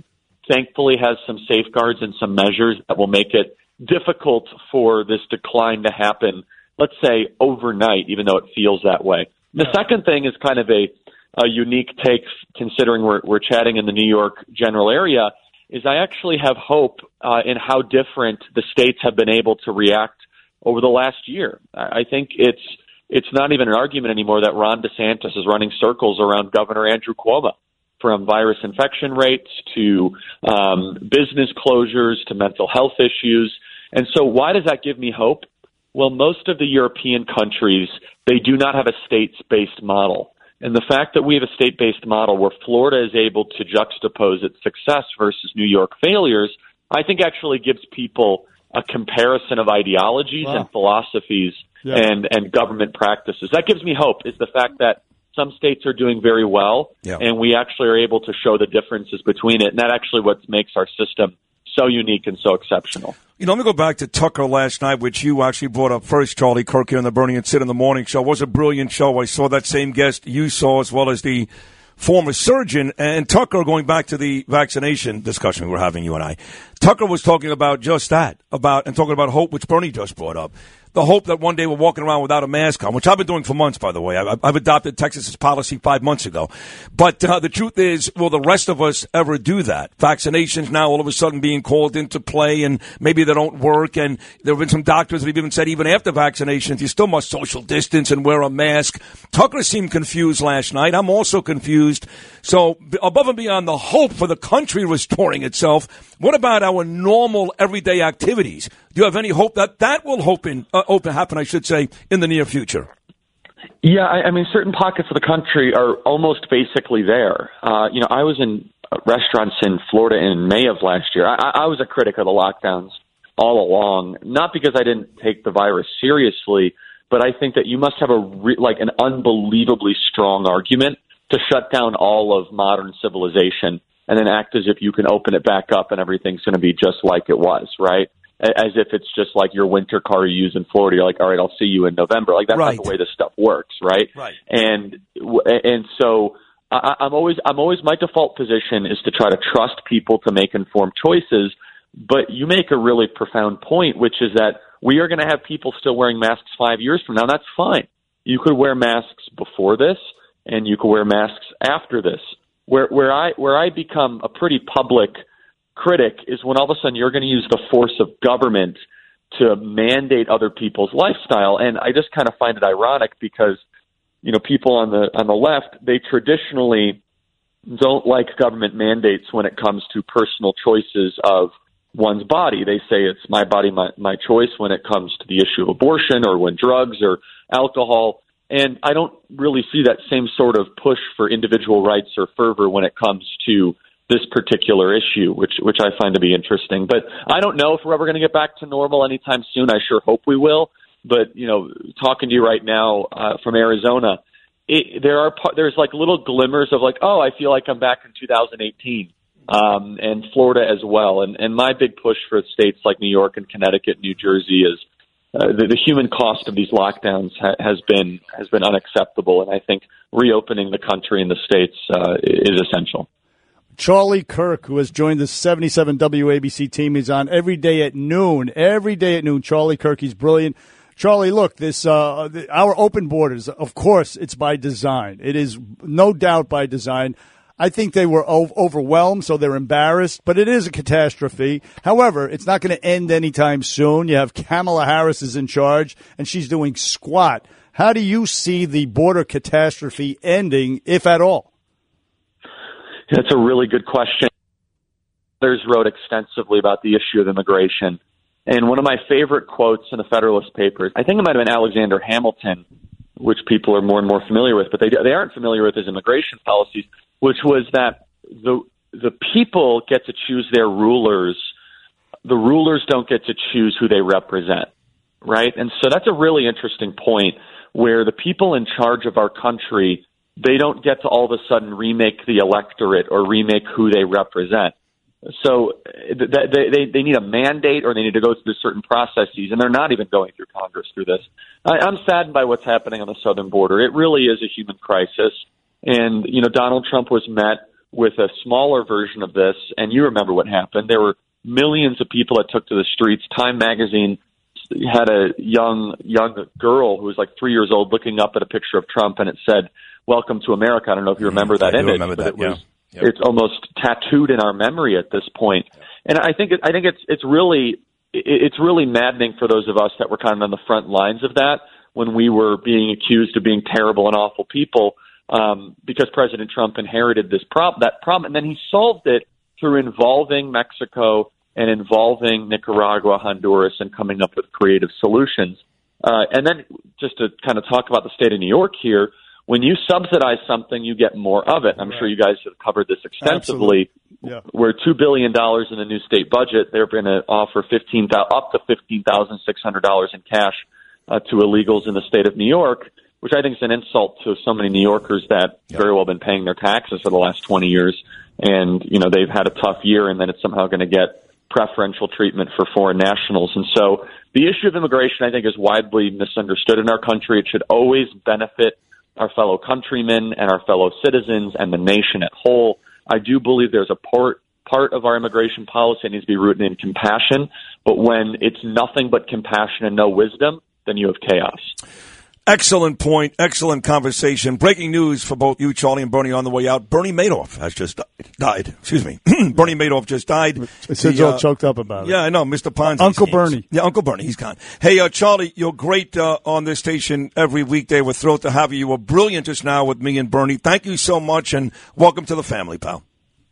thankfully has some safeguards and some measures that will make it difficult for this decline to happen, let's say, overnight, even though it feels that way. The second thing is kind of a, a unique take, considering we're, we're chatting in the New York general area, is I actually have hope uh, in how different the states have been able to react over the last year. I think it's it's not even an argument anymore that Ron DeSantis is running circles around Governor Andrew Cuomo, from virus infection rates to um, business closures to mental health issues. And so why does that give me hope? Well, most of the European countries, they do not have a states-based model. And the fact that we have a state-based model where Florida is able to juxtapose its success versus New York failures, I think actually gives people a comparison of ideologies wow. and philosophies yeah. and, and government practices. That gives me hope, is the fact that some states are doing very well, yeah. and we actually are able to show the differences between it. And that actually what makes our system so unique and so exceptional. You know, let me go back to Tucker last night, which you actually brought up first, Charlie Kirk, here on the Bernie and Sid in the Morning Show. It was a brilliant show. I saw that same guest you saw, as well as the former surgeon. And Tucker, going back to the vaccination discussion we were having, you and I, Tucker was talking about just that, about and talking about hope, which Bernie just brought up. The hope that one day we're walking around without a mask on, which I've been doing for months, by the way. I've, I've adopted Texas's policy five months ago. But uh, the truth is, will the rest of us ever do that? Vaccinations now all of a sudden being called into play, and maybe they don't work. And there have been some doctors that have even said even after vaccinations, you still must social distance and wear a mask. Tucker seemed confused last night. I'm also confused. So above and beyond the hope for the country restoring itself, what about our normal everyday activities? Do you have any hope that that will open, uh, open happen, I should say, in the near future? Yeah, I, I mean, certain pockets of the country are almost basically there. Uh, you know, I was in restaurants in Florida in May of last year. I, I was a critic of the lockdowns all along, not because I didn't take the virus seriously, but I think that you must have a re- like an unbelievably strong argument to shut down all of modern civilization and then act as if you can open it back up and everything's going to be just like it was, right? As if it's just like your winter car you use in Florida. You're like, all right, I'll see you in November. Like, that's right. Not the way this stuff works, right? Right. And and so I, I'm always I'm always my default position is to try to trust people to make informed choices. But you make a really profound point, which is that we are going to have people still wearing masks five years from now. That's fine. You could wear masks before this, and you could wear masks after this. Where where I where I become a pretty public critic is when all of a sudden you're going to use the force of government to mandate other people's lifestyle. And I just kind of find it ironic because, you know, people on the on the left, they traditionally don't like government mandates when it comes to personal choices of one's body. They say it's my body, my, my choice when it comes to the issue of abortion or when drugs or alcohol. And I don't really see that same sort of push for individual rights or fervor when it comes to this particular issue, which which I find to be interesting. But I don't know if we're ever going to get back to normal anytime soon. I sure hope we will. But, you know, talking to you right now uh, from Arizona, it, there are there's like little glimmers of like, oh, I feel like I'm back in two thousand eighteen, um, and Florida as well. And, and my big push for states like New York and Connecticut, New Jersey is uh, the, the human cost of these lockdowns ha- has been has been unacceptable. And I think reopening the country and the states uh, is essential. Charlie Kirk, who has joined the seventy-seven W A B C team, is on every day at noon. Every day at noon. Charlie Kirk, he's brilliant. Charlie, look, this uh, our open borders, of course, it's by design. It is no doubt by design. I think they were o- overwhelmed, so they're embarrassed, but it is a catastrophe. However, it's not going to end anytime soon. You have Kamala Harris is in charge, and she's doing squat. How do you see the border catastrophe ending, if at all? That's a really good question. Others wrote extensively about the issue of immigration. And one of my favorite quotes in the Federalist Papers, I think it might have been Alexander Hamilton, which people are more and more familiar with, but they they aren't familiar with his immigration policies, which was that the the people get to choose their rulers. The rulers don't get to choose who they represent, right? And so that's a really interesting point where the people in charge of our country, they don't get to all of a sudden remake the electorate or remake who they represent. So they, they, they need a mandate or they need to go through certain processes, and they're not even going through Congress through this. I, I'm saddened by what's happening on the southern border. It really is a human crisis. And, you know, Donald Trump was met with a smaller version of this, and you remember what happened. There were millions of people that took to the streets. Time magazine had a young young girl who was like three years old looking up at a picture of Trump, and it said, "Welcome to America." I don't know if you remember that I do image, remember but that, it was, yeah. Yep. it's almost tattooed in our memory at this point. And I think it, I think it's it's really it's really maddening for those of us that were kind of on the front lines of that when we were being accused of being terrible and awful people, um, because President Trump inherited this prob- that problem, and then he solved it through involving Mexico and involving Nicaragua, Honduras, and coming up with creative solutions. Uh, and then just to kind of talk about the state of New York here, when you subsidize something, you get more of it. I'm right. sure you guys have covered this extensively. Yeah. Where two billion dollars in the new state budget, they're going to offer fifteen up to fifteen thousand six hundred dollars in cash uh, to illegals in the state of New York, which I think is an insult to so many New Yorkers that yeah. very well been paying their taxes for the last twenty years. And, you know, they've had a tough year, and then it's somehow going to get preferential treatment for foreign nationals. And so the issue of immigration, I think, is widely misunderstood in our country. It should always benefit our fellow countrymen and our fellow citizens and the nation at whole. I do believe there's a part, part of our immigration policy that needs to be rooted in compassion, but when it's nothing but compassion and no wisdom, then you have chaos. Excellent point. Excellent conversation. Breaking news for both you, Charlie, and Bernie on the way out. Bernie Madoff has just died. Excuse me. Bernie Madoff just died. Sid's all uh, choked up about it. Yeah, I know. Mister Ponzi. Uh, Uncle Bernie. Yeah, Uncle Bernie. He's gone. Hey, uh, Charlie, you're great uh, on this station every weekday. We're thrilled to have you. You were brilliant just now with me and Bernie. Thank you so much, and welcome to the family, pal.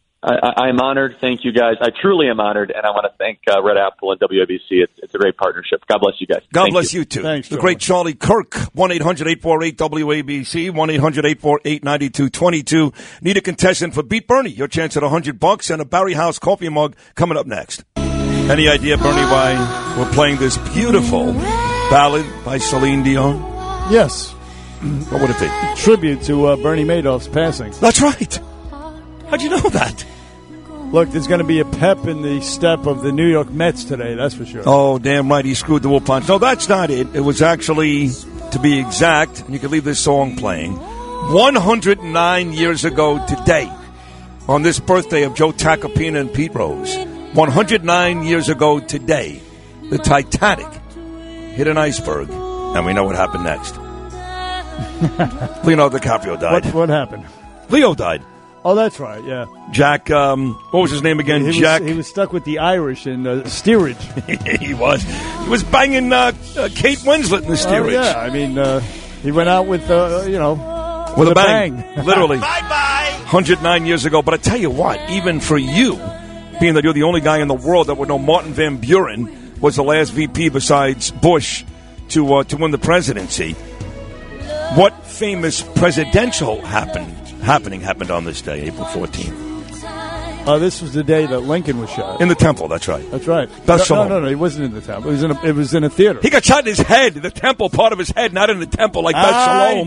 I, I'm honored. Thank you, guys. I truly am honored, and I want to thank uh, Red Apple and W A B C. It's, it's a great partnership. God bless you guys. God thank bless you, you too. Thanks, the great Charlie Kirk, one eight hundred eight four eight W A B C, one eight hundred eight four eight nine two two two. Need a contestant for Beat Bernie. Your chance at one hundred bucks and a Barry House coffee mug coming up next. Any idea, Bernie, why we're playing this beautiful ballad by Celine Dion? Yes. What would it be? Tribute to uh, Bernie Madoff's passing. That's right. How'd you know that? Look, there's going to be a pep in the step of the New York Mets today, that's for sure. Oh, damn right, he screwed the wool punch. No, that's not it. It was actually, to be exact, and you can leave this song playing, one hundred nine years ago today, on this birthday of Joe Tacopina and Pete Rose, one hundred nine years ago today, the Titanic hit an iceberg, and we know what happened next. Leonardo DiCaprio died. What, what happened? Leo died. Oh, that's right, yeah. Jack, um, what was his name again? He was, Jack. He was stuck with the Irish in uh, steerage. He was. He was banging uh, uh, Kate Winslet in the steerage. Oh, yeah, I mean, uh, he went out with, uh, you know, with, with a bang. bang. Literally. Bye-bye. one hundred nine years ago. But I tell you what, even for you, being that you're the only guy in the world that would know Martin Van Buren was the last V P besides Bush to uh, to win the presidency, what famous presidential happened? Happening happened on this day, April fourteenth. Uh, this was the day that Lincoln was shot. In the temple, that's right. That's right. Beth no, Shalom. no, no, no, he wasn't in the temple. It was in a, it was in a theater. He got shot in his head, the temple, part of his head, not in the temple like Beth Shalom.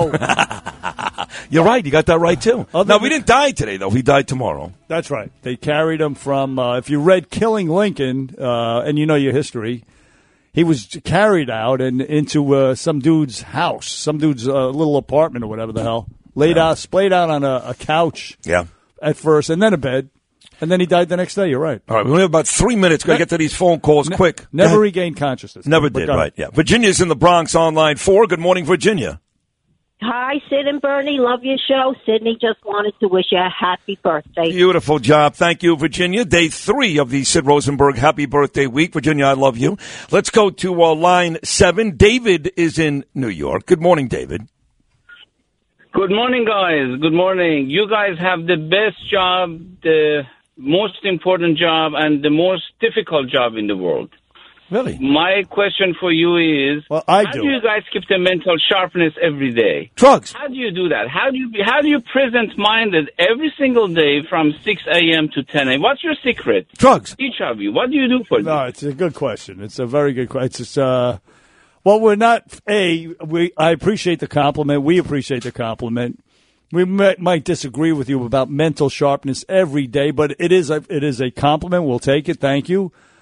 I know. You're right. You got that right, too. Other now, than, we didn't die today, though. He died tomorrow. That's right. They carried him from, uh, if you read Killing Lincoln, uh, and you know your history, he was carried out and into uh, some dude's house, some dude's uh, little apartment or whatever the hell. Laid yeah. out, splayed out on a, a couch yeah. at first, and then a bed, and then he died the next day. You're right. All right, we only have about three minutes. Got to ne- get to these phone calls ne- quick. Never regained consciousness. Never did, right, yeah. Virginia's in the Bronx on line four. Good morning, Virginia. Hi, Sid and Bernie. Love your show. Sydney just wanted to wish you a happy birthday. Beautiful job. Thank you, Virginia. Day three of the Sid Rosenberg Happy Birthday Week. Virginia, I love you. Let's go to uh, line seven. David is in New York. Good morning, David. Good morning, guys. Good morning. You guys have the best job, the most important job, and the most difficult job in the world. Really? My question for you is, well, I how do. do you guys keep the mental sharpness every day? Drugs. How do you do that? How do you be, how do you present-minded every single day from six a.m. to ten a.m.? What's your secret? Drugs. Each of you. What do you do for No, this? it's a good question. It's a very good question. It's just, uh, well, we're not, A, we, I appreciate the compliment. We appreciate the compliment. We might, might disagree with you about mental sharpness every day, but it is a, it is a compliment. We'll take it. Thank you.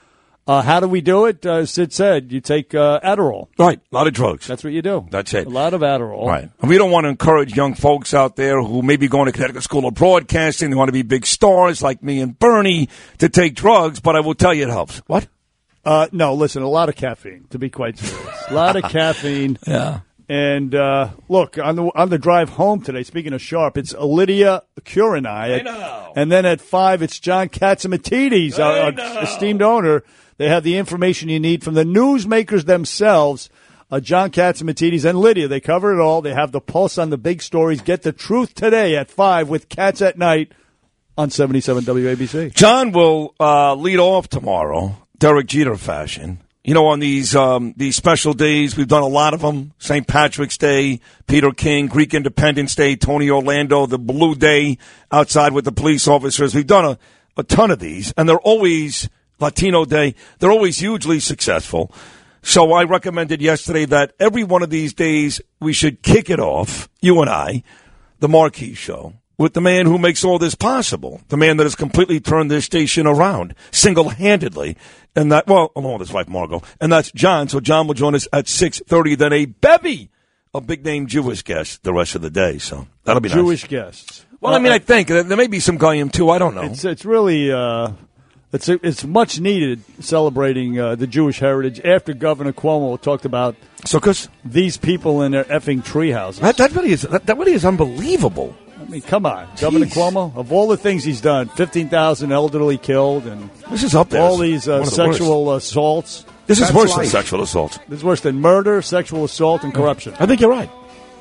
Uh, how do we do it? Uh, Sid said you take uh, Adderall. Right, a lot of drugs. That's what you do. That's it. A lot of Adderall. Right. And we don't want to encourage young folks out there who may be going to Connecticut School of Broadcasting, they want to be big stars like me and Bernie, to take drugs, but I will tell you it helps. What? Uh, no, listen, a lot of caffeine, to be quite serious. A lot of caffeine. Yeah. And uh, look, on the on the drive home today, speaking of sharp, it's Lydia Curanai. I know. And then at five, it's John Catsimatidis, our, our esteemed owner. They have the information you need from the newsmakers themselves. Uh, John Catsimatidis and Lydia, they cover it all. They have the pulse on the big stories. Get the truth today at five with Cats at Night on seventy-seven W A B C. John will uh, lead off tomorrow, Derek Jeter fashion. You know, on these um, these special days, we've done a lot of them. Saint Patrick's Day, Peter King, Greek Independence Day, Tony Orlando, the Blue Day outside with the police officers. We've done a, a ton of these, and they're always Latino Day. They're always hugely successful. So I recommended yesterday that every one of these days we should kick it off, you and I, the Marquee Show, with the man who makes all this possible, the man that has completely turned this station around single-handedly. And that, well, along with his wife, Margot. And that's John. So John will join us at six thirty. Then a bevy of big-name Jewish guests the rest of the day. So that'll be Jewish nice. guests. Well, I mean, I think there may be some Goyim, too. I don't know. It's, it's really uh, it's it's much needed celebrating uh, the Jewish heritage after Governor Cuomo talked about Sukkos? These people in their effing tree houses. That, that, really is, that, that really is unbelievable. I mean, come on. Jeez. Governor Cuomo, of all the things he's done, fifteen thousand elderly killed, and this is up there. all these uh, sexual worst. assaults. This is That's worse life. than sexual assault. This is worse than murder, sexual assault, and corruption. I think you're right.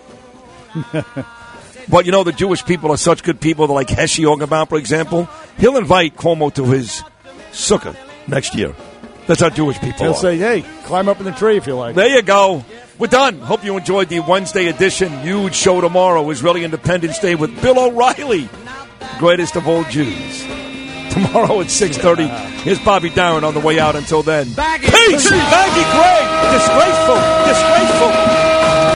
But, you know, the Jewish people are such good people. They're like Heshi Ogabout, for example. He'll invite Cuomo to his sukkah next year. That's how Jewish people He'll are. say, hey, climb up in the tree if you like. There you go. We're done. Hope you enjoyed the Wednesday edition. Huge show tomorrow. Israeli Independence Day with Bill O'Reilly, greatest of all Jews. Tomorrow at six thirty. Here's Bobby Darin on the way out. Until then, Baggy. peace. Baggy Gray. Disgraceful. Disgraceful.